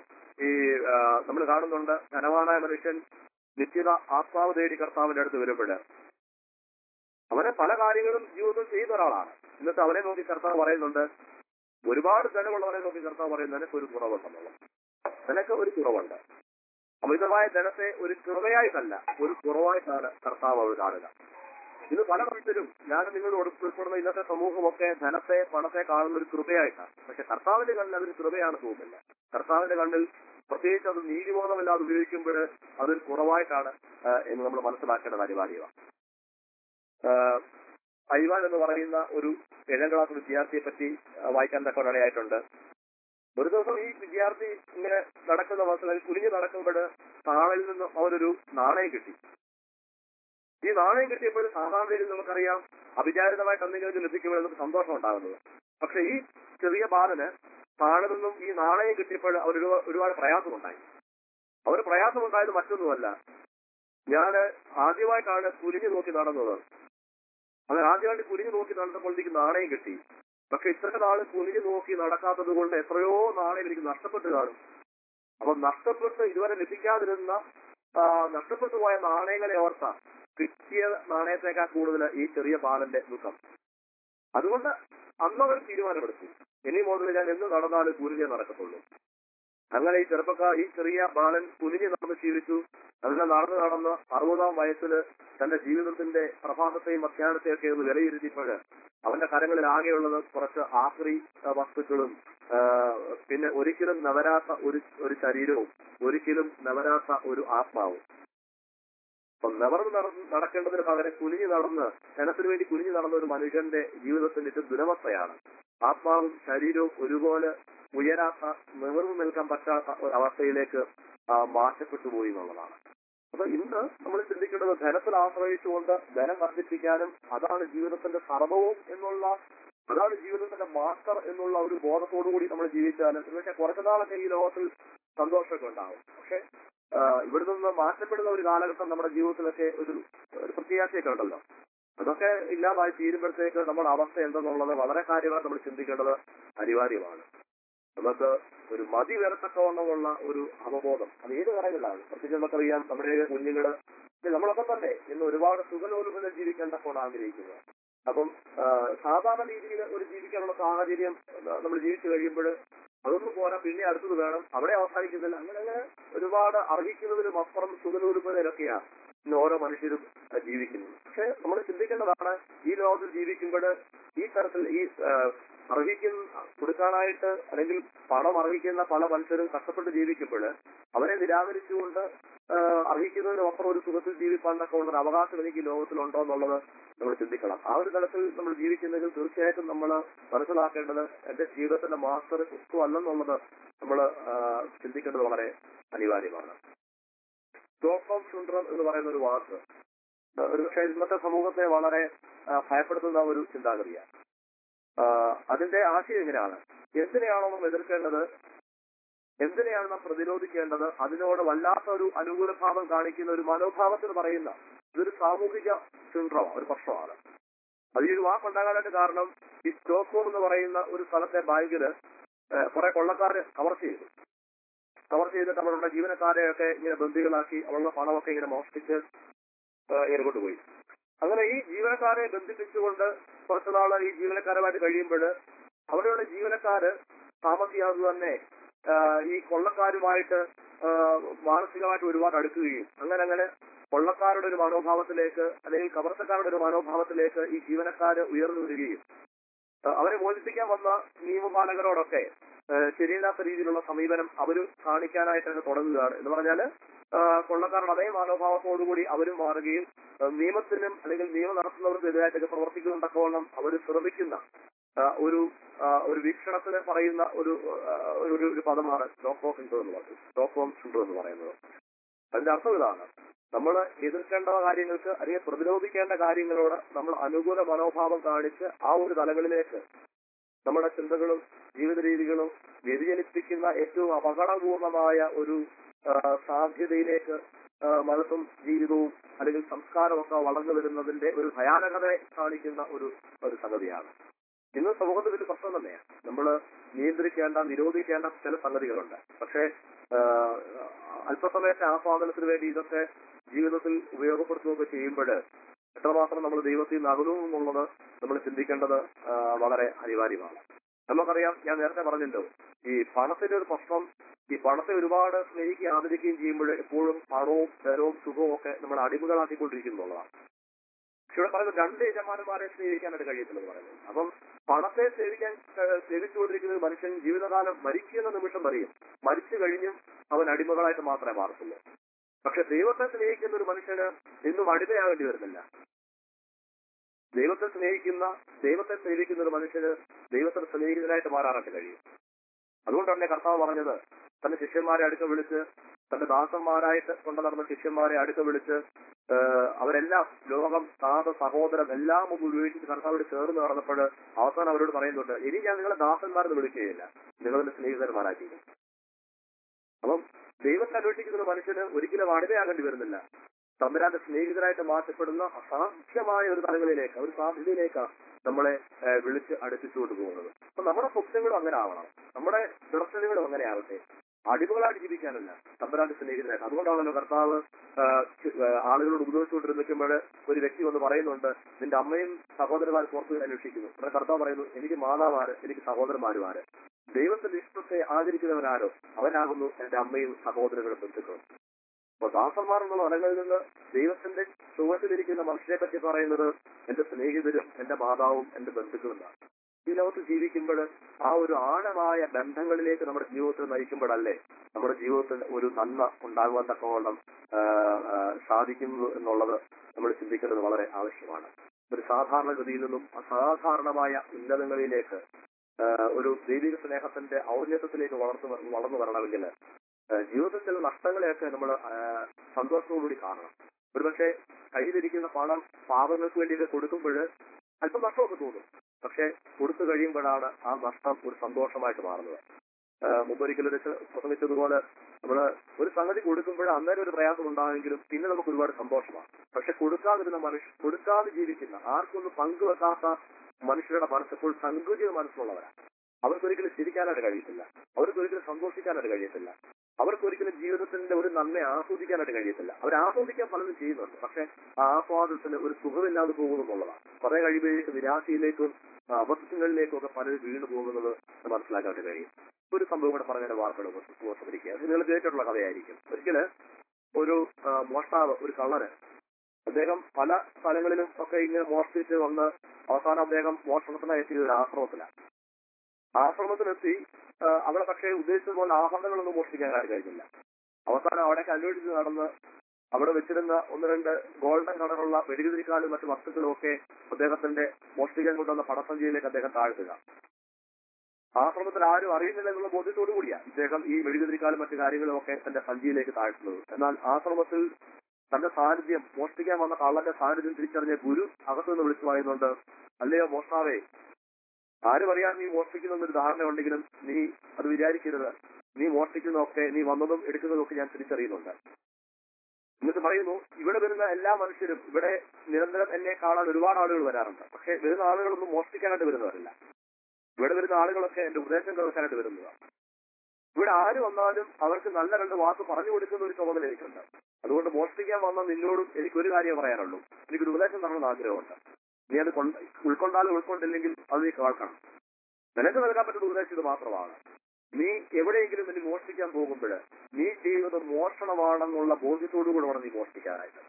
നമ്മൾ കാണുന്നുണ്ട്, ധനവാനായ മനുഷ്യൻ നിശ്ചിത ആത്മാവ് തേടി കർത്താവിന്റെ അടുത്ത് വരുമ്പോൾ അവനെ പല കാര്യങ്ങളും ജീവിതത്തിൽ ചെയ്യുന്ന ഒരാളാണ്. എന്നിട്ട് അവനെ നോക്കി കർത്താവ് പറയുന്നുണ്ട്, ഒരുപാട് ധനമുള്ളവരെ നോക്കി കർത്താവ് പറയുന്നത് നിനക്ക് ഒരു കുറവുണ്ടെന്നുള്ളത്. നിനക്ക് ഒരു കുറവുണ്ട്. അമിതമായ ധനത്തെ ഒരു കൃപയായിട്ടല്ല, ഒരു കുറവായിട്ടാണ് കർത്താവ് അവർ കാണുക. ഇത് പല മനുഷ്യരും, ഞാനും നിങ്ങൾ ഉൾപ്പെടുന്ന ഇന്നത്തെ സമൂഹമൊക്കെ പണത്തെ കാണുന്ന ഒരു കൃപയായിട്ടാണ്. പക്ഷെ കർത്താവിന്റെ കണ്ണിൽ അതൊരു കൃപയാണ് തോന്നുന്നില്ല. കർത്താവിന്റെ കണ്ണിൽ പ്രത്യേകിച്ച് അത് നീതിബോധമില്ലാതെ ഉപയോഗിക്കുമ്പോൾ അതൊരു കുറവായിട്ടാണ് എന്ന് നമ്മൾ മനസ്സിലാക്കേണ്ടത് അനിവാര്യമാണ്. ഐവാൻ എന്ന് പറയുന്ന ഒരു 7ാം ക്ലാസ് വിദ്യാർത്ഥിയെ പറ്റി വായിക്കാൻ തക്ക ഇടയായിട്ടുണ്ട്. ഒരു ദിവസം ഈ വിദ്യാർത്ഥി ഇങ്ങനെ നടക്കുന്ന അവസരത്തിൽ കുനിഞ്ഞു നടക്കുമ്പോൾ താഴെ നിന്ന് അവനൊരു നാണയം കിട്ടി. ഈ നാണയം കിട്ടിയപ്പോൾ സാധാരണയിൽ നമുക്കറിയാം അവിചാരിതമായിട്ട് എന്തെങ്കിലും ലഭിക്കുമ്പോൾ നമുക്ക് സന്തോഷം ഉണ്ടാകുന്നത്. പക്ഷെ ഈ ചെറിയ ബാലന് താഴെ നിന്നും ഈ നാണയം കിട്ടിയപ്പോൾ ഒരുപാട് പ്രയാസമുണ്ടായി. അവന് പ്രയാസമുണ്ടായത് മറ്റൊന്നുമല്ല, ഞാൻ ആദ്യമായിട്ടാണ് കുനിഞ്ഞു നോക്കി നടന്നത്. അത് ആദ്യമായിട്ട് കുനിഞ്ഞു നോക്കി നടന്നപ്പോഴത്തേക്ക് നാണയം കിട്ടി. പക്ഷെ ഇത്ര നാള് കുനിഞ്ഞു നോക്കി നടക്കാത്തത് കൊണ്ട് എത്രയോ നാണയം എനിക്ക് നഷ്ടപ്പെട്ട് കാണും. അപ്പൊ നഷ്ടപ്പെട്ട് ഇതുവരെ ലഭിക്കാതിരുന്ന നഷ്ടപ്പെട്ടു പോയ നാണയങ്ങളെ ഓർത്ത കിട്ടിയ നാണയത്തേക്കാൾ കൂടുതൽ ഈ ചെറിയ ബാലന്റെ ദുഃഖം. അതുകൊണ്ട് അന്നവർ തീരുമാനമെടുത്തു, ഇനി മുതൽ ഞാൻ എന്ന് നടന്നാലും കുനിഞ്ഞേ നടക്കത്തുള്ളൂ. അങ്ങനെ ഈ ചെറിയ ബാലൻ കുനിഞ്ഞ് നടന്ന് ശീലിച്ചു. അങ്ങനെ നടന്ന് 60ാം വയസ്സിൽ തന്റെ ജീവിതത്തിന്റെ പ്രഭാതത്തെയും മധ്യാഹ്നത്തെയും ഒക്കെ ഒന്ന് വിലയിരുത്തിയപ്പോൾ അവന്റെ കരങ്ങളിൽ ആകെയുള്ളത് കുറച്ച് ആക്രി വസ്തുക്കളും പിന്നെ ഒരിക്കലും നവരാത്ത ഒരു ശരീരവും ഒരിക്കലും നവരാത്ത ഒരു ആത്മാവും. അപ്പൊ നിവർന്ന് നടക്കേണ്ടതിന് പകരം കുനിഞ്ഞു നടന്ന് ധനത്തിന് വേണ്ടി കുനിഞ്ഞു നടന്ന ഒരു മനുഷ്യന്റെ ജീവിതത്തിന്റെ ഇത് ദുരവസ്ഥയാണ്. ആത്മാവും ശരീരവും ഒരുപോലെ ഉയരാത്ത, നിവർന്നു നിൽക്കാൻ പറ്റാത്ത ഒരു അവസ്ഥയിലേക്ക് മാറ്റപ്പെട്ടു പോയി എന്നുള്ളതാണ്. അപ്പൊ ഇന്ന് നമ്മൾ ചിന്തിക്കേണ്ടത് ധനത്തിൽ ആശ്രയിച്ചുകൊണ്ട് ധനം വർദ്ധിപ്പിക്കാനും അതാണ് ജീവിതത്തിന്റെ സർവവും എന്നുള്ള, അതാണ് ജീവിതത്തിന്റെ മാസ്റ്റർ എന്നുള്ള ഒരു ബോധത്തോടുകൂടി നമ്മൾ ജീവിച്ചാലും പക്ഷെ കുറച്ചു നാളൊക്കെ ഈ ലോകത്തിൽ സന്തോഷമൊക്കെ ഉണ്ടാവും. പക്ഷെ ഇവിടെ നിന്ന് മാറ്റപ്പെടുന്ന ഒരു കാലഘട്ടം നമ്മുടെ ജീവിതത്തിലൊക്കെ ഒരു പ്രത്യാശയൊക്കെ ഉണ്ടല്ലോ. അതൊക്കെ ഇല്ലാതായി തീരുമ്പോഴത്തേക്ക് നമ്മുടെ അവസ്ഥ എന്തെന്നുള്ളത് വളരെ കാര്യമായി നമ്മൾ ചിന്തിക്കേണ്ടത് അനിവാര്യമാണ്. നമുക്ക് ഒരു മതി വരത്തക്കവണ്ണമുള്ള ഒരു അവബോധം അത് ഏത് കാര്യങ്ങളാണ്. പ്രത്യേകിച്ച് നമുക്കറിയാം നമ്മുടെ കുഞ്ഞുങ്ങള് നമ്മളൊക്കെ തന്നെ ഇന്ന് ഒരുപാട് സുഖലോലുപത്തിൽ ജീവിക്കാൻ തക്കോട് ആഗ്രഹിക്കുന്നത്. അപ്പം സാധാരണ രീതിയിൽ ഒരു ജീവിക്കാനുള്ള സാഹചര്യം നമ്മൾ ജീവിച്ചു കഴിയുമ്പോൾ അതൊന്നും പോരാ, പിന്നെ അടുത്തത് വേണം, അവിടെ അവസാനിക്കുന്നില്ല. അങ്ങനെ ഒരുപാട് അർഹിക്കുന്നതിനും അപ്പുറം സുഖലോലുപതയിലൊക്കെയാണ് ഇന്ന് ഓരോ മനുഷ്യരും ജീവിക്കുന്നത്. പക്ഷെ നമ്മൾ ചിന്തിക്കേണ്ടതാണ്, ഈ ലോകത്തിൽ ജീവിക്കുമ്പോൾ ഈ തരത്തിൽ ഈ കൊടുക്കാനായിട്ട് അല്ലെങ്കിൽ പണം അർഹിക്കുന്ന പല മനുഷ്യരും കഷ്ടപ്പെട്ട് ജീവിക്കുമ്പോൾ അവരെ നിരാകരിച്ചുകൊണ്ട് അർഹിക്കുന്നതിനപ്പുറം ഒരു സുഖത്തിൽ ജീവിക്കാൻ തക്കമുള്ള അവകാശം എനിക്ക് ഈ ലോകത്തിലുണ്ടോ എന്നുള്ളത് നമ്മൾ ചിന്തിക്കണം. ആ ഒരു തലത്തിൽ നമ്മൾ ജീവിക്കുന്നതിൽ തീർച്ചയായിട്ടും നമ്മൾ മനസ്സിലാക്കേണ്ടത് എന്റെ ജീവിതത്തിന്റെ മാസ്റ്റർ ക്രിസ്തു അല്ലെന്നുള്ളത് നമ്മൾ ചിന്തിക്കേണ്ടത് വളരെ അനിവാര്യമാണ്. സ്റ്റോക്ക്ഹോം സിൻഡ്രോം എന്ന് പറയുന്ന ഒരു വാക്ക് ഒരുപക്ഷെ ഇന്നത്തെ സമൂഹത്തെ വളരെ ഭയപ്പെടുത്തുന്ന ഒരു ചിന്താഗതിയാണ്. അതിന്റെ ആശയം എങ്ങനെയാണ്, എന്തിനെയാണോ നാം എതിർക്കേണ്ടത്, എന്തിനെയാണ് നാം പ്രതിരോധിക്കേണ്ടത്, അതിനോട് വല്ലാത്ത ഒരു അനുകൂല ഭാവം കാണിക്കുന്ന ഒരു മനോഭാവത്തിന് പറയുന്ന ഇതൊരു സാമൂഹിക സിൻഡ്രോം, ഒരു പ്രശ്നമാണ്. അത് ഈ ഒരു വാക്കുണ്ടാകാനായിട്ട് കാരണം ഈ സ്റ്റോക്ക്ഹോം എന്ന് പറയുന്ന ഒരു സ്ഥലത്തെ ബാങ്കില് കുറെ കൊള്ളക്കാര് കവർ ചെയ്തിട്ട് അവരുടെ ജീവനക്കാരെയൊക്കെ ഇങ്ങനെ ബന്ദികളാക്കി അവരുടെ പണമൊക്കെ ഇങ്ങനെ മോഷ്ടിച്ച് ഇങ്ങനെ കൊണ്ടുപോയി. അങ്ങനെ ഈ ജീവനക്കാരെ ബന്ധിപ്പിച്ചുകൊണ്ട് കുറച്ചുനാള് ഈ ജീവനക്കാരുമായിട്ട് കഴിയുമ്പോൾ അവിടെയുള്ള ജീവനക്കാര് താമസിയാതെ തന്നെ ഈ കൊള്ളക്കാരുമായിട്ട് മാനസികമായിട്ട് ഒരുപാട് അടുക്കുകയും അങ്ങനെ കൊള്ളക്കാരുടെ ഒരു മനോഭാവത്തിലേക്ക് അല്ലെങ്കിൽ കവർച്ചക്കാരുടെ ഒരു മനോഭാവത്തിലേക്ക് ഈ ജീവനക്കാര് ഉയർന്നു വരികയും അവരെ മോചിപ്പിക്കാൻ വന്ന നിയമപാലകരോടൊക്കെ ശരിയില്ലാത്ത രീതിയിലുള്ള സമീപനം അവര് കാണിക്കാനായിട്ട് തുടങ്ങുകയാണ്. എന്ന് പറഞ്ഞാല് കൊള്ളക്കാരുടെ അതേ മനോഭാവത്തോടുകൂടി അവരും മാറുകയും നിയമത്തിനും അല്ലെങ്കിൽ നിയമം നടത്തുന്നവർക്കെതിരായിട്ടൊക്കെ പ്രവർത്തിക്കുന്നുണ്ടക്കോളം അവർ ശ്രമിക്കുന്ന ഒരു വീക്ഷണത്തിന് പറയുന്ന ഒരു പദമാണ് സ്റ്റോക്ക്ഹോം സിൻഡ്രോം എന്ന് പറയുന്നത്. അതിന്റെ അർത്ഥം ഇതാണ്, നമ്മൾ എതിർക്കേണ്ട കാര്യങ്ങൾക്ക് അല്ലെങ്കിൽ പ്രതിരോധിക്കേണ്ട കാര്യങ്ങളോട് നമ്മൾ അനുകൂല മനോഭാവം കാണിച്ച് ആ ഒരു തലങ്ങളിലേക്ക് നമ്മുടെ ചിന്തകളും ജീവിത രീതികളും വ്യതിചലിപ്പിക്കുന്ന ഏറ്റവും അപകടപൂർണമായ ഒരു സാധ്യതയിലേക്ക് മനസ്സും ജീവിതവും അല്ലെങ്കിൽ സംസ്കാരമൊക്കെ വളർന്നു വരുന്നതിന്റെ ഒരു ഭയാനകതയെ കാണിക്കുന്ന ഒരു സംഗതിയാണ്. ഇന്ന് സമൂഹത്തിൽ ഒരു പ്രശ്നം തന്നെയാണ്. നമ്മൾ നിരോധിക്കേണ്ട ചില സംഗതികളുണ്ട്. പക്ഷേ അല്പസമയത്തെ ആസ്വാദനത്തിന് വേണ്ടി ഇതൊക്കെ ജീവിതത്തിൽ ഉപയോഗപ്പെടുത്തുകയൊക്കെ ചെയ്യുമ്പോൾ എത്രമാത്രം നമ്മൾ ദൈവത്തിൽ നിന്ന് അകലുന്നു എന്നുള്ളത് നമ്മൾ ചിന്തിക്കേണ്ടത് വളരെ അനിവാര്യമാണ്. നമുക്കറിയാം, ഞാൻ നേരത്തെ പറഞ്ഞല്ലോ, ഈ പണത്തിന്റെ ഒരു പ്രശ്നം, ഈ പണത്തെ ഒരുപാട് സ്നേഹിക്കുകയും ആദരിക്കുകയും ചെയ്യുമ്പോൾ എപ്പോഴും പണവും ധനവും സുഖവും ഒക്കെ നമ്മൾ അടിമകളാക്കിക്കൊണ്ടിരിക്കുന്നുള്ളതാണ്. പക്ഷെ ഇവിടെ പറയുന്നത് 2 യജമാനന്മാരെ സ്നേഹിക്കാനായിട്ട് കഴിയത്തില്ലെന്ന് പറയുന്നത്. അപ്പം പണത്തെ സേവിച്ചുകൊണ്ടിരിക്കുന്ന ഒരു മനുഷ്യൻ ജീവിതകാലം മരിക്കുന്ന നിമിഷം വരെയും മരിച്ചു കഴിഞ്ഞും അവൻ അടിമകളായിട്ട് മാത്രമേ മാറത്തുള്ളൂ. പക്ഷെ ദൈവത്തെ സ്നേഹിക്കുന്ന ഒരു മനുഷ്യന് ഇന്നും അടിമയാകേണ്ടി വരുന്നില്ല. ദൈവത്തെ സ്നേഹിക്കുന്ന ഒരു മനുഷ്യന് ദൈവത്തെ സ്നേഹിതനായിട്ട് മാറാനായിട്ട് കഴിയും. അതുകൊണ്ട് തന്നെ കർത്താവ് പറഞ്ഞത് തന്റെ ശിഷ്യന്മാരെ അടുക്ക വിളിച്ച്, തന്റെ ദാസന്മാരായിട്ട് കൊണ്ടു നടന്ന ശിഷ്യന്മാരെ അടുക്ക വിളിച്ച്, അവരെല്ലാം ലോകം, താത, സഹോദരൻ എല്ലാം ഉപയോഗിച്ച് കർത്താവോട് ചേർന്ന് നടന്നപ്പോൾ അവസാനം അവരോട് പറയുന്നുണ്ട്, ഇനി ഞാൻ നിങ്ങളെ ദാസന്മാരെന്ന് വിളിക്കുകയില്ല, നിങ്ങളുടെ സ്നേഹിതന്മാരാക്കി. അപ്പം ദൈവത്തെ അന്വേഷിക്കുന്ന ഒരു മനുഷ്യന് ഒരിക്കലും അടിമയാകേണ്ടി വരുന്നില്ല. തമ്പുരാന്റെ സ്നേഹിതരായിട്ട് മാറ്റപ്പെടുന്ന അസാധ്യമായ ഒരു തലങ്ങളിലേക്ക്, ഒരു സാധ്യതയിലേക്കാണ് നമ്മളെ വിളിച്ച് അടുപ്പിച്ചുകൊണ്ട് പോകുന്നത്. അപ്പൊ നമ്മുടെ സ്വപ്നങ്ങളും അങ്ങനെ ആവണം, നമ്മുടെ ദർശനങ്ങളും അങ്ങനെ ആവട്ടെ. അടിമകളായിട്ട് ജീവിക്കാനല്ല, തമ്പുരാന്റെ സ്നേഹിതരായിട്ട്. അതുകൊണ്ടാണല്ലോ കർത്താവ് ആളുകളോട് ഉപദേശിച്ചുകൊണ്ടിരിക്കുമ്പോൾ ഒരു വ്യക്തി വന്ന് പറയുന്നുണ്ട്, നിന്റെ അമ്മയും സഹോദരന്മാർ പുറത്തു അന്വേഷിക്കുന്നു. നമ്മുടെ കർത്താവ് പറയുന്നു, എനിക്ക് മാതാവാര്, എനിക്ക് സഹോദരന്മാരുമാര്. ദൈവത്തിന്റെ ഇഷ്ടത്തെ ആചരിക്കുന്നവനാരോ അവനാകുന്നു എന്റെ അമ്മയും സഹോദരങ്ങളും ബന്ധുക്കളും. അപ്പൊ ദാസന്മാർ എന്നുള്ള വനങ്ങളിൽ നിന്ന് ദൈവത്തിന്റെ ചുവട്ടിലിരിക്കുന്ന മനുഷ്യരെ പറ്റി പറയുന്നത് എന്റെ സ്നേഹിതരും എന്റെ മാതാവും എന്റെ ബന്ധുക്കളും എന്നാണ്. ഈ ലോകത്ത് ജീവിക്കുമ്പോൾ ആ ഒരു ആഴമായ ബന്ധങ്ങളിലേക്ക് നമ്മുടെ ജീവിതത്തിൽ നയിക്കുമ്പോഴല്ലേ നമ്മുടെ ജീവിതത്തിൽ ഒരു നന്മ ഉണ്ടാകുവാൻ തക്കവണ്ണം സാധിക്കുന്നു എന്നുള്ളത് നമ്മൾ ചിന്തിക്കുന്നത് വളരെ ആവശ്യമാണ്. ഒരു സാധാരണഗതിയിൽ നിന്നും അസാധാരണമായ ഉന്നതങ്ങളിലേക്ക് ഒരു ദൈവിക സ്നേഹത്തിന്റെ ഔന്നത്യത്തിലേക്ക് വളർന്നു വരണമെങ്കിൽ ജീവിതത്തിൽ ചില നഷ്ടങ്ങളെയൊക്കെ നമ്മൾ സന്തോഷത്തോടുകൂടി കാണണം. ഒരുപക്ഷെ കയ്യിലിരിക്കുന്ന പണം പാപങ്ങൾക്ക് വേണ്ടിയിട്ട് കൊടുക്കുമ്പോൾ അല്പം നഷ്ടമൊക്കെ തോന്നും. പക്ഷെ കൊടുത്തു കഴിയുമ്പോഴാണ് ആ നഷ്ടം ഒരു സന്തോഷമായിട്ട് മാറുന്നത്. മുമ്പൊരിക്കലും പ്രസംഗിച്ചതുപോലെ നമ്മള് ഒരു സംഗതി കൊടുക്കുമ്പോൾ അന്നേരം ഒരു പ്രയാസം ഉണ്ടാകുമെങ്കിലും പിന്നെ നമുക്ക് ഒരുപാട് സന്തോഷമാണ്. പക്ഷെ കൊടുക്കാതെ ജീവിക്കുന്ന, ആർക്കൊന്നും പങ്കുവെക്കാത്ത മനുഷ്യരുടെ മനസ്സെപ്പോൾ സങ്കുചിത മനസ്സുള്ളവരാണ്. അവർക്കൊരിക്കലും ചിരിക്കാനായിട്ട് കഴിയത്തില്ല, അവർക്കൊരിക്കലും സന്തോഷിക്കാനായിട്ട് കഴിയത്തില്ല, അവർക്കൊരിക്കലും ജീവിതത്തിന്റെ ഒരു നന്മ ആസ്വദിക്കാനായിട്ട് കഴിയത്തില്ല. അവർ ആസ്വദിക്കാൻ പലതും ചെയ്യുന്നുണ്ട്, പക്ഷെ ആ ആസ്വാദത്തിന് ഒരു സുഖമില്ലാതെ പോകുമെന്നുള്ളതാണ്. കുറെ കഴിയുമ്പോഴേക്ക് നിരാശയിലേക്കും അബദ്ധങ്ങളിലേക്കും ഒക്കെ പലരും വീണു പോകുന്നത് മനസ്സിലാക്കാനായിട്ട് കഴിയും. ഒരു സംഭവം കൂടെ പറഞ്ഞതിന്റെ വാർത്തകൾ ഉപസംഹരിക്കുക. നിങ്ങൾ കേട്ടിട്ടുള്ള കഥയായിരിക്കും. ഒരിക്കല് ഒരു മോഷ്ടാവ്, ഒരു കള്ളന്, അദ്ദേഹം പല സ്ഥലങ്ങളിലും ഒക്കെ ഇങ്ങനെ മോഷ്ടിച്ച് വന്ന് അവസാനം അദ്ദേഹം മോഷണത്തിനായി എത്തിയത് ഒരു ആശ്രമത്തിലാണ്. ആശ്രമത്തിലെത്തി അവിടെ പക്ഷേ ഉദ്ദേശിച്ചതുപോലെ ആഭരണങ്ങളൊന്നും മോഷ്ടിക്കാനായിട്ട് കഴിഞ്ഞില്ല. അവസാനം അവിടേക്ക് അന്വേഷിച്ച് നടന്ന് അവിടെ വെച്ചിരുന്ന 1-2 ഗോൾഡൻ കളറുള്ള വെടികുതിരിക്കാലും മറ്റു വസ്തുക്കളും ഒക്കെ അദ്ദേഹത്തിന്റെ മോഷ്ടിക്കാൻ കൊണ്ടുവന്ന പണസഞ്ചിയിലേക്ക് അദ്ദേഹം താഴ്ത്തുക. ആശ്രമത്തിൽ ആരും അറിയുന്നില്ല എന്നുള്ള ബോധ്യത്തോടു കൂടിയാണ് ഇദ്ദേഹം ഈ വെടികുതിരിക്കാലും മറ്റു കാര്യങ്ങളും ഒക്കെ തന്റെ സഞ്ചിയിലേക്ക് താഴ്ത്തുന്നത്. എന്നാൽ ആശ്രമത്തിൽ തന്റെ സാന്നിധ്യം, മോഷ്ടിക്കാൻ വന്ന കള്ളന്റെ സാന്നിധ്യം തിരിച്ചറിഞ്ഞ ഗുരു അകത്തുനിന്ന് വിളിച്ചു പറയുന്നുണ്ട്, അല്ലയോ മോഷ്ടാവേ, ആരും അറിയാൻ നീ മോഷ്ടിക്കുന്നൊരു ധാരണ ഉണ്ടെങ്കിലും നീ അത് വിചാരിക്കരുത്. നീ മോഷ്ടിക്കുന്നതൊക്കെ, നീ വന്നതും എടുക്കുന്നതൊക്കെ ഞാൻ തിരിച്ചറിയുന്നുണ്ട്. എന്നിട്ട് പറയുന്നു, ഇവിടെ വരുന്ന എല്ലാ മനുഷ്യരും, ഇവിടെ നിരന്തരം എന്നെ കാണാൻ ഒരുപാട് ആളുകൾ വരാറുണ്ട്. പക്ഷെ വരുന്ന ആളുകളൊന്നും മോഷ്ടിക്കാനായിട്ട് വരുന്നവരല്ല. ഇവിടെ വരുന്ന ആളുകളൊക്കെ എന്റെ ഉപദേശം കേൾക്കാനായിട്ട് വരുന്നതാണ്. ഇവിടെ ആര് വന്നാലും അവർക്ക് നല്ല 2 വാക്ക് പറഞ്ഞു കൊടുക്കുന്ന ഒരു ചുമതല എനിക്കുണ്ട്. അതുകൊണ്ട് മോഷ്ടിക്കാൻ വന്ന നിന്നോടും എനിക്കൊരു കാര്യം പറയാനുള്ളൂ, എനിക്കൊരു ഉപദേശം തരണമെന്ന് ആഗ്രഹമുണ്ട്. നീ അത് ഉൾക്കൊണ്ടാലും ഉൾക്കൊണ്ടില്ലെങ്കിൽ അത് നീ കേൾക്കണം. നിനക്ക് നൽകാൻ പറ്റുന്ന ഉപദേശം ഇത് മാത്രമാണ്. നീ എവിടെയെങ്കിലും നീ മോഷ്ടിക്കാൻ പോകുമ്പോൾ നീ ചെയ്യുന്നത് മോഷണമാണെന്നുള്ള ബോധ്യത്തോടുകൂടെ വേണം നീ മോഷ്ടിക്കാനായിട്ട്.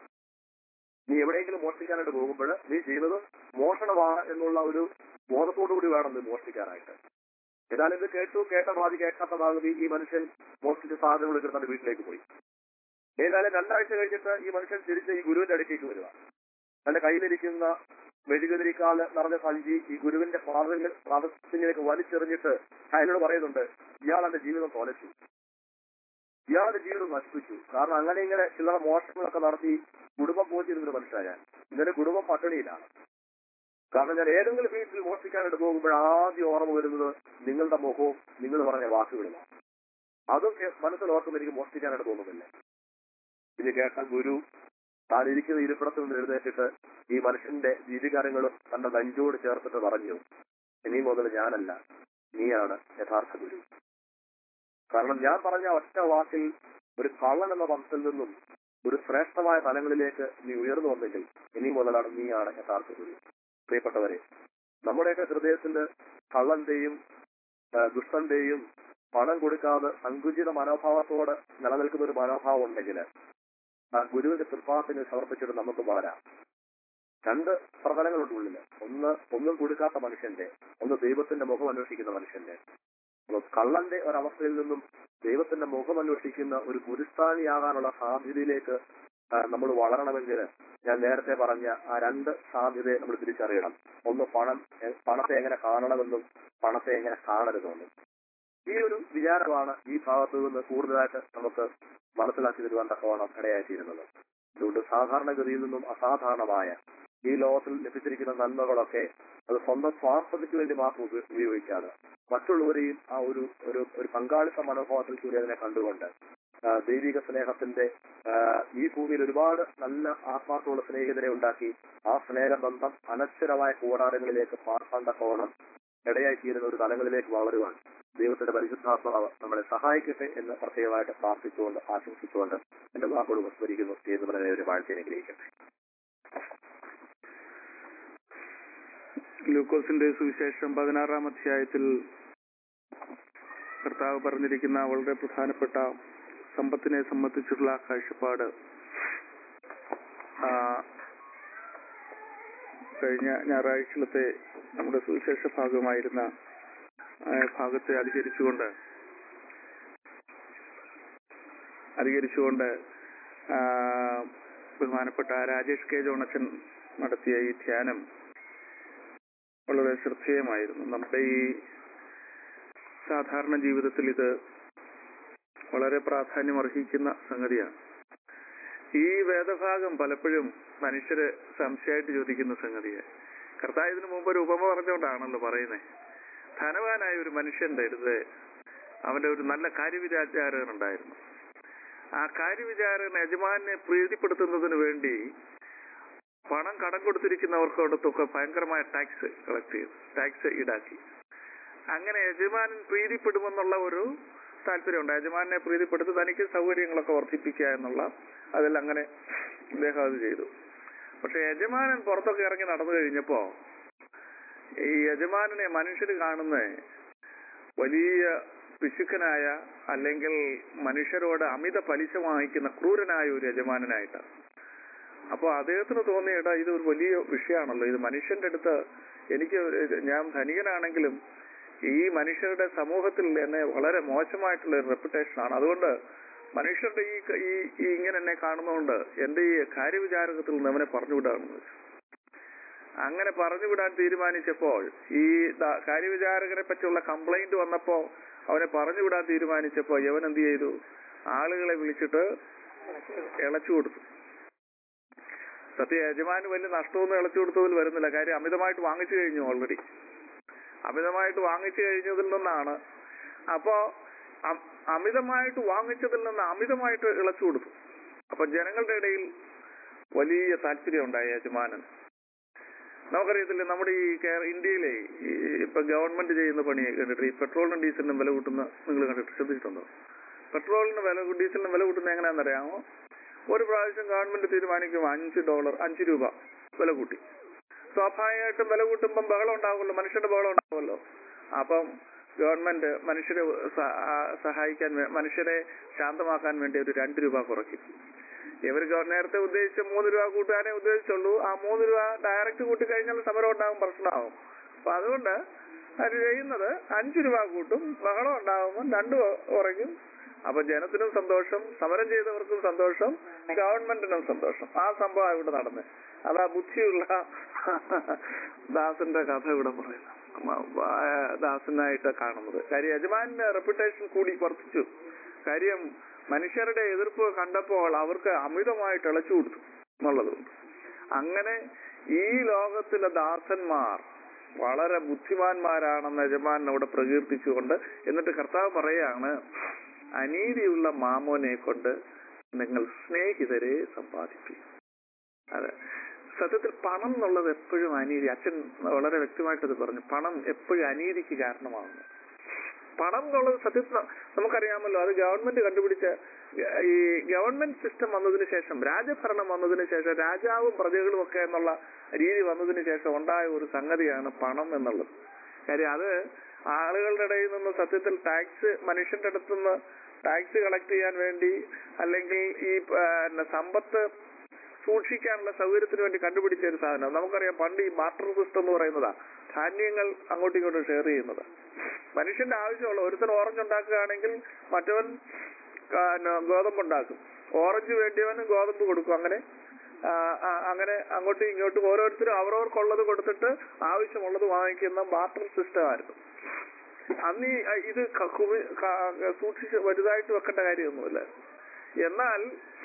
നീ എവിടെയെങ്കിലും മോഷ്ടിക്കാനായിട്ട് പോകുമ്പോൾ നീ ചെയ്യുന്നത് മോഷണമാണ് എന്നുള്ള ഒരു ബോധത്തോടുകൂടി വേണം നീ മോഷ്ടിക്കാനായിട്ട്. ഏതായാലും ഇത് കേട്ട പാതി കേൾക്കാത്ത ഭാഗത്ത് ഈ മനുഷ്യൻ മോഷ്ടിച്ച സാധനങ്ങൾ എടുത്ത് തന്റെ വീട്ടിലേക്ക് പോയി. ഏതായാലും 2 ആഴ്ച കഴിഞ്ഞിട്ട് ഈ മനുഷ്യൻ തിരിച്ച് ഈ ഗുരുവിന്റെ അടുത്തേക്ക് വരിക. തന്റെ കയ്യിലിരിക്കുന്ന വെടികുതിരിക്കാല് നിറഞ്ഞ സഞ്ചി ഈ ഗുരുവിന്റെ പാദത്തിലേക്ക് വലിച്ചെറിഞ്ഞിട്ട് അയാളോട് പറയുന്നുണ്ട്, ഇയാൾ എന്റെ ജീവിതം തോലച്ചു, ഇയാളുടെ ജീവിതം നശിപ്പിച്ചു. കാരണം അങ്ങനെ ഇങ്ങനെ ചില മോഷണങ്ങളൊക്കെ നടത്തി കുടുംബം പോറ്റിരുന്നൊരു മനുഷ്യനാണ് ഞാൻ. ഇന്നലെ കുടുംബം പട്ടിണിയിലാണ്. കാരണം ഞാൻ ഏതെങ്കിലും വീട്ടിൽ മോഷ്ടിക്കാനായിട്ട് പോകുമ്പോൾ ആദ്യം ഓർമ്മ വരുന്നത് നിങ്ങളുടെ മുഖവും നിങ്ങൾ പറഞ്ഞ വാക്കുകളുമാണ്. അതും മനസ്സിലോർക്കുമ്പോൾ എനിക്ക് മോഷ്ടിക്കാനായിട്ട് തോന്നുന്നില്ല. ഇത് കേട്ട ഗുരു താൻ ഇരിക്കുന്ന ഇരിപ്പിടത്തിൽ നിന്ന് എഴുന്നേറ്റിട്ട് ഈ മനുഷ്യന്റെ ജീവികാരങ്ങളും തന്റെ നെഞ്ചോട് ചേർത്തിട്ട് പറഞ്ഞു, ഇനി മുതൽ ഞാനല്ല, നീയാണ് യഥാർത്ഥ ഗുരു. കാരണം ഞാൻ പറഞ്ഞ ഒറ്റ വാക്കിൽ ഒരു കള്ളൻ എന്ന പദത്തിൽ നിന്നും ഒരു ശ്രേഷ്ഠമായ തലങ്ങളിലേക്ക് നീ ഉയർന്നു വന്നെങ്കിൽ ഇനി മുതലാണ് നീയാണ് യഥാർത്ഥ ഗുരു. പ്രിയപ്പെട്ടവരെ, നമ്മുടെയൊക്കെ ഹൃദയത്തിൽ കള്ളന്റെയും ദുഷ്ടന്റെയും പണം കൊടുക്കാതെ സങ്കുചിത മനോഭാവത്തോടെ നിലനിൽക്കുന്ന ഒരു മനോഭാവം ഉണ്ടെങ്കിൽ ആ ഗുരുവിന്റെ തൃപ്പാദത്തിന് സമർപ്പിച്ചിട്ട് നമുക്ക് വളരാം. 2 പ്രതലങ്ങളുണ്ട് ഉള്ളില്. ഒന്നും കൊടുക്കാത്ത മനുഷ്യന്റെ, ഒന്ന് ദൈവത്തിന്റെ മുഖം അന്വേഷിക്കുന്ന മനുഷ്യന്റെ. കള്ളന്റെ ഒരവസ്ഥയിൽ നിന്നും ദൈവത്തിന്റെ മുഖം അന്വേഷിക്കുന്ന ഒരു ഗുരുസ്ഥാനിയാകാനുള്ള സാധ്യതയിലേക്ക് നമ്മൾ വളരണമെങ്കിൽ ഞാൻ നേരത്തെ പറഞ്ഞ ആ രണ്ട് സാധ്യതയെ നമ്മൾ തിരിച്ചറിയണം. ഒന്ന് പണത്തെ എങ്ങനെ കാണണമെന്നും പണത്തെ എങ്ങനെ കാണരുതെന്നും. ഈ ഒരു വിചാരമാണ് ഈ ഭാഗത്തു നിന്ന് കൂടുതലായിട്ട് നമുക്ക് മനസ്സിലാക്കി തരുവാൻ തക്കവണ്ണം ഇടയായിത്തീരുന്നത്. അതുകൊണ്ട് സാധാരണഗതിയിൽ നിന്നും അസാധാരണമായ ഈ ലോകത്തിൽ ലഭിച്ചിരിക്കുന്ന നന്മകളൊക്കെ അത് സ്വന്തം സ്വാർത്ഥതയ്ക്ക് വേണ്ടി മാത്രം ഉപയോഗിക്കാതെ മറ്റുള്ളവരെയും ആ ഒരു പങ്കാളിത്ത മനോഭാവത്തിൽ കൂടി അതിനെ കണ്ടുകൊണ്ട് ദൈവിക സ്നേഹത്തിന്റെ ഈ ഭൂമിയിൽ ഒരുപാട് നല്ല ആത്മാർത്ഥമുള്ള സ്നേഹിതരെ ഉണ്ടാക്കി ആ സ്നേഹബന്ധം അനശ്വരമായ കൂടാരങ്ങളിലേക്ക് പാർക്കാൻ തക്കവണ്ണം ഇടയായിത്തീരുന്ന ഒരു തലങ്ങളിലേക്ക് വളരുവാൻ ദൈവത്തിന്റെ പരിശുദ്ധാത്മാവ് നമ്മളെ സഹായിക്കട്ടെ എന്ന് പ്രത്യേകമായിട്ട് പ്രാർത്ഥിച്ചുകൊണ്ട് ആശംസിച്ചുകൊണ്ട് എന്റെ വാക്കുകൾ വിസ്മരിക്കുന്നു. എന്ന് പറഞ്ഞ ഒരു വാഴ്ചയെ അനുഗ്രഹിക്കട്ടെ. ലൂക്കോസിന്റെ സുവിശേഷം 16-ാം അധ്യായത്തിൽ കർത്താവ് പറഞ്ഞിരിക്കുന്ന വളരെ പ്രധാനപ്പെട്ട സമ്പത്തിനെ സംബന്ധിച്ചുള്ള കാഴ്ചപ്പാട് കഴിഞ്ഞ ഞായറാഴ്ചത്തെ നമ്മുടെ സുവിശേഷ ഭാഗമായിരുന്ന ഭാഗത്തെ അധികരിച്ചുകൊണ്ട് ബഹുമാനപ്പെട്ട രാജേഷ് കെ ജോണച്ചൻ നടത്തിയ ഈ ധ്യാനം വളരെ ശ്രദ്ധേയമായിരുന്നു. നമ്മുടെ ഈ സാധാരണ ജീവിതത്തിൽ ഇത് വളരെ പ്രാധാന്യം അർഹിക്കുന്ന സംഗതിയാണ്. ഈ വേദഭാഗം പലപ്പോഴും മനുഷ്യര് സംശയമായിട്ട് ചോദിക്കുന്ന സംഗതിയാണ്. കർത്താവ് ഇതിനു മുമ്പ് ഒരു ഉപമ പറഞ്ഞുകൊണ്ടാണല്ലോ പറയുന്നത്. ധനവാനായ ഒരു മനുഷ്യന്റെ അടുത്ത് അവന്റെ ഒരു നല്ല കാര്യവിചാരകൻ ഉണ്ടായിരുന്നു. ആ കാര്യവിചാരകൻ യജമാനെ പ്രീതിപ്പെടുത്തുന്നതിന് വേണ്ടി പണം കടം കൊടുത്തിരിക്കുന്നവർക്കടുത്തൊക്കെ ഭയങ്കരമായ ടാക്സ് കളക്ട് ചെയ്തു, ടാക്സ് ഈടാക്കി. അങ്ങനെ യജമാനൻ പ്രീതിപ്പെടുമെന്നുള്ള ഒരു താല്പര്യമുണ്ട്. യജമാനെ പ്രീതിപ്പെടുത്തി തനിക്ക് സൗകര്യങ്ങളൊക്കെ വർദ്ധിപ്പിക്കുക എന്നുള്ള അതെല്ലാം അങ്ങനെ അദ്ദേഹം അത് ചെയ്തു. പക്ഷെ യജമാനൻ പുറത്തൊക്കെ ഇറങ്ങി നടന്നു കഴിഞ്ഞപ്പോ ഈ യജമാനനെ മനുഷ്യർ കാണുന്ന വലിയ പിശുക്കനായ അല്ലെങ്കിൽ മനുഷ്യരോട് അമിത പലിശ വാങ്ങിക്കുന്ന ക്രൂരനായ ഒരു യജമാനനായിട്ടാണ്. അപ്പൊ അദ്ദേഹത്തിന് തോന്നിയിട ഇത് ഒരു വലിയ വിഷയമാണല്ലോ, ഇത് മനുഷ്യന്റെ അടുത്ത് ഞാൻ ധനികനാണെങ്കിലും ഈ മനുഷ്യരുടെ സമൂഹത്തിൽ എന്നെ വളരെ മോശമായിട്ടുള്ള ഒരു റെപ്യൂട്ടേഷനാണ്. അതുകൊണ്ട് മനുഷ്യരുടെ ഈ ഇങ്ങനെ എന്നെ കാണുന്നതുകൊണ്ട് എന്റെ ഈ കാര്യവിചാരകത്തിൽ നിന്ന് അവനെ പറഞ്ഞുവിടാണെന്ന് വെച്ചു. അങ്ങനെ പറഞ്ഞുവിടാൻ തീരുമാനിച്ചപ്പോൾ ഈ കാര്യവിചാരകനെ പറ്റിയുള്ള കംപ്ലൈന്റ് വന്നപ്പോ അവനെ പറഞ്ഞുവിടാൻ തീരുമാനിച്ചപ്പോ യവൻ എന്ത് ചെയ്തു? ആളുകളെ വിളിച്ചിട്ട് ഇളച്ചു കൊടുത്തു. യജമാന് വലിയ നഷ്ടമൊന്നും ഇളച്ചു കൊടുത്തതിൽ വരുന്നില്ല. കാര്യം അമിതമായിട്ട് വാങ്ങിച്ചു കഴിഞ്ഞു. ഓൾറെഡി അമിതമായിട്ട് വാങ്ങിച്ചു കഴിഞ്ഞതിൽ നിന്നാണ്. അപ്പോ അമിതമായിട്ട് വാങ്ങിച്ചതിൽ നിന്ന് അമിതമായിട്ട് ഇളച്ചു കൊടുത്തു. അപ്പൊ ജനങ്ങളുടെ ഇടയിൽ വലിയ താല്പര്യം ഉണ്ടായി യജമാനൻ. നമുക്കറിയത്തില്ലേ, നമ്മുടെ ഈ ഇന്ത്യയിലെ ഇപ്പൊ ഗവൺമെന്റ് ചെയ്യുന്ന പണി കണ്ടിട്ട് ഈ പെട്രോളിനും ഡീസലിനും വില കൂട്ടുന്ന നിങ്ങൾ കണ്ടിട്ട് ശ്രദ്ധിച്ചിട്ടുണ്ടോ? പെട്രോളിന് ഡീസലിനും വില കൂട്ടുന്ന എങ്ങനെയാണെന്നറിയാമോ? ഒരു പ്രാവശ്യം ഗവൺമെന്റ് തീരുമാനിക്കും $5 രൂപ വില കൂട്ടി. സ്വാഭാവികമായിട്ടും വില കൂട്ടുമ്പം ബഹളം ഉണ്ടാവുമല്ലോ, മനുഷ്യരുടെ ബഹളം ഉണ്ടാവുമല്ലോ. അപ്പം ഗവൺമെന്റ് മനുഷ്യരെ സഹായിക്കാൻ, മനുഷ്യരെ ശാന്തമാക്കാൻ വേണ്ടി ഒരു $2 കുറയ്ക്കും. ഇവർ നേരത്തെ ഉദ്ദേശിച്ച $3 കൂട്ടാനേ ഉദ്ദേശിച്ചുള്ളൂ. ആ $3 ഡയറക്റ്റ് കൂട്ടി കഴിഞ്ഞാൽ സമരം ഉണ്ടാകും, പ്രശ്നമാകും. അപ്പൊ അതുകൊണ്ട് അത് ചെയ്യുന്നത് $5 കൂട്ടും, ബഹളം ഉണ്ടാകുമ്പോൾ 2 കുറയ്ക്കും. അപ്പൊ ജനത്തിനും സന്തോഷം, സമരം ചെയ്തവർക്കും സന്തോഷം, ഗവൺമെന്റിനും സന്തോഷം. ആ സംഭവം ഇവിടെ നടന്നത്. അതാ ബുദ്ധിയുള്ള ദാസന്റെ കഥ ഇവിടെ പറയുന്നത്, ദാസനായിട്ട് കാണുന്നത്. കാര്യം യജമാന്റെ റെപ്യൂട്ടേഷൻ കൂടി വർദ്ധിച്ചു. കാര്യം മനുഷ്യരുടെ എതിർപ്പ് കണ്ടപ്പോൾ അവർക്ക് അമിതമായിട്ട് ഇളച്ചു കൊടുത്തു എന്നുള്ളതുകൊണ്ട്. അങ്ങനെ ഈ ലോകത്തിലെ ദാസന്മാർ വളരെ ബുദ്ധിമാന്മാരാണെന്ന് യജമാനോട് പ്രകീർത്തിച്ചുകൊണ്ട് എന്നിട്ട് കർത്താവ് പറയാണ്, അനീതിയുള്ള മാമോനെ കൊണ്ട് നിങ്ങൾ സ്നേഹിതരെ സമ്പാദിക്കും. അതെ, സത്യത്തിൽ പണം എന്നുള്ളത് എപ്പോഴും അനീതി. അച്ഛൻ വളരെ വ്യക്തമായിട്ടത് പറഞ്ഞു. പണം എപ്പോഴും അനീതിക്ക് കാരണമാകുന്നു. പണം എന്നുള്ളത് സത്യത്തിൽ നമുക്കറിയാമല്ലോ, അത് ഗവൺമെന്റ് കണ്ടുപിടിച്ച ഈ ഗവൺമെന്റ് സിസ്റ്റം വന്നതിന് ശേഷം, രാജഭരണം വന്നതിന് ശേഷം, രാജാവും പ്രജകളും ഒക്കെ എന്നുള്ള രീതി വന്നതിന് ശേഷം ഉണ്ടായ ഒരു സംഗതിയാണ് പണം എന്നുള്ളത്. കാര്യം അത് ആളുകളുടെ ഇടയിൽ നിന്ന് സത്യത്തിൽ മനുഷ്യന്റെ അടുത്തുനിന്ന് ടാക്സ് കളക്ട് ചെയ്യാൻ വേണ്ടി, അല്ലെങ്കിൽ ഈ സമ്പത്ത് സൂക്ഷിക്കാനുള്ള സൗകര്യത്തിന് വേണ്ടി കണ്ടുപിടിച്ച ഒരു സാധനം. നമുക്കറിയാം, പണ്ട് ഈ ബാർട്ടർ സിസ്റ്റം എന്ന് പറയുന്നതാ, ധാന്യങ്ങൾ അങ്ങോട്ടും ഇങ്ങോട്ടും ഷെയർ ചെയ്യുന്നത്. മനുഷ്യന്റെ ആവശ്യമുള്ള ഒരുത്തൻ ഓറഞ്ച് ഉണ്ടാക്കുകയാണെങ്കിൽ മറ്റവൻ ഗോതമ്പുണ്ടാക്കും. ഓറഞ്ച് വേണ്ടിയവന് ഗോതമ്പ് കൊടുക്കും. അങ്ങനെ അങ്ങനെ അങ്ങോട്ടും ഇങ്ങോട്ടും ഓരോരുത്തരും അവരവർക്കുള്ളത് കൊടുത്തിട്ട് ആവശ്യമുള്ളത് വാങ്ങിക്കുന്ന ബാർട്ടർ സിസ്റ്റം ആയിരുന്നു. അന്ന് ഇത് സൂക്ഷിച്ച് വലുതായിട്ട് വെക്കേണ്ട കാര്യമൊന്നുമില്ല. എന്നാൽ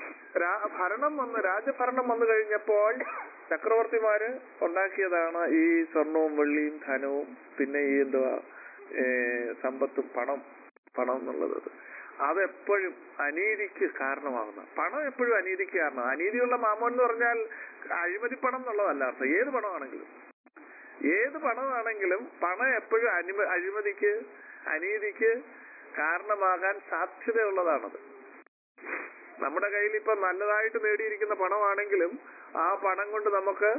രാജഭരണം വന്നു കഴിഞ്ഞപ്പോൾ ചക്രവർത്തിമാര് ഉണ്ടാക്കിയതാണ് ഈ സ്വർണവും വെള്ളിയും ധനവും പിന്നെ ഈ സമ്പത്തും പണം എന്നുള്ളത്. അതെപ്പോഴും അനീതിക്ക് കാരണമാകുന്ന പണം എപ്പോഴും അനീതിക്ക് കാരണം. അനീതിയുള്ള മാമോൻ എന്ന് പറഞ്ഞാൽ അഴിമതി പണം എന്നുള്ളതല്ല അർത്ഥം. ഏത് പണമാണെങ്കിലും പണം എപ്പോഴും അഴിമതിക്ക് അനീതിക്ക് കാരണമാകാൻ സാധ്യതയുള്ളതാണത്. നമ്മുടെ കയ്യിൽ ഇപ്പൊ നല്ലതായിട്ട് നേടിയിരിക്കുന്ന പണമാണെങ്കിലും ആ പണം കൊണ്ട് നമുക്ക്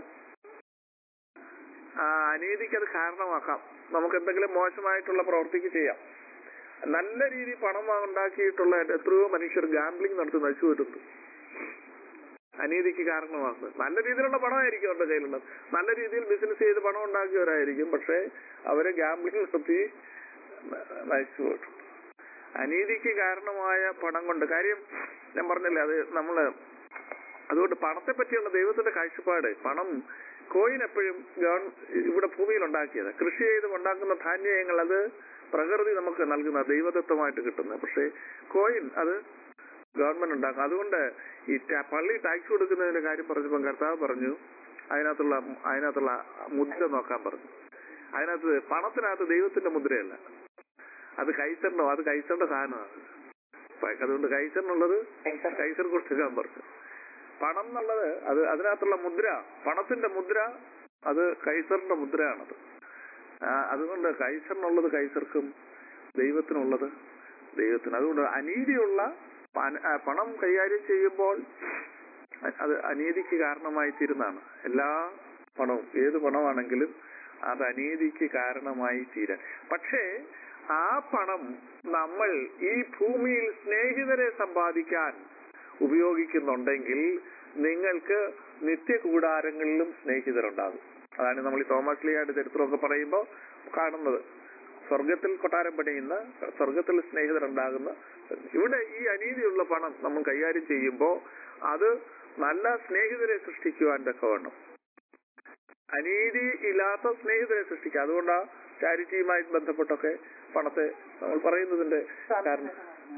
അനീതിക്ക് അത് കാരണമാക്കാം. നമുക്ക് എന്തെങ്കിലും മോശമായിട്ടുള്ള പ്രവൃത്തിക്ക് ചെയ്യാം. നല്ല രീതിയിൽ പണം ഉണ്ടാക്കിയിട്ടുള്ള എത്രയോ മനുഷ്യർ ഗാംബ്ലിംഗ് നടത്തി നശിച്ചു വരുന്നു. അനീതിക്ക് കാരണമാകുന്നത് നല്ല രീതിയിലുള്ള പണമായിരിക്കും അവരുടെ കയ്യിലുള്ളത്. നല്ല രീതിയിൽ ബിസിനസ് ചെയ്ത് പണം ഉണ്ടാക്കിയവരായിരിക്കും. പക്ഷെ അവര് ഗാംബ്ലിംഗ് നടത്തി നശിച്ചു പോയിട്ടുണ്ട്. അനീതിക്ക് കാരണമായ പണം കൊണ്ട് കാര്യം ഞാൻ പറഞ്ഞില്ലേ, അത് അതുകൊണ്ട് പണത്തെ പറ്റിയുള്ള ദൈവത്തിന്റെ കാഴ്ചപ്പാട്, കോയിൻ എപ്പോഴും ഇവിടെ ഭൂമിയിൽ ഉണ്ടാക്കിയത്, കൃഷി ചെയ്ത് ഉണ്ടാക്കുന്ന ധാന്യങ്ങൾ അത് പ്രകൃതി നമുക്ക് നൽകുന്ന ദൈവദത്തമായിട്ട് കിട്ടുന്നത്. പക്ഷെ കോയിൻ അത് ഗവൺമെന്റ് ഉണ്ടാക്കും. അതുകൊണ്ട് ഈ പള്ളി ടാക്സ് കൊടുക്കുന്നതിന്റെ കാര്യം പറഞ്ഞപ്പോൾ കർത്താവ് പറഞ്ഞു അതിനകത്തുള്ള മുദ്ര നോക്കാൻ പറഞ്ഞു. അതിനകത്ത് പണത്തിനകത്ത് ദൈവത്തിന്റെ മുദ്രയല്ല, അത് കൈസറിന്റെ സാധനമാണ്. അതുകൊണ്ട് കൈസറിനുള്ളത് കൈസർ കൊടുക്കാൻ പറഞ്ഞു. പണം എന്നുള്ളത് അതിനകത്തുള്ള മുദ്ര, പണത്തിന്റെ മുദ്ര അത് കൈസറിന്റെ മുദ്രയാണത്. അതുകൊണ്ട് കൈസറിനുള്ളത് കൈസർക്കും ദൈവത്തിനുള്ളത് ദൈവത്തിന്. അതുകൊണ്ട് അനീതിയുള്ള പണം കൈകാര്യം ചെയ്യുമ്പോൾ അത് അനീതിക്ക് കാരണമായി തീരുന്നതാണ്. എല്ലാ പണവും ഏത് പണമാണെങ്കിലും അത് അനീതിക്ക് കാരണമായി തീരാൻ. പക്ഷേ ആ പണം നമ്മൾ ഈ ഭൂമിയിൽ സ്നേഹിതരെ സമ്പാദിക്കാൻ ഉപയോഗിക്കുന്നുണ്ടെങ്കിൽ നിങ്ങൾക്ക് നിത്യകൂടാരങ്ങളിലും സ്നേഹിതരുണ്ടാകും. അതാണ് നമ്മൾ ഈ തോമസ് ലീയുടെ ചരിത്രമൊക്കെ പറയുമ്പോൾ കാണുന്നത്. സ്വർഗത്തിൽ കൊട്ടാരം പണിയുന്ന, സ്വർഗത്തിൽ സ്നേഹിതരുണ്ടാകുന്ന. ഇവിടെ ഈ അനീതിയുള്ള പണം നമ്മൾ കൈകാര്യം ചെയ്യുമ്പോൾ അത് നല്ല സ്നേഹിതരെ സൃഷ്ടിക്കുവാൻ തക്കവണ്ണം, അനീതി ഇല്ലാത്ത സ്നേഹിതരെ സൃഷ്ടിക്കുക. അതുകൊണ്ടാണ് ചാരിറ്റിയുമായി ബന്ധപ്പെട്ടൊക്കെ പണത്തെ നമ്മൾ പറയുന്നതിന്റെ കാരണം.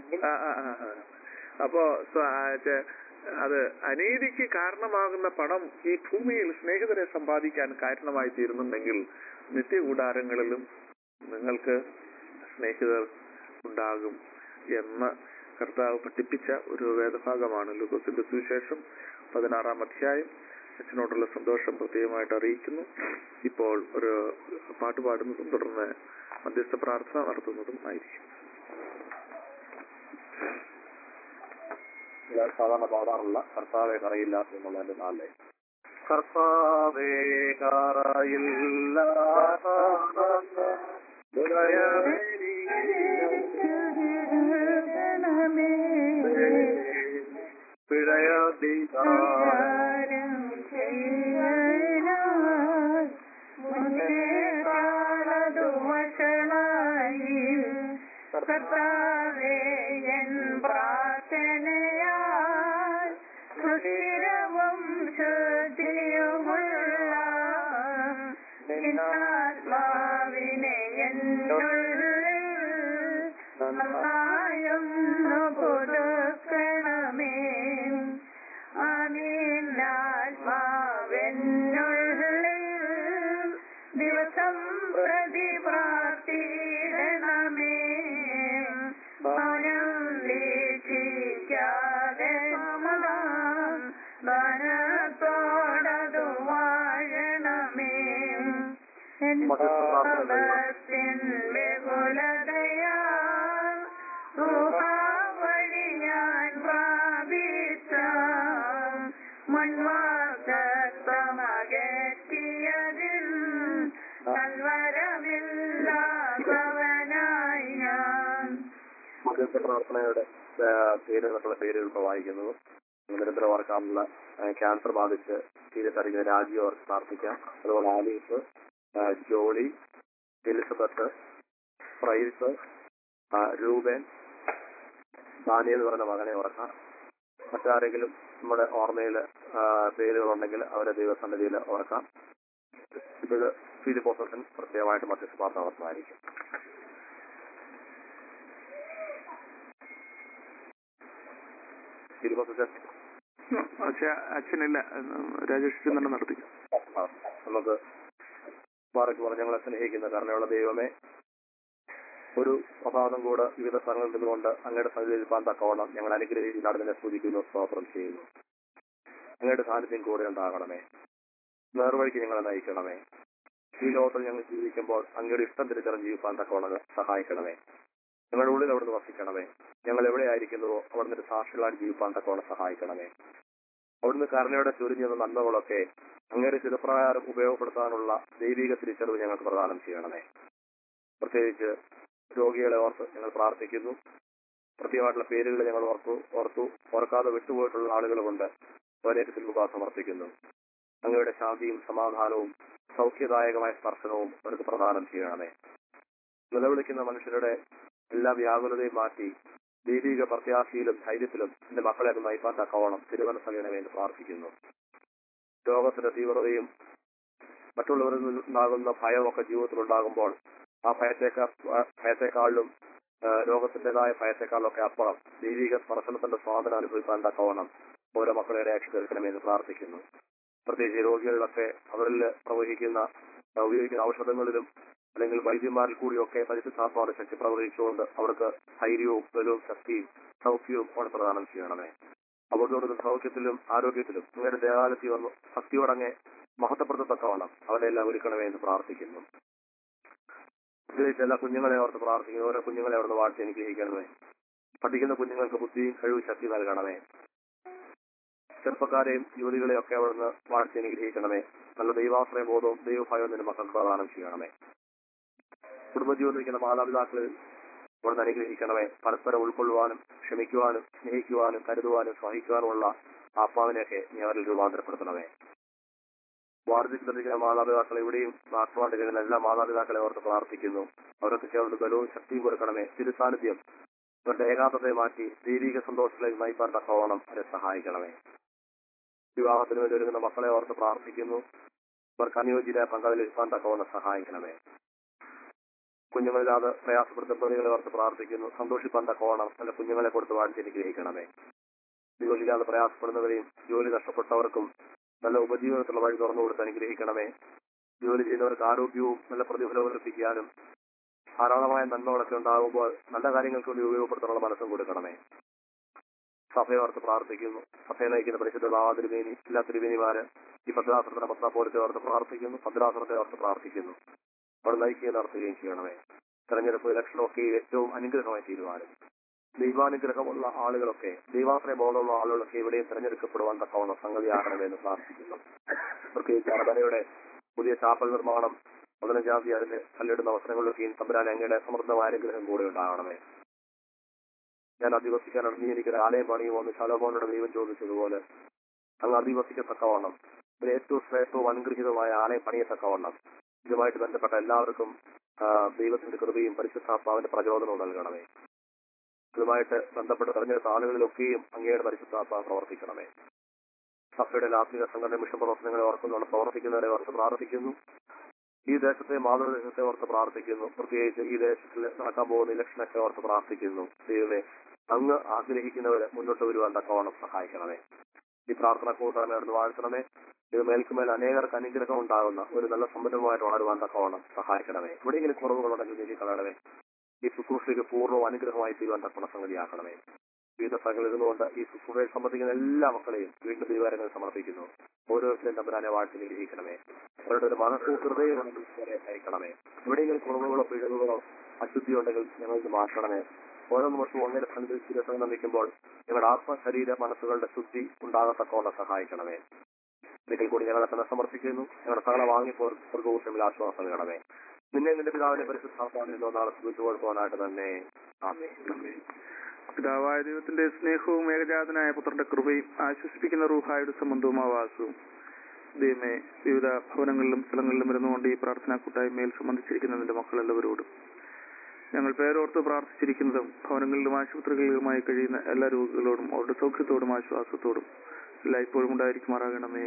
അപ്പോ അത് അനീതിക്ക് കാരണമാകുന്ന പണം ഈ ഭൂമിയിൽ സ്നേഹിതരെ സമ്പാദിക്കാൻ കാരണമായി തീരുന്നുണ്ടെങ്കിൽ നിത്യകൂടാരങ്ങളിലും നിങ്ങൾക്ക് സ്നേഹിതർ ഉണ്ടാകും എന്ന് കർത്താവ് പഠിപ്പിച്ച ഒരു വേദഭാഗമാണ് ലൂക്കോസിന്റെ സുവിശേഷം 16-ാം അധ്യായം. അച്ഛനോടുള്ള സന്തോഷം പ്രത്യേകമായിട്ട് അറിയിക്കുന്നു. ഇപ്പോൾ ഒരു പാട്ട് പാടുന്നതും തുടർന്ന് മധ്യസ്ഥ പ്രാർത്ഥന നടത്തുന്നതും ആയിരിക്കും. സാധാരണ പാടാറുള്ള കർത്താവെ കറയില്ല എന്നുള്ളതിന്റെ നാളെ കർത്താവേ കറയില്ല പിഴയധികാരം മുന്നേറാളതു വഷളായി കർത്താവേ എൻ പ്രാർത്ഥനയാൽ സുസ്ഥിരവും ശുദ്ധിയുമുള്ള നിന്നാത്മാവിനെ എന്നുള്ളിൽ നന്നായൊന്നു പുതുക്കണമേ. ആത്മാവെന്നുള്ളിൽ ദിവസം പ്രതി പ്രാർത്ഥിക്കണമേ. മൗനം വീക്ഷിക്കാതെ സമാധാനത്തോടതു വാഴണമേ. പാപത്തിൻ ബഹുലതയാ വഴി ഞാൻ പ്രാപിച്ച മുൻവാഗ്ദത്തമകറ്റിയതിൽ നൽവരമില്ലാത്തവനായി ഞാൻ. മധ്യസ്ഥ പ്രാർത്ഥനയുടെ പേരുകൾ വായിക്കുന്നത് നിരന്തരമാർക്കാനുള്ള ക്യാൻസർ ബാധിച്ച് തീരത്തറിയുന്ന രാജീവ് അവർക്ക് പ്രാർത്ഥിക്കാം. അതുപോലെ Alice, Jolly, Elizabeth, Price, Rupan, Daniel എന്ന് പറഞ്ഞ മകനെ ഓർക്കാം. മറ്റാരെങ്കിലും നമ്മുടെ ഓർമ്മയിൽ പേരുകളുണ്ടെങ്കിൽ അവരെ ദൈവസന്നിധിയിൽ ഓർക്കാം. ഇത് ഫിലിപ്പോസൻ പ്രത്യേകമായിട്ട് മധ്യസ്ഥ നടത്തുന്നതായിരിക്കും. ഫിലിപ്പോസൻ അച്ഛനില്ല, രാജേഷ് തന്നെ നടത്തി. നമുക്ക് മാറയ്ക്ക് പറഞ്ഞ് ഞങ്ങളെ സ്നേഹിക്കുന്ന കാരണമുള്ള ദൈവമേ, ഒരു പ്രഭാതം കൂടെ വിവിധ സ്ഥലങ്ങളിൽ നിന്നുകൊണ്ട് അങ്ങയുടെ സന്നിധിയിൽപ്പാൻ തക്കവണ്ണം ഞങ്ങൾ അനുഗ്രഹിച്ച് നടന്നിനെ സ്തുതിക്കുന്നു, സ്തോത്രം ചെയ്യുന്നു. അങ്ങയുടെ സാന്നിധ്യം കൂടെ ഉണ്ടാകണമേ. നേർവഴിക്ക് ഞങ്ങളെ നയിക്കണമേ. ഈ ലോകത്തിൽ ഞങ്ങൾ ജീവിക്കുമ്പോൾ അങ്ങയുടെ ഇഷ്ടം തിരിച്ചറിഞ്ഞ് ജീവിക്കാൻ തക്കവണ്ണം സഹായിക്കണമേ. ഞങ്ങളുടെ ഉള്ളിൽ അവിടുന്ന് വസിക്കണമേ. ഞങ്ങൾ എവിടെയായിരിക്കുന്നുവോ അവിടുന്ന് ഒരു സാക്ഷികളായി ജീവിക്കാൻ തക്കവണ്ണം സഹായിക്കണമേ. അവിടുന്ന് കരുണയോടെ ചൊരിഞ്ഞുന്ന നന്മകളൊക്കെ അങ്ങയുടെ ചിരപ്രകാരം ഉപയോഗപ്പെടുത്താനുള്ള ദൈവിക തിരിച്ചറിവ് ഞങ്ങൾക്ക് പ്രദാനം ചെയ്യണമേ. പ്രത്യേകിച്ച് രോഗികളെ ഓർത്ത് ഞങ്ങൾ പ്രാർത്ഥിക്കുന്നു. പ്രത്യേകമായിട്ടുള്ള പേരുകൾ ഞങ്ങൾ ഓർക്കാതെ വിട്ടുപോയിട്ടുള്ള ആളുകളുമുണ്ട്. അവരെ തിരുമുഖ സമർപ്പിക്കുന്നു. അങ്ങയുടെ ശാന്തിയും സമാധാനവും സൗഖ്യദായകമായ സ്പർശനവും അവർക്ക് പ്രദാനം ചെയ്യണമേ. നിലവിളിക്കുന്ന മനുഷ്യരുടെ എല്ലാ വ്യാകുലതയും മാറ്റി ദൈവിക പ്രത്യാശയിലും ധൈര്യത്തിലും എന്റെ മക്കളെ അത് നയിപ്പാൻ തക്കവണ്ണം തിരുവനന്തപുരം എന്ന് പ്രാർത്ഥിക്കുന്നു. രോഗത്തിന്റെ തീവ്രതയും മറ്റുള്ളവരിൽ നിന്നുണ്ടാകുന്ന ഭയമൊക്കെ ജീവിതത്തിലുണ്ടാകുമ്പോൾ ആ ഭയത്തെക്കാളിലും രോഗത്തിൻ്റെതായ ഭയത്തെക്കാളൊക്കെ അപ്പുറം ദൈവിക സ്പർശനത്തിന്റെ സ്വാതന്ത്ര്യം അനുഭവിക്കാൻ തക്കവണ്ണം ഓരോ മക്കളെ രക്ഷ തീർക്കണമെന്ന് പ്രാർത്ഥിക്കുന്നു. പ്രത്യേകിച്ച് രോഗികളിലൊക്കെ അവരിൽ ഉപയോഗിക്കുന്ന ഔഷധങ്ങളിലും അല്ലെങ്കിൽ വൈദ്യന്മാരിൽ കൂടിയൊക്കെ പരിശുദ്ധാത്മാവിന്റെ ശക്തി പ്രവഹിച്ചുകൊണ്ട് അവർക്ക് ധൈര്യവും ബലവും ശക്തിയും സൗഖ്യവും അവിടെ പ്രദാനം ചെയ്യണമേ. അവരോട് സൗഖ്യത്തിലും ആരോഗ്യത്തിലും നിങ്ങളുടെ ദേവാലയത്തിൽ വന്നു ഭക്തിയോടങ്ങെ മഹത്വപ്പെടുത്തത്തക്കവണ്ണം അവരെ എല്ലാം ഒരുക്കണമേ എന്ന് പ്രാർത്ഥിക്കുന്നു. പ്രത്യേകിച്ച് എല്ലാ കുഞ്ഞുങ്ങളെ ഓർത്ത് പ്രാർത്ഥിക്കുന്നു. ഓരോ കുഞ്ഞുങ്ങളെ അവിടുന്ന് വാഴ്ത്തി അനുഗ്രഹിക്കണമേ. പഠിക്കുന്ന കുഞ്ഞുങ്ങൾക്ക് ബുദ്ധിയും കഴിവും ശക്തി നൽകണമേ. ചെറുപ്പക്കാരെയും യുവതികളെയും ഒക്കെ അവിടുന്ന് വാഴ്ത്തി അനുഗ്രഹിക്കണമേ. നല്ല ദൈവാശ്രയ ബോധവും ദൈവഭയവും നിന്റെ മക്കൾക്ക് പ്രദാനം ചെയ്യണമേ. കുടുംബജീവിതം നയിക്കുന്ന മാതാപിതാക്കളിൽ അവിടുന്ന് അനുഗ്രഹിക്കണമേ. പരസ്പരം ഉൾക്കൊള്ളുവാനും ക്ഷമിക്കുവാനും സ്നേഹിക്കുവാനും കരുതുവാനും സഹിക്കുവാനുമുള്ള ആത്മാവിനെയൊക്കെ നീ അവരിൽ രൂപാന്തരപ്പെടുത്തണമേ. വാർദ്ധക്യത്തിലിരിക്കുന്ന മാതാപിതാക്കൾ എവിടെയും നാട്ടുവാണ്ടിരിക്കുന്ന എല്ലാ മാതാപിതാക്കളെ ഓർത്ത് പ്രാർത്ഥിക്കുന്നു. അവർക്ക് ചേർന്ന് ബലവും ശക്തിയും കൊടുക്കണമേ. തിരുസാന്നിധ്യം അവരുടെ ഏകാന്തതയെ മാറ്റി ദൈവിക സന്തോഷത്തിലേക്ക് നയിപ്പാൻ തക്കവണ്ണം അവരെ സഹായിക്കണമേ. വിവാഹത്തിന് വേണ്ടി ഒരുങ്ങുന്ന മക്കളെ ഓർത്ത് പ്രാർത്ഥിക്കുന്നു. അവർക്ക് അനുയോജ്യരായ പങ്കാളിലിരിക്കാൻ തക്കവണ്ണം സഹായിക്കണമേ. കുഞ്ഞുങ്ങളില്ലാതെ പ്രയാസപ്പെടുത്തപ്പെടുന്നവരെ ഓർത്ത് പ്രാർത്ഥിക്കുന്നു. സന്തോഷിപ്പാൻ തക്കവണ്ണം നല്ല കുഞ്ഞുങ്ങളെ കൊടുത്ത് വാഴ്ത്തി അനുഗ്രഹിക്കണമേ. ജോലിയില്ലാതെ പ്രയാസപ്പെടുന്നവരെയും ജോലി നഷ്ടപ്പെട്ടവർക്കും നല്ല ഉപജീവനത്തിലുള്ള വഴി തുറന്നു കൊടുത്ത് അനുഗ്രഹിക്കണമേ. ജോലി ചെയ്യുന്നവർക്ക് ആരോഗ്യവും നല്ല പ്രതിഫലവും ലഭിക്കാനും ധാരാളമായ നന്മകളൊക്കെ ഉണ്ടാകുമ്പോൾ നല്ല കാര്യങ്ങൾക്ക് വേണ്ടി ഉപയോഗപ്പെടുത്താനുള്ള മനസ്സും കൊടുക്കണമേ. സഭയെ ഓർത്ത് പ്രാർത്ഥിക്കുന്നു. സഭയെ നയിക്കുന്ന പരിശുദ്ധ തിരുമേനി എല്ലാ തിരുമേനിമാര് ഈ ഭദ്രാസനത്തിന്റെ പത്രാപോലത്തെ ഓർത്ത് പ്രാർത്ഥിക്കുന്നു. ഭദ്രാസനത്തെ ഓർത്ത് പ്രാർത്ഥിക്കുന്നു. അവിടെ നയിക്കുകയും നടത്തുകയും ചെയ്യണമേ. തെരഞ്ഞെടുപ്പ് ഇലക്ഷനൊക്കെ ഏറ്റവും അനുഗ്രഹമായി തീരുമാനം. ദൈവാനുഗ്രഹമുള്ള ആളുകളൊക്കെ ദൈവാശ്രയ ബോധമുള്ള ആളുകളൊക്കെ എവിടെയും തെരഞ്ഞെടുക്കപ്പെടുവാൻ തക്കവണ്ണം സംഗതിയാകണമെന്ന് പ്രാർത്ഥിക്കുന്നു. പ്രത്യേകിച്ച് അറബനയുടെ പുതിയ ചാപ്പൽ നിർമ്മാണം 15-ാം തീയതി അതിന്റെ കല്ലിടുന്ന അവസരങ്ങളിലൊക്കെയും തമ്പുരാൻ അങ്ങയുടെ സമൃദ്ധമായ അനുഗ്രഹം കൂടെ ഉണ്ടാകണമേ. ഞാൻ അധിവസിക്കാൻ എനിക്കൊരു ആലയം പണിയുമോന്ന് ശലോമോനോട് ദൈവം ചോദിച്ചതുപോലെ അങ്ങ് അധിവസിക്കത്തക്കവണ്ണം ഒരു ഏറ്റവും ശ്രേഷ്ഠവും അനുഗ്രഹീതമായ ആലയം പണിയത്തക്കവണ്ണം ഇതുമായിട്ട് ബന്ധപ്പെട്ട എല്ലാവർക്കും ദൈവത്തിന്റെ കൃപയും പരിശുദ്ധാത്മാവിന്റെ പ്രചോദനവും നൽകണമേ. ഇതുമായിട്ട് ബന്ധപ്പെട്ട തെരഞ്ഞെടുത്ത ആളുകളിലൊക്കെയും അങ്ങയുടെ പരിശുദ്ധാത്മാവ് പ്രവർത്തിക്കണമേ. സഭയുടെ ആത്മീയ സംഘടന മിഷൻ പ്രവർത്തനങ്ങളെ ഓർക്കുന്നുണ്ട്. പ്രവർത്തിക്കുന്നവരെ ഓർത്ത് പ്രാർത്ഥിക്കുന്നു. ഈ ദേശത്തെ മാതൃദേശത്തെ ഓർത്ത് പ്രാർത്ഥിക്കുന്നു. പ്രത്യേകിച്ച് ഈ ദേശത്തിൽ നടക്കാൻ പോകുന്ന ഇലക്ഷനൊക്കെ ഓർത്ത് പ്രാർത്ഥിക്കുന്നു. ദൈവമേ, അങ്ങ് ആഗ്രഹിക്കുന്നവരെ മുന്നോട്ട് വരുവാൻ തക്കവണ്ണം സഹായിക്കണമേ. ഈ പ്രാർത്ഥന കൂട്ടായ്മ വാഴ്ത്തണമേ. ഇത് മേൽക്കുമേൽ അനേകർക്ക് അനുഗ്രഹം ഉണ്ടാകുന്ന ഒരു നല്ല സമ്പന്നമായിട്ട് വളരുവാൻ തക്കവണ്ണം സഹായിക്കണമേ. എവിടെയെങ്കിലും കുറവുകളുണ്ടെങ്കിൽ നീക്കി കളയണമേ. ഈ ശുശ്രൂഷയ്ക്ക് പൂർണ്ണവും അനുഗ്രഹമായി തീരുവാൻ തക്കവണ്ണം സംഗതിയാക്കണമേ. വിവിധ സ്ഥലങ്ങളിൽ ഇരുന്നുകൊണ്ട് ഈ ശുശ്രൂഷയെ സംബന്ധിക്കുന്ന എല്ലാ മക്കളെയും വീണ്ടും ദൈവകാര്യങ്ങൾ സമർപ്പിക്കുന്നു. ഓരോരുത്തരും തമ്പുരാനെ വാഴ്ത്തി നിഗ്രഹിക്കണമേ. അവരുടെ ഒരു മനസ്സും ഹൃദയം അയക്കണമേ. എവിടെയെങ്കിലും കുറവുകളോ പിഴവുകളോ അശുദ്ധി ഉണ്ടെങ്കിൽ ഞങ്ങൾക്ക് മാറ്റണമേ. ഓരോ നിമിഷവും ഒന്നിനെ സന്ദർശിച്ച് നിർമ്മിക്കുമ്പോൾ ഞങ്ങളുടെ ആത്മശരീര മനസ്സുകളുടെ ശുദ്ധി ഉണ്ടാകത്തക്കവണ്ണം സഹായിക്കണമേ. ഒരിക്കൽ കൂടി ഞങ്ങളെ തന്നെ സമർപ്പിക്കുന്നു. ഞങ്ങളുടെ സകല വാങ്ങിപ്പോൾ സ്വർഗഭൂഷമിൽ ആശ്വാസം നൽകണമേ. നിന്നെ നിന്റെ പിതാവിന്റെ പരിശുദ്ധാത്മാവിനെ നാളെ സ്തുതിച്ചു കൊടുക്കുവാനായിട്ട് തന്നെ. ആമേൻ. പിതാവായ ദൈവത്തിന്റെ സ്നേഹവും ഏകജാതനായ പുത്രന്റെ കൃപയും ആശ്വസിപ്പിക്കുന്ന റൂഹായുടെ സംബന്ധവും ആവാസവും ദൈവമേ, വിവിധ ഭവനങ്ങളിലും സ്ഥലങ്ങളിലും ഇരുന്നുകൊണ്ട് ഈ പ്രാർത്ഥനാ കൂട്ടായ്മയിൽ സംബന്ധിച്ചിരിക്കുന്ന നിന്റെ മക്കളെല്ലാവരോടും ഞങ്ങൾ പേരോർത്ത് പ്രാർത്ഥിച്ചിരിക്കുന്നതും ഭവനങ്ങളിലും ആശുപത്രികളിലുമായി കഴിയുന്ന എല്ലാ രോഗികളോടും അവരുടെ സൗഖ്യത്തോടും ആശ്വാസത്തോടും എല്ലായ്പ്പോഴും ഉണ്ടായിരിക്കുമാറാകണമേ.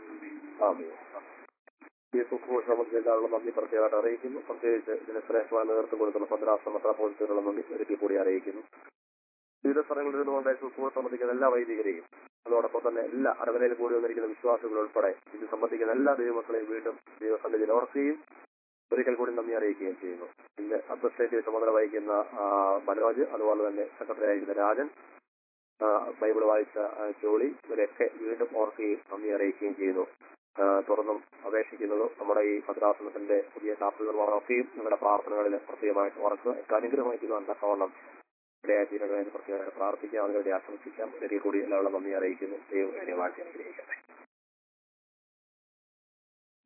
ഈ ശുശ്രൂഷ സംബന്ധിച്ചുള്ള നന്ദി പ്രത്യേകമായിട്ട് അറിയിക്കുന്നു. പ്രത്യേകിച്ച് ഇതിന് ശ്രേഷ്ഠമായ നേതൃത്വം കൊടുക്കുന്ന ഭദ്രാസന മെത്രാപ്പോലീസുകളുടെ നന്ദി ഒരിക്കൽ കൂടി അറിയിക്കുന്നു. വിവിധ സ്ഥലങ്ങളിൽ നിന്നുകൊണ്ട് ശുശ്രൂഷ സംബന്ധിക്കുന്ന എല്ലാ വൈദികരെയും അതോടൊപ്പം തന്നെ എല്ലാ അരവനയിൽ കൂടി വന്നിരിക്കുന്ന വിശ്വാസികൾ ഉൾപ്പെടെ ഇത് സംബന്ധിക്കുന്ന എല്ലാ ദൈവമക്കളെയും വീണ്ടും ദൈവസന്നിധിയിൽ ഓർക്കുകയും ഒരിക്കൽ കൂടി നന്ദി അറിയിക്കുകയും ചെയ്യുന്നു. ഇന്ന് അഡ്മിനിസ്ട്രേറ്റീവ് ചുമതല വഹിക്കുന്ന മനോജ്, അതുപോലെ തന്നെ സെക്രട്ടറി ആയിരിക്കുന്ന രാജൻ, ബൈബിൾ വായിച്ച ജോളി, ഇവരെയൊക്കെ വീണ്ടും ഓർക്കുകയും നന്ദി അറിയിക്കുകയും ചെയ്യുന്നു. തുറന്നും അപേക്ഷിക്കുന്നത് നമ്മുടെ ഈ ഭദ്രാസനത്തിന്റെ പുതിയ ഷാപ്പ് നിർമ്മാണമൊക്കെയും നിങ്ങളുടെ പ്രാർത്ഥനകളിൽ പ്രത്യേകമായിട്ട് ഓർക്കുക. അനുഗ്രഹമായിട്ട് തക്കവണ്ണം ഇടയാക്കിയതിനു വേണ്ടി പ്രത്യേകമായിട്ട് പ്രാർത്ഥിക്കാം, അതിനുവേണ്ടി ആശംസിക്കാം. ഒരിക്കൽ കൂടി എല്ലാവരും നന്ദി അറിയിക്കുന്നു. ദൈവം ധന്യവാദം.